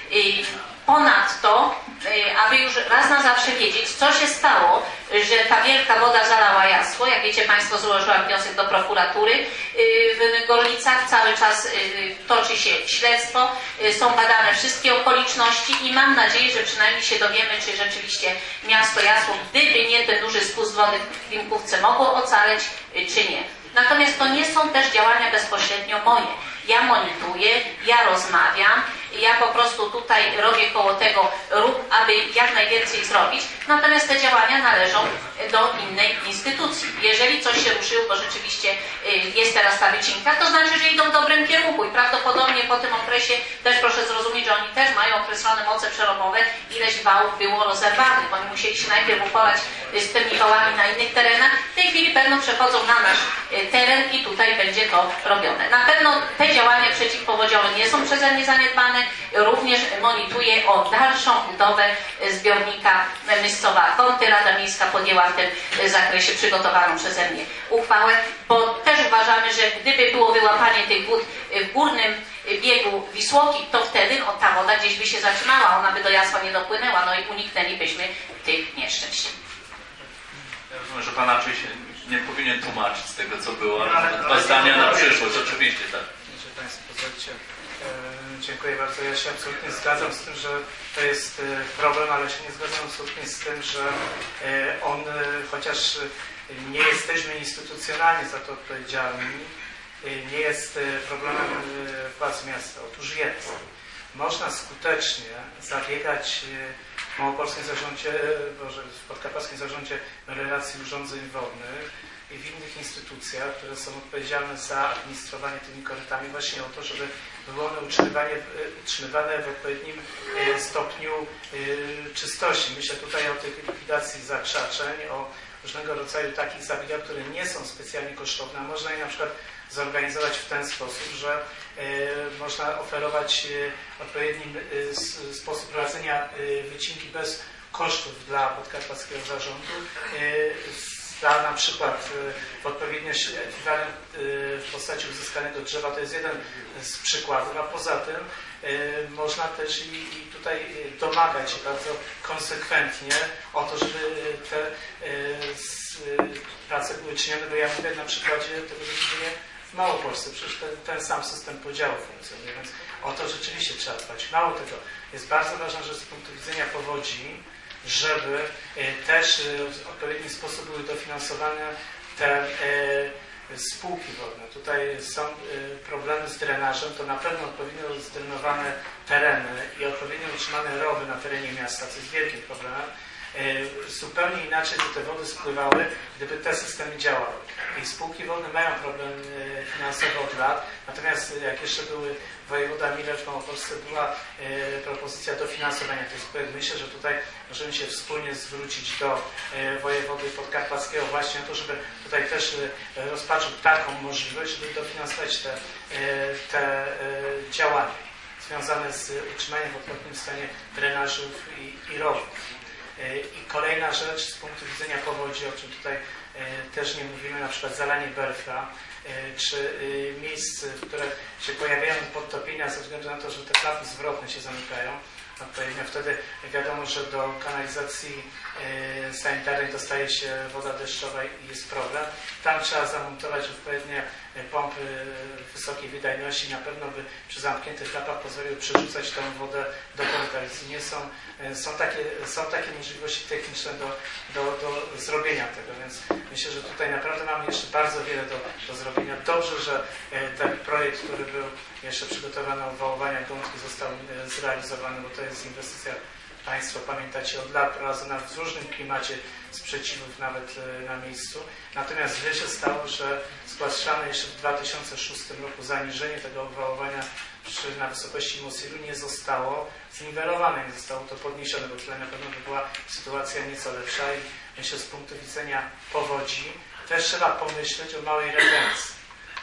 Ponadto, aby już raz na zawsze wiedzieć, co się stało, że ta wielka woda zalała Jasło. Jak wiecie Państwo, złożyłam wniosek do prokuratury w Gorlicach. Cały czas toczy się śledztwo, są badane wszystkie okoliczności i mam nadzieję, że przynajmniej się dowiemy, czy rzeczywiście miasto Jasło, gdyby nie ten duży spust wody w Klimkówce, mogło ocaleć, czy nie. Natomiast to nie są też działania bezpośrednio moje. Ja monitoruję, ja rozmawiam, ja po prostu tutaj robię koło tego ruch, aby jak najwięcej zrobić, natomiast te działania należą do innej instytucji. Jeżeli coś się ruszyło, bo rzeczywiście jest teraz ta wycinka, to znaczy, że idą w dobrym kierunku i prawdopodobnie po tym okresie też proszę zrozumieć, że oni też mają określone moce przerobowe, ileś wałów było rozerwanych, bo oni musieli się najpierw uporać z tymi wałami na innych terenach, w tej chwili pewno przechodzą na nasz teren i tutaj będzie to robione. Na pewno te działania przeciwpowodziowe nie są przeze mnie zaniedbane, również monituję o dalszą budowę zbiornika Myscowa Kąty. Rada Miejska podjęła w tym zakresie przygotowaną przeze mnie uchwałę, bo też uważamy, że gdyby było wyłapanie tych wód w górnym biegu Wisłoki, to wtedy ta woda gdzieś by się zatrzymała, ona by do Jasła nie dopłynęła, no i uniknęlibyśmy tych nieszczęść. Ja rozumiem, że Pan raczej się nie powinien tłumaczyć z tego, co było, ale dwa zdania na przyszłość, oczywiście tak. Państwo pozwolicie. Dziękuję bardzo. Ja się absolutnie zgadzam z tym, że to jest problem, ale się nie zgadzam absolutnie z tym, że on, chociaż nie jesteśmy instytucjonalnie za to odpowiedzialni, nie jest problemem władz miasta. Otóż jest. Można skutecznie zabiegać w Małopolskim Zarządzie, w Podkarpackim Zarządzie Melioracji i Urządzeń Wodnych i w innych instytucjach, które są odpowiedzialne za administrowanie tymi korytami, właśnie o to, żeby były one utrzymywane w odpowiednim stopniu czystości. Myślę tutaj o tej likwidacji zakrzaczeń, o różnego rodzaju takich zabiegach, które nie są specjalnie kosztowne. Można je na przykład zorganizować w ten sposób, że można oferować odpowiedni sposób prowadzenia wycinki bez kosztów dla Podkarpackiego Zarządu, za na przykład w odpowiedniość ekwiwalent w postaci uzyskanego drzewa. To jest jeden z przykładów, a poza tym można też i tutaj domagać się bardzo konsekwentnie o to, żeby te prace były czynione, bo ja mówię na przykładzie tego, że się dzieje w Małopolsce. Przecież ten sam system podziału funkcjonuje, więc o to rzeczywiście trzeba dbać. Mało tego, jest bardzo ważna rzecz z punktu widzenia powodzi, żeby też w odpowiedni sposób były dofinansowane te spółki wodne. Tutaj są problemy z drenażem, to na pewno odpowiednio zdrenowane tereny i odpowiednio utrzymane rowy na terenie miasta, co jest wielkim problemem. Zupełnie inaczej by te wody spływały, gdyby te systemy działały. I spółki wodne mają problem finansowy od lat, natomiast jak jeszcze były wojewoda Miller w Małopolsce, była propozycja dofinansowania tych spółek. Myślę, że tutaj możemy się wspólnie zwrócić do wojewody podkarpackiego właśnie o to, żeby tutaj też rozpatrzył taką możliwość, żeby dofinansować te działania związane z utrzymaniem w odpowiednim stanie drenażów i rowów. I kolejna rzecz z punktu widzenia powodzi, o czym tutaj też nie mówimy, na przykład zalanie Belfra, czy miejsc, w które się pojawiają podtopienia ze względu na to, że te klapy zwrotne się zamykają. Odpowiednio wtedy wiadomo, że do kanalizacji sanitarnej dostaje się woda deszczowa i jest problem. Tam trzeba zamontować odpowiednie pompy wysokiej wydajności. Na pewno by przy zamkniętych klapach pozwoliły przerzucać tę wodę do kanalizacji. Nie są takie możliwości techniczne do zrobienia tego, więc myślę, że tutaj naprawdę mamy jeszcze bardzo wiele do zrobienia. Dobrze, że ten projekt, który był jeszcze przygotowany obwałowania Gątki, został zrealizowany, bo to jest inwestycja, Państwo pamiętacie, od lat prowadzona w różnym klimacie sprzeciwów nawet na miejscu. Natomiast źle się stało, że zgłaszane jeszcze w 2006 roku zaniżenie tego obwałowania na wysokości Mosiru nie zostało zniwelowane, nie zostało to podniesione, bo tutaj na pewno by była sytuacja nieco lepsza i myślę, z punktu widzenia powodzi też trzeba pomyśleć o małej retencji.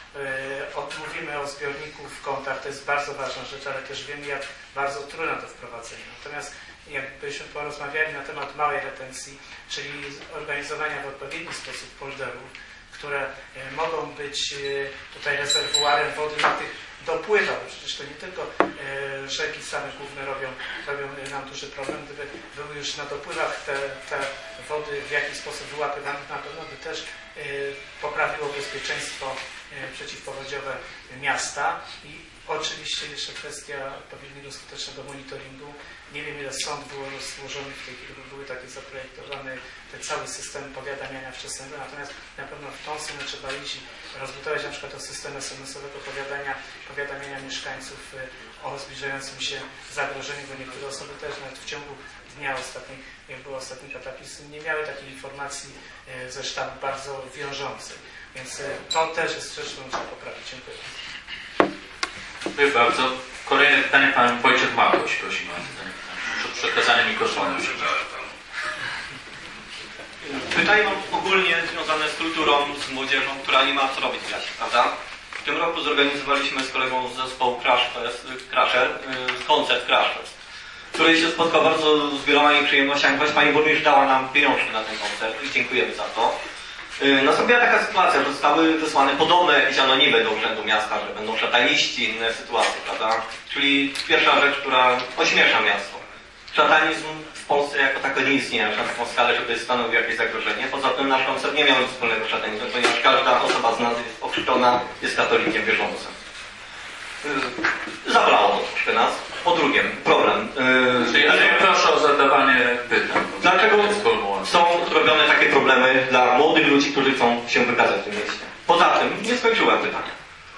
Mówimy o zbiorniku w kątach, to jest bardzo ważna rzecz, ale też wiemy, jak bardzo trudno to wprowadzenie. Natomiast jakbyśmy porozmawiali na temat małej retencji, czyli organizowania w odpowiedni sposób polderów, które mogą być tutaj rezerwuarem wody na tych dopływach, bo przecież to nie tylko rzeki same główne robią nam duży problem. Gdyby były już na dopływach te wody w jakiś sposób wyłapywane, na pewno by też poprawiło bezpieczeństwo przeciwpowodziowe miasta. I oczywiście jeszcze kwestia odpowiedniego skutecznego monitoringu. Nie wiem, ile sąd było złożonych w tej chwili, bo były takie zaprojektowane te cały system powiadamiania wczesnego, natomiast na pewno w tą stronę trzeba iść i rozbudować na przykład o system SMS-owego powiadamiania mieszkańców o zbliżającym się zagrożeniu, bo niektóre osoby też nawet w ciągu dnia ostatnich, jak był ostatni kataklizm, nie miały takiej informacji ze sztabu bardzo wiążącej. Więc to też jest rzecz, którą trzeba poprawić. Dziękuję. Dziękuję bardzo. Kolejne pytanie pan Wojciech Makoś. Prosimy o przekazanie mikrofonu. Pytanie mam ogólnie związane z kulturą, z młodzieżą, która nie ma co robić w klasie, prawda? W tym roku zorganizowaliśmy z kolegą z zespołu koncert Crash Fest, który się spotkał bardzo z wieloma przyjemnościami, choć pani burmistrz dała nam pieniążki na ten koncert i dziękujemy za to. Nastąpiła taka sytuacja, że zostały wysłane podobne jakieś anonimy do Urzędu Miasta, że będą szataniści, inne sytuacje, prawda? Czyli pierwsza rzecz, która ośmiesza miasto. Szatanizm w Polsce jako tako nie istnieje na taką skalę, żeby stanowił jakieś zagrożenie. Poza tym nasz koncert nie miał nic wspólnego z szatanizmem, ponieważ każda osoba z nas jest ochrzczona, jest katolikiem wierzącym. Zabolało to troszkę nas. Po drugie, problem. Ale proszę o zadawanie pytań. Dlaczego są robione takie problemy dla młodych ludzi, którzy chcą się wykazać w tym mieście? Poza tym, nie skończyłem pytania.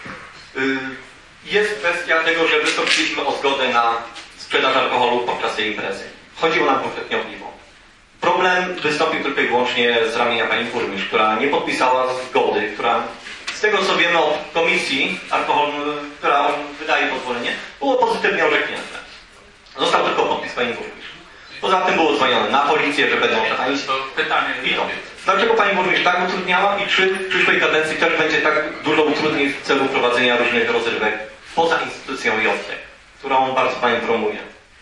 Jest kwestia tego, że wystąpiliśmy o zgodę na sprzedaż alkoholu podczas tej imprezy. Chodziło nam konkretnie o piwo. Problem wystąpił tylko i wyłącznie z ramienia pani burmistrz, która nie podpisała zgody, która z tego co wiemy od komisji alkoholnej, która wydaje pozwolenie, było pozytywnie orzeknięte. Został tylko podpis pani burmistrz. Poza tym było dzwonione na policję, że będą szatanić. To pytanie I to. Dlaczego pani burmistrz tak utrudniała i czy w przyszłej kadencji też będzie tak dużo utrudnień w celu prowadzenia różnych rozrywek poza instytucją JOTEK, którą bardzo pani promuje?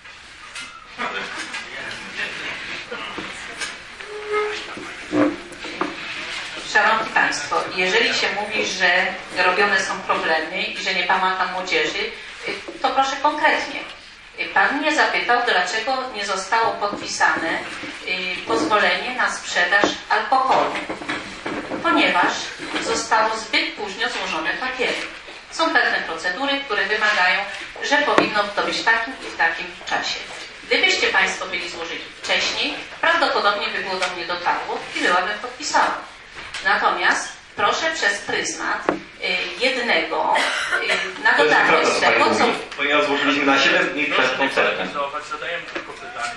Szanowni Państwo, jeżeli się mówi, że robione są problemy i że nie pomaga młodzieży, to proszę konkretnie. Pan mnie zapytał, dlaczego nie zostało podpisane pozwolenie na sprzedaż alkoholu. Ponieważ zostało zbyt późno złożone papiery. Są pewne procedury, które wymagają, że powinno to być w takim i w takim czasie. Gdybyście Państwo byli złożyli wcześniej, prawdopodobnie by było do mnie dotarło i byłabym podpisała. Natomiast proszę przez pryzmat jednego na dodanie z tego, co... Ponieważ złożyliśmy na 7 dni przed koncertem. Zadajemy tylko pytanie.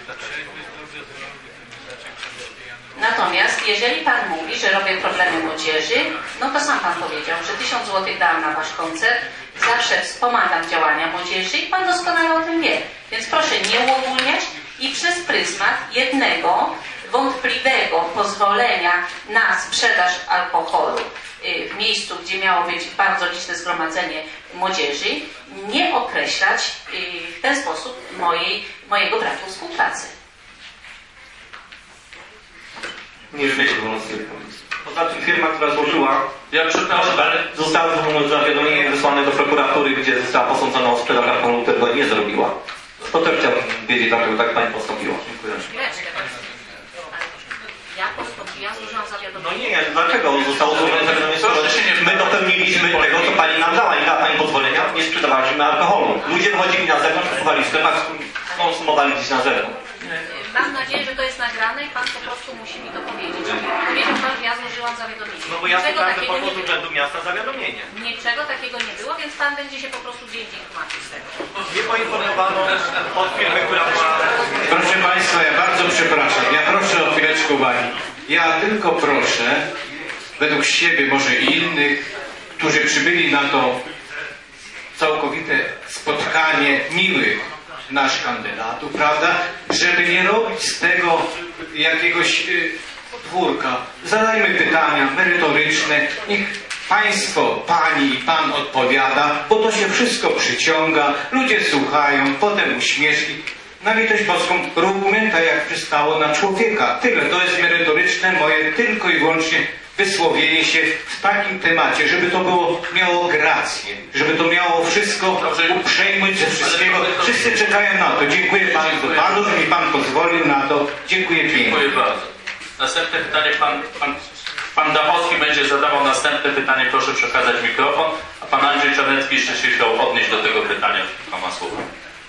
Natomiast jeżeli Pan mówi, że robię problemy młodzieży, no to sam Pan powiedział, że 1000 zł dałam na Wasz koncert, zawsze wspomagam działania młodzieży i Pan doskonale o tym wie. Więc proszę nie uogólniać i przez pryzmat jednego wątpliwego pozwolenia na sprzedaż alkoholu w miejscu, gdzie miało być bardzo liczne zgromadzenie młodzieży, nie określać w ten sposób mojego braku współpracy. Nie życzę Poza tym firma, która złożyła, ja przepraszam, ale zostało zawiadomienie wysłane do prokuratury, gdzie została posądzona o sprzedaż alkoholu, którego nie zrobiła. To też chciałbym wiedzieć, dlaczego tak pani postąpiła. Dziękuję. Ja postąpiłam, złożyłam zawiadomienie. No nie, dlaczego zostało złożone zawiadomienie? My dopełniliśmy tego, co pani nam dała. Nie dała pani pozwolenia, nie sprzedawaliśmy alkoholu. Ludzie wychodzili na zewnątrz, kupowali w sklepach, konsumowali gdzieś na zewnątrz. Mam nadzieję, że to jest nagrane i Pan po prostu musi mi to powiedzieć. Powiedział Pan, że ja złożyłam zawiadomienie. No bo ja pytałem do Urzędu Miasta zawiadomienie. Niczego takiego nie było, więc Pan będzie się po prostu gdzie indziej tłumaczył z tego. Nie poinformowano od firmy, która była... Proszę Państwa, ja bardzo przepraszam. Ja proszę o chwileczkę uwagi. Ja tylko proszę, według siebie, może i innych, którzy przybyli na to całkowite spotkanie miłych naszych kandydatów, prawda, żeby nie robić z tego jakiegoś podwórka. Zadajmy pytania merytoryczne, niech Państwo, Pani i Pan odpowiada, bo to się wszystko przyciąga, ludzie słuchają, potem uśmieszki. Na litość boską róbmy tak, jak przystało na człowieka. Tyle, to jest merytoryczne moje tylko i wyłącznie wysłowienie się w takim temacie, żeby to miało grację, żeby to miało wszystko uprzejmość ze wszystkiego. Wszyscy czekają na to. Dziękuję Panu, że mi Pan pozwolił na to. Dziękuję pięknie. Dziękuję bardzo. Następne pytanie, pan Dachowski będzie zadawał następne pytanie. Proszę przekazać mikrofon. A Pan Andrzej Czarnecki jeszcze się chciał odnieść do tego pytania. Pan ma słowo.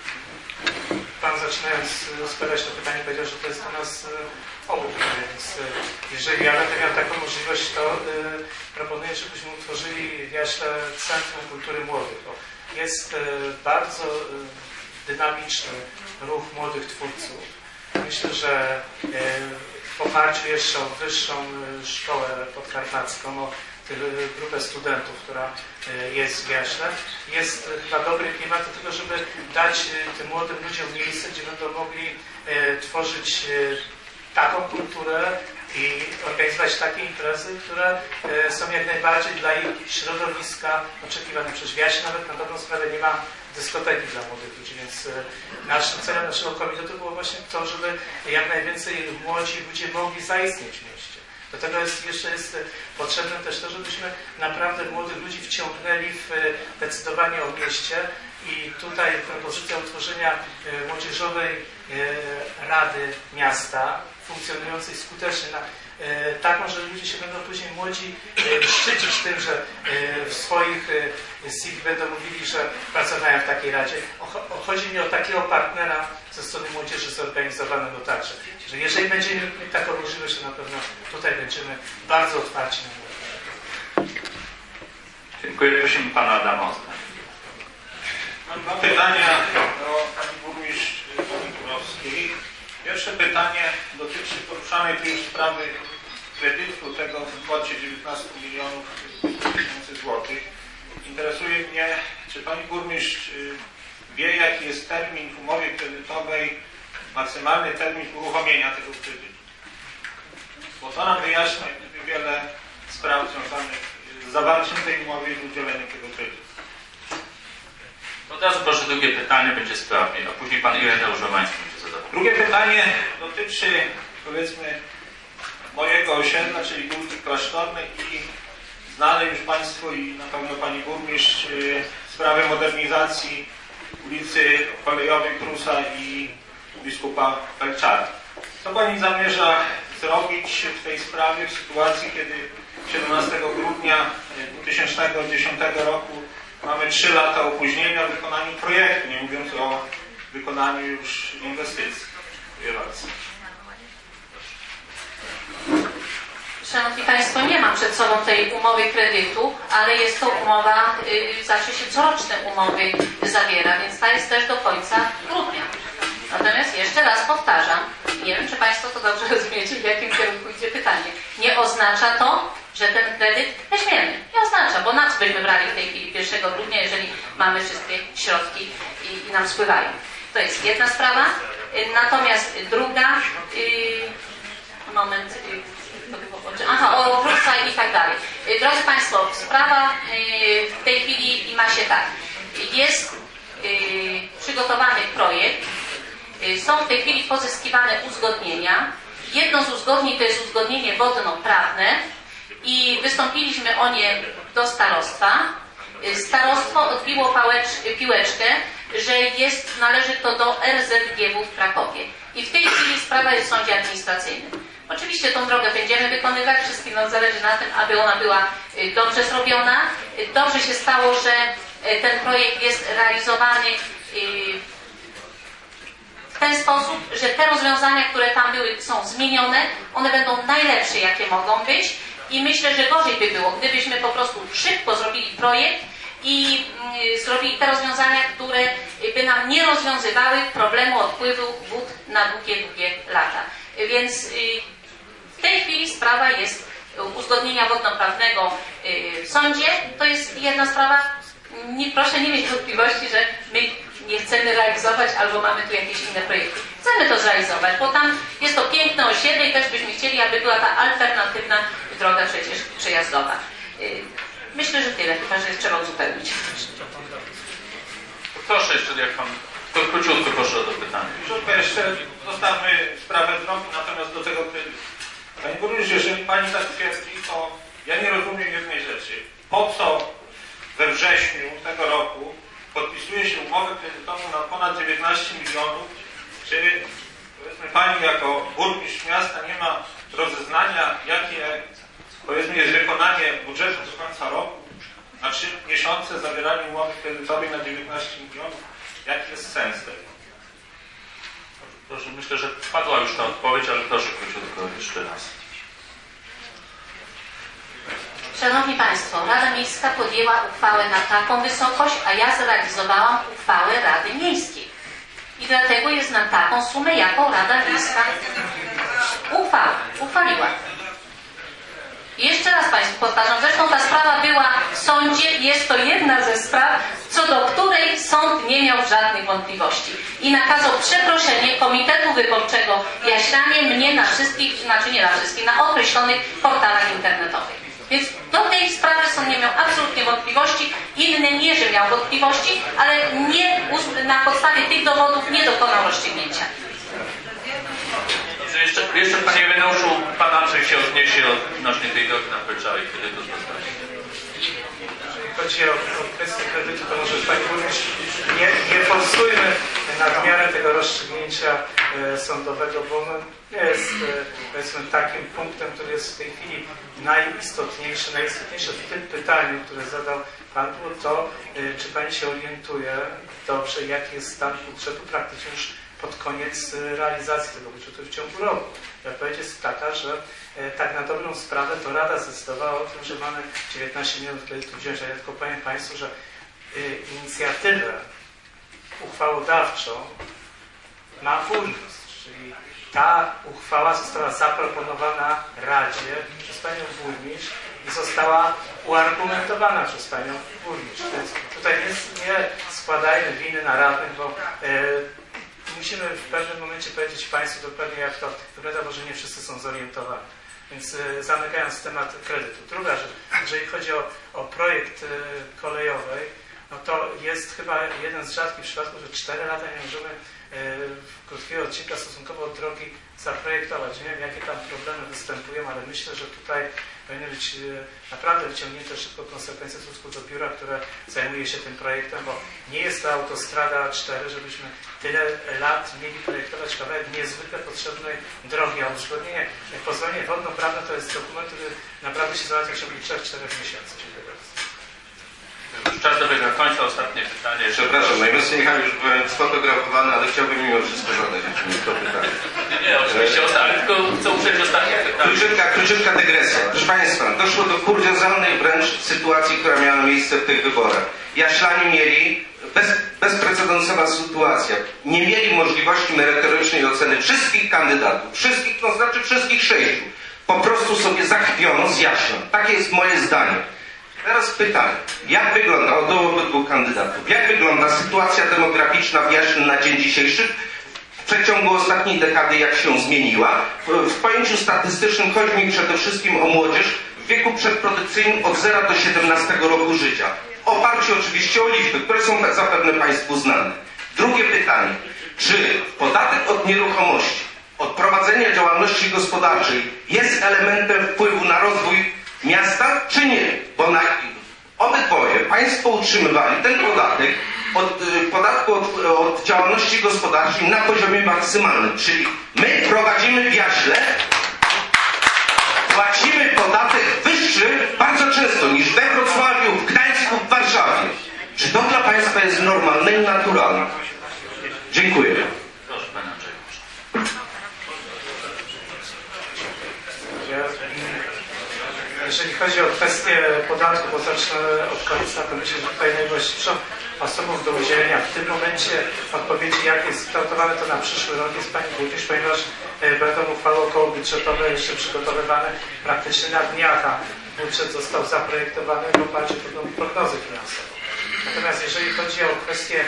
Pan zaczynając odpowiadać to pytanie powiedział, że to jest dla nas obu, więc jeżeli ja będę miał taką możliwość, to proponuję, żebyśmy utworzyli w Jaśle Centrum Kultury Młodych. Bo jest bardzo dynamiczny ruch młodych twórców. Myślę, że w oparciu jeszcze o Wyższą Szkołę Podkarpacką, o grupę studentów, która jest w Jaśle, jest chyba dobry klimat do tego, żeby dać tym młodym ludziom miejsce, gdzie będą mogli tworzyć taką kulturę i organizować takie imprezy, które są jak najbardziej dla ich środowiska oczekiwane. Przecież w Jaśle nawet na dobrą sprawę nie ma dyskoteki dla młodych ludzi, więc naszym celem naszego komitetu było właśnie to, żeby jak najwięcej młodzi ludzie mogli zaistnieć w mieście. Do tego jeszcze jest potrzebne też to, żebyśmy naprawdę młodych ludzi wciągnęli w decydowanie o mieście i tutaj propozycja utworzenia młodzieżowej Rady Miasta, funkcjonującej skutecznie, taką, że ludzie się będą później młodzi szczycić tym, że w swoich CV będą mówili, że pracowałem w takiej Radzie. Chodzi mi o takiego partnera ze strony młodzieży zorganizowanego także, że jeżeli będziemy mieli taką możliwość, to na pewno tutaj będziemy bardzo otwarci na to. Dziękuję. Prosimy pana Adama. Mam dwa pytania do pani burmistrz Kurowskiej. Pierwsze pytanie dotyczy poruszanej tu już sprawy kredytu tego w kwocie 19 milionów tysięcy złotych. Interesuje mnie, czy pani burmistrz wie, jaki jest termin w umowie kredytowej, maksymalny termin uruchomienia tego kredytu. Bo to nam wyjaśnia wiele spraw związanych z zawarciem tej umowy i udzieleniem tego kredytu. Od razu proszę drugie pytanie, będzie sprawnie, a później pan Ireneusz Romański będzie zadawał. Drugie pytanie dotyczy, powiedzmy, mojego osiedla, czyli Górki Klasztornej i znane już Państwu i na pewno Pani Burmistrz sprawy modernizacji ulicy Kolejowej Prusa i Biskupa Felczara. Co Pani zamierza zrobić w tej sprawie w sytuacji, kiedy 17 grudnia 2010 roku mamy 3 lata opóźnienia w wykonaniu projektu, nie mówiąc o wykonaniu już inwestycji. Dziękuję bardzo. Szanowni Państwo, nie mam przed sobą tej umowy kredytu, ale jest to umowa, zawsze się coroczne umowy zawiera, więc ta jest też do końca grudnia. Natomiast jeszcze raz powtarzam, nie wiem, czy Państwo to dobrze rozumiecie, w jakim kierunku idzie pytanie. Nie oznacza to, że ten kredyt weźmiemy. Nie oznacza, bo na co byśmy brali w tej chwili 1 grudnia, jeżeli mamy wszystkie środki i nam spływają. To jest jedna sprawa. Natomiast druga, o Prusa i tak dalej. Drodzy Państwo, sprawa w tej chwili ma się tak. Jest przygotowany projekt, są w tej chwili pozyskiwane uzgodnienia. Jedno z uzgodnień to jest uzgodnienie wodno-prawne i wystąpiliśmy o nie do starostwa. Starostwo odbiło piłeczkę, że należy to do RZGW w Krakowie. I w tej chwili sprawa jest w sądzie administracyjnym. Oczywiście tą drogę będziemy wykonywać, wszystkim nam zależy na tym, aby ona była dobrze zrobiona. Dobrze się stało, że ten projekt jest realizowany w ten sposób, że te rozwiązania, które tam były, są zmienione. One będą najlepsze, jakie mogą być. I myślę, że gorzej by było, gdybyśmy po prostu szybko zrobili projekt i zrobili te rozwiązania, które by nam nie rozwiązywały problemu odpływu wód na długie lata. Więc w tej chwili sprawa jest uzgodnienia wodnoprawnego w sądzie. To jest jedna sprawa. Proszę nie mieć wątpliwości, że my nie chcemy realizować albo mamy tu jakieś inne projekty. Chcemy to zrealizować, bo tam jest to piękne osiedle i też byśmy chcieli, aby była ta alternatywna droga przecież przejazdowa. Myślę, że tyle, chyba że trzeba uzupełnić. Proszę jeszcze, jak pan... To króciutko proszę o to pytanie. Krótko jeszcze zostawmy sprawę drogi, natomiast do tego kredytu. Pani burmistrz, jeżeli Pani tak twierdzi, to ja nie rozumiem jednej rzeczy. Po co we wrześniu tego roku podpisuje się umowę kredytową na ponad 19 milionów, czy powiedzmy Pani jako burmistrz miasta nie ma rozeznania, jakie powiedzmy jest wykonanie budżetu do końca roku, na 3 miesiące zawieranie umowy kredytowej na 19 milionów. Jaki jest sens tego? Proszę, myślę, że padła już ta odpowiedź, ale proszę króciutko jeszcze raz. Szanowni Państwo, Rada Miejska podjęła uchwałę na taką wysokość, a ja zrealizowałam uchwałę Rady Miejskiej. I dlatego jest na taką sumę, jaką Rada Miejska uchwaliła. I jeszcze raz Państwu powtarzam, zresztą ta sprawa była w sądzie, jest to jedna ze spraw, co do której sąd nie miał żadnych wątpliwości. I nakazał przeproszenie Komitetu Wyborczego Jaślanie mnie na wszystkich, znaczy nie na wszystkich, na określonych portalach internetowych. Więc do tej sprawy sąd nie miał absolutnie wątpliwości, inny nie, że miał wątpliwości, ale nie, na podstawie tych dowodów nie dokonał rozstrzygnięcia. Jeszcze Panie Ireneuszu, Pan Andrzej się odniesie odnośnie tej drogi na Felczary, kiedy to zostanie. chodzi o kwestię kredytu, to może Pani Burmistrz, nie forsujmy nadmiarę tego rozstrzygnięcia sądowego, bo ono jest, powiedzmy, takim punktem, który jest w tej chwili najistotniejszy w tym pytaniu, które zadał Pan, to czy Pani się orientuje dobrze, jaki jest stan budżetu praktycznie już pod koniec realizacji tego budżetu w ciągu roku. Odpowiedź jest taka, że tak na dobrą sprawę to Rada zdecydowała o tym, że mamy 19 milionów kredytu wziąć, a ja tylko powiem Państwu, że inicjatywę uchwałodawczą ma burmistrz, czyli ta uchwała została zaproponowana Radzie przez Panią Burmistrz i została uargumentowana przez Panią Burmistrz. Więc tutaj nie składajmy winy na radnych, bo musimy w pewnym momencie powiedzieć Państwu dokładnie, jak to wygląda, bo że nie wszyscy są zorientowani. Więc zamykając temat kredytu. Druga rzecz, jeżeli chodzi o projekt kolejowej, no to jest chyba jeden z rzadkich przypadków, że 4 lata nie możemy krótkiego odcinka stosunkowo od drogi zaprojektować. Nie wiem, jakie tam problemy występują, ale myślę, że tutaj powinny być naprawdę wyciągnięte szybko konsekwencje w stosunku do biura, które zajmuje się tym projektem, bo nie jest to autostrada 4, żebyśmy tyle lat mieli projektować kawałek niezwykle potrzebnej drogi, a uzgodnienie, pozwolenie wodno-prawne to jest dokument, który naprawdę się załatwia w ciągu 3-4 miesięcy. Już czas dobiega końca, ostatnie pytanie. Przepraszam, najmocniej Michał już byłem sfotografowany, ale chciałbym mimo wszystko zadać to pytanie. Nie, oczywiście, ale tylko chcę uprzeć ostatnie pytanie. Króciutka dygresja. Proszę Państwa, doszło do kuriozalnej wręcz sytuacji, która miała miejsce w tych wyborach. Jaślanie mieli, bezprecedensowa sytuacja, nie mieli możliwości merytorycznej oceny wszystkich kandydatów, to znaczy wszystkich 6. Po prostu sobie zakpiono z Jaśla. Takie jest moje zdanie. Teraz pytanie, jak wygląda, od obydwu kandydatów, jak wygląda sytuacja demograficzna w Jaśle na dzień dzisiejszy, w przeciągu ostatniej dekady, jak się zmieniła? W pojęciu statystycznym chodzi mi przede wszystkim o młodzież w wieku przedprodukcyjnym od 0 do 17 roku życia. W oparciu oczywiście o liczby, które są zapewne Państwu znane. Drugie pytanie, czy podatek od nieruchomości, od prowadzenia działalności gospodarczej jest elementem wpływu na rozwój miasta, czy nie? Bo na obydwoje Państwo utrzymywali ten podatek od działalności gospodarczej na poziomie maksymalnym. Czyli my prowadzimy w Jaśle, płacimy podatek wyższy bardzo często niż we Wrocławiu, w Gdańsku, w Warszawie. Czy to dla Państwa jest normalne i naturalne? Dziękuję. Proszę Pana Jeżeli chodzi o kwestię podatku, bo zacznę od końca, to myślę, że tutaj najwłaściwszą osobą do udzielenia w tym momencie odpowiedzi, jak jest kształtowane to na przyszły rok, jest Pani Burmistrz, ponieważ będą uchwały okołobudżetowe jeszcze przygotowywane praktycznie na dniach, a budżet został zaprojektowany w oparciu o prognozy finansowe. Natomiast jeżeli chodzi o kwestię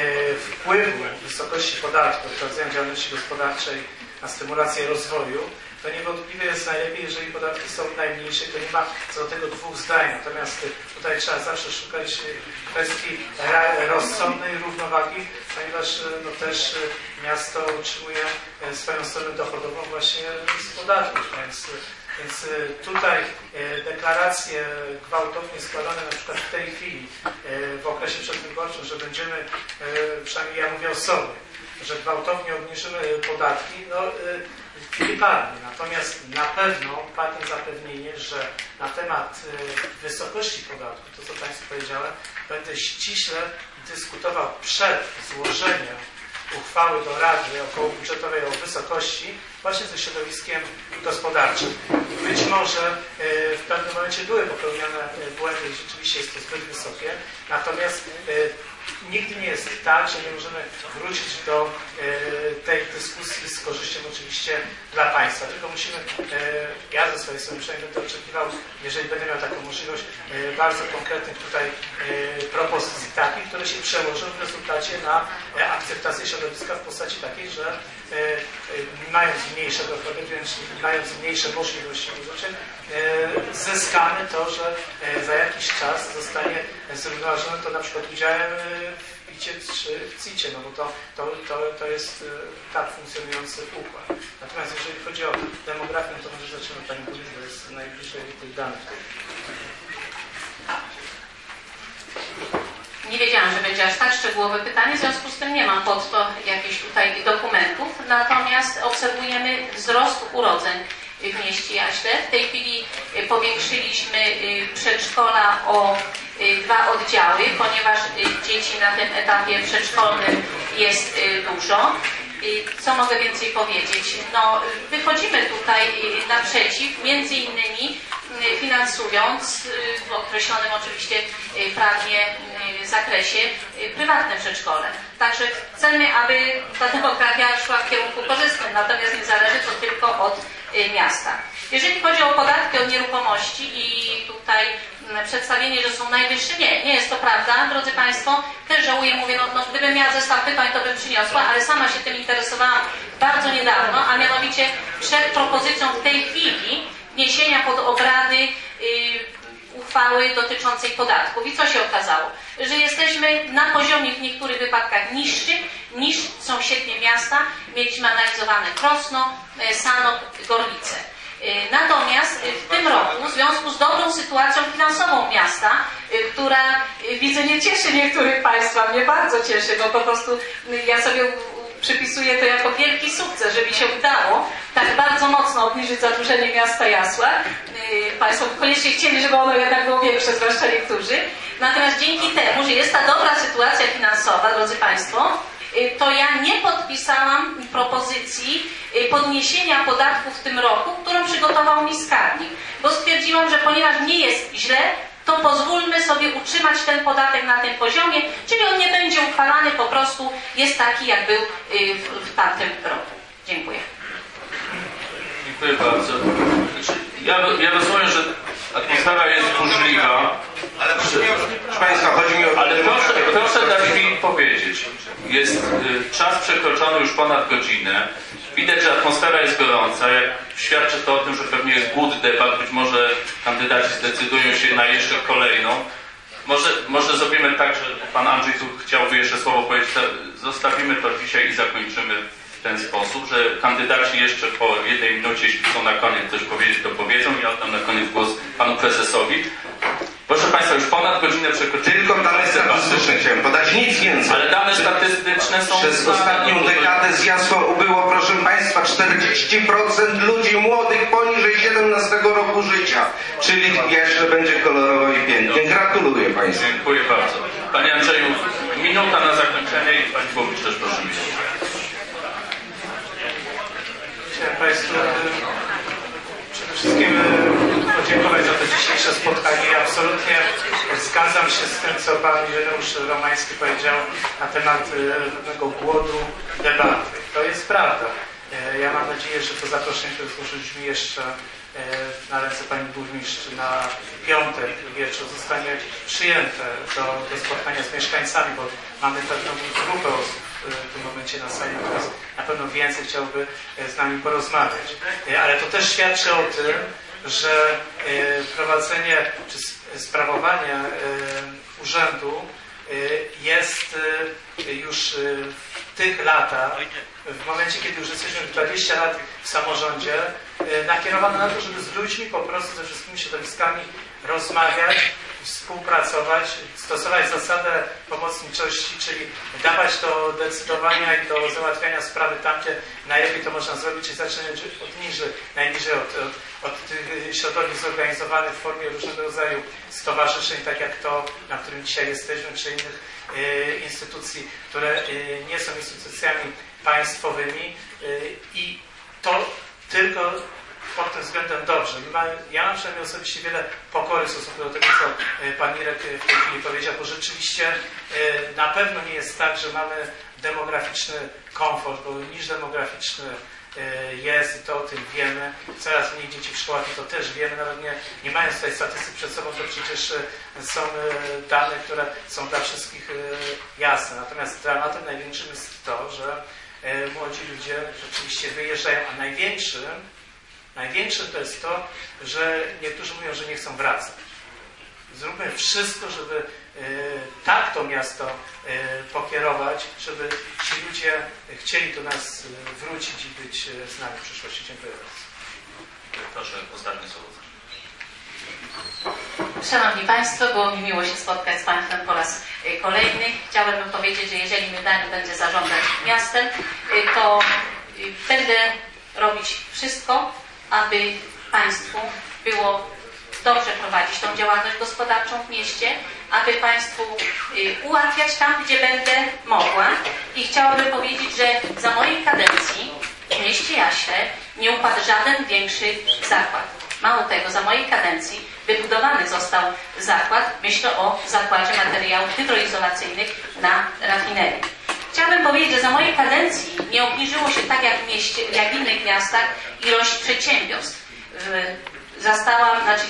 wpływu wysokości podatku od prowadzenia działalności gospodarczej na stymulację rozwoju, to niewątpliwie jest najlepiej, jeżeli podatki są najmniejsze, to nie ma co do tego dwóch zdań. Natomiast tutaj trzeba zawsze szukać kwestii rozsądnej równowagi, ponieważ no, też miasto utrzymuje swoją stronę dochodową właśnie z podatków. Więc tutaj deklaracje gwałtownie składane na przykład w tej chwili w okresie przedwyborczym, że będziemy, przynajmniej ja mówię o sobie, że gwałtownie obniżymy podatki, no nie padnie. Natomiast na pewno padnie zapewnienie, że na temat wysokości podatku, to co Państwu powiedziałem, będę ściśle dyskutował przed złożeniem uchwały do Rady okołobudżetowej o wysokości właśnie ze środowiskiem gospodarczym. Być może w pewnym momencie były popełnione błędy i rzeczywiście jest to zbyt wysokie, natomiast nigdy nie jest tak, że nie możemy wrócić do tej dyskusji z korzyścią oczywiście dla Państwa. Tylko musimy, ja ze swojej strony przynajmniej będę oczekiwał, jeżeli będę miał taką możliwość, bardzo konkretnych tutaj propozycji takich, które się przełożą w rezultacie na akceptację środowiska w postaci takiej, że mając mniejsze dochody, więc mając mniejsze możliwości wyborcze, zyskamy to, że za jakiś czas zostanie zrównoważone to na przykład udziałem w PIT-cie czy w CIT-cie, no bo to jest tak funkcjonujący układ. Natomiast jeżeli chodzi o demografię, to może zaczynamy Pani Burmistrz, bo jest najbliżej tych danych. Nie wiedziałam, że będzie aż tak szczegółowe pytanie, w związku z tym nie mam pod to jakichś tutaj dokumentów. Natomiast obserwujemy wzrost urodzeń w mieście Jaśle. W tej chwili powiększyliśmy przedszkola o 2 oddziały, ponieważ dzieci na tym etapie przedszkolnym jest dużo. Co mogę więcej powiedzieć? No, wychodzimy tutaj naprzeciw, między innymi finansując w określonym oczywiście prawnie zakresie prywatne przedszkole. Także chcemy, aby ta demografia szła w kierunku korzystnym, natomiast nie zależy to tylko od miasta. Jeżeli chodzi o podatki od nieruchomości i tutaj przedstawienie, że są najwyższe, nie jest to prawda, drodzy Państwo. Też żałuję, mówię, no gdybym miała zestaw pytań, to bym przyniosła, ale sama się tym interesowałam bardzo niedawno, a mianowicie przed propozycją w tej chwili wniesienia pod obrady uchwały dotyczącej podatków. I co się okazało? Że jesteśmy na poziomie w niektórych wypadkach niższy niż sąsiednie miasta. Mieliśmy analizowane Krosno, Sanok, Gorlice. Natomiast w tym roku, w związku z dobrą sytuacją finansową miasta, która widzę nie cieszy niektórych Państwa, mnie bardzo cieszy, bo po prostu ja sobie przypisuję to jako wielki sukces, że mi się udało tak bardzo mocno obniżyć zadłużenie miasta Jasła. Państwo koniecznie chcieli, żeby ono jednak było większe, zwłaszcza niektórzy. Natomiast dzięki temu, że jest ta dobra sytuacja finansowa, drodzy Państwo, to ja nie podpisałam propozycji podniesienia podatków w tym roku, którą przygotował mi skarbnik, bo stwierdziłam, że ponieważ nie jest źle, to pozwólmy sobie utrzymać ten podatek na tym poziomie, czyli on nie będzie uchwalany, po prostu jest taki, jak był w tamtym roku. Dziękuję. Dziękuję bardzo. Ja rozumiem, że atmosfera jest burzliwa. Ale proszę Państwa, chodzi mi o... Ale proszę dać mi powiedzieć. Jest czas przekroczony już ponad godzinę. Widać, że atmosfera jest gorąca. Świadczy to o tym, że pewnie jest głód debat. Być może kandydaci zdecydują się na jeszcze kolejną. Może zrobimy tak, że pan Andrzej tu chciałby jeszcze słowo powiedzieć. Zostawimy to dzisiaj i zakończymy w ten sposób, że kandydaci jeszcze po 1 minucie, jeśli chcą na koniec coś powiedzieć, to powiedzą. Ja oddam na koniec głos panu prezesowi. Proszę Państwa, już ponad godzinę przekroczyliśmy. Tylko dane statystyczne chciałem podać, nic więcej. Ale dane statystyczne są... Przez ostatnią dekadę z Jasła ubyło, proszę Państwa, 40% ludzi młodych poniżej 17 roku życia. Czyli jeszcze będzie kolorowo i pięknie. Gratuluję Państwu. Dziękuję bardzo. Panie Andrzeju, minuta na zakończenie i Pani Burmistrz też proszę. Chciałem Państwu przede wszystkim podziękować za to dzisiejsze spotkanie. Ja absolutnie zgadzam się z tym, co Pan Ireneusz Romański powiedział na temat pewnego głodu debaty. To jest prawda. Ja mam nadzieję, że to zaproszenie, które złożyliśmy jeszcze na ręce Pani Burmistrz na piątek wieczór zostanie przyjęte do spotkania z mieszkańcami, bo mamy pewną grupę osób w tym momencie na sali, która na pewno więcej chciałby z nami porozmawiać. Ale to też świadczy o tym, że prowadzenie czy sprawowanie urzędu jest już w tych latach, w momencie, kiedy już jesteśmy 20 lat w samorządzie, nakierowane na to, żeby z ludźmi po prostu, ze wszystkimi środowiskami rozmawiać, współpracować, stosować zasadę pomocniczości, czyli dawać do decydowania i do załatwiania sprawy tam, gdzie najlepiej to można zrobić, czyli zaczynać od najniżej od tych środowisk zorganizowanych w formie różnego rodzaju stowarzyszeń, tak jak to, na którym dzisiaj jesteśmy, czy innych instytucji, które nie są instytucjami państwowymi i to tylko pod tym względem dobrze. Ja mam przynajmniej osobiście wiele pokory w stosunku do tego, co Pan Irek w tej chwili powiedział, bo rzeczywiście na pewno nie jest tak, że mamy demograficzny komfort, bo niż demograficzny jest i to o tym wiemy. Coraz mniej dzieci w szkołach i to też wiemy, nawet nie mając tutaj statystyk przed sobą, to przecież są dane, które są dla wszystkich jasne. Natomiast dramatem największym jest to, że młodzi ludzie rzeczywiście wyjeżdżają, a największym to jest to, że niektórzy mówią, że nie chcą wracać. Zróbmy wszystko, żeby tak to miasto pokierować, żeby ci ludzie chcieli do nas wrócić i być z nami w przyszłości. Dziękuję bardzo. Proszę, ostatnie słowo. Szanowni Państwo, było mi miło się spotkać z Państwem po raz kolejny. Chciałabym powiedzieć, że jeżeli mnie Daniel będzie zarządzać miastem, to będę robić wszystko, aby Państwu było dobrze prowadzić tą działalność gospodarczą w mieście, aby Państwu ułatwiać tam, gdzie będę mogła. I chciałabym powiedzieć, że za mojej kadencji w mieście Jaśle nie upadł żaden większy zakład. Mało tego, za mojej kadencji wybudowany został zakład, myślę o zakładzie materiałów hydroizolacyjnych na rafinerii. Chciałabym powiedzieć, że za mojej kadencji nie obniżyło się tak jak w mieście, jak w innych miastach ilość przedsiębiorstw. Zastałam na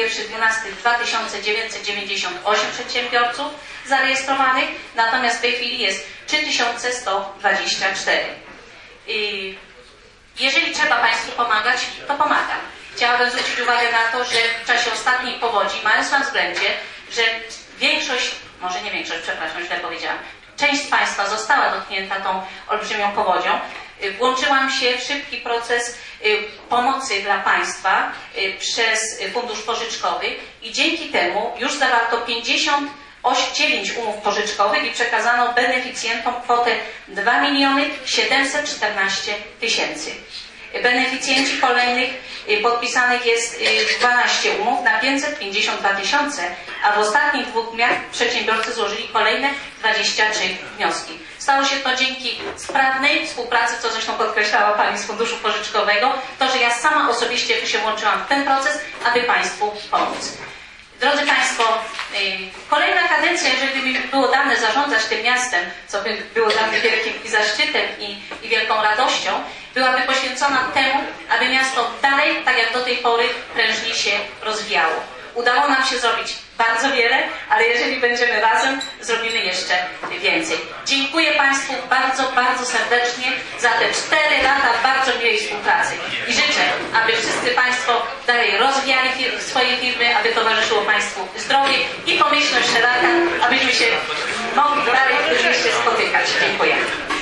31.12.2998 przedsiębiorców zarejestrowanych, natomiast w tej chwili jest 3124. Jeżeli trzeba Państwu pomagać, to pomagam. Chciałabym zwrócić uwagę na to, że w czasie ostatniej powodzi, mając na względzie, że większość, może nie większość, przepraszam, źle powiedziałam, część z Państwa została dotknięta tą olbrzymią powodzią, włączyłam się w szybki proces pomocy dla Państwa przez Fundusz Pożyczkowy i dzięki temu już zawarto 59 umów pożyczkowych i przekazano beneficjentom kwotę 2 714 000. Beneficjenci kolejnych podpisanych jest 12 umów na 552 000, a w ostatnich 2 dniach przedsiębiorcy złożyli kolejne 23 wnioski. Stało się to dzięki sprawnej współpracy, co zresztą podkreślała Pani z Funduszu Pożyczkowego, to, że ja sama osobiście się włączyłam w ten proces, aby Państwu pomóc. Drodzy Państwo, kolejna kadencja, jeżeli by mi było dane zarządzać tym miastem, co by było dla mnie wielkim i zaszczytem i wielką radością, byłaby poświęcona temu, aby miasto dalej, tak jak do tej pory, prężnie się rozwijało. Udało nam się zrobić bardzo wiele, ale jeżeli będziemy razem, zrobimy jeszcze więcej. Dziękuję Państwu bardzo, bardzo serdecznie za te 4 lata bardzo miłej współpracy. I życzę, aby wszyscy Państwo dalej rozwijali swoje firmy, aby towarzyszyło Państwu zdrowie i pomyślność szeroka, abyśmy się mogli dalej w tym mieście spotykać. Dziękuję.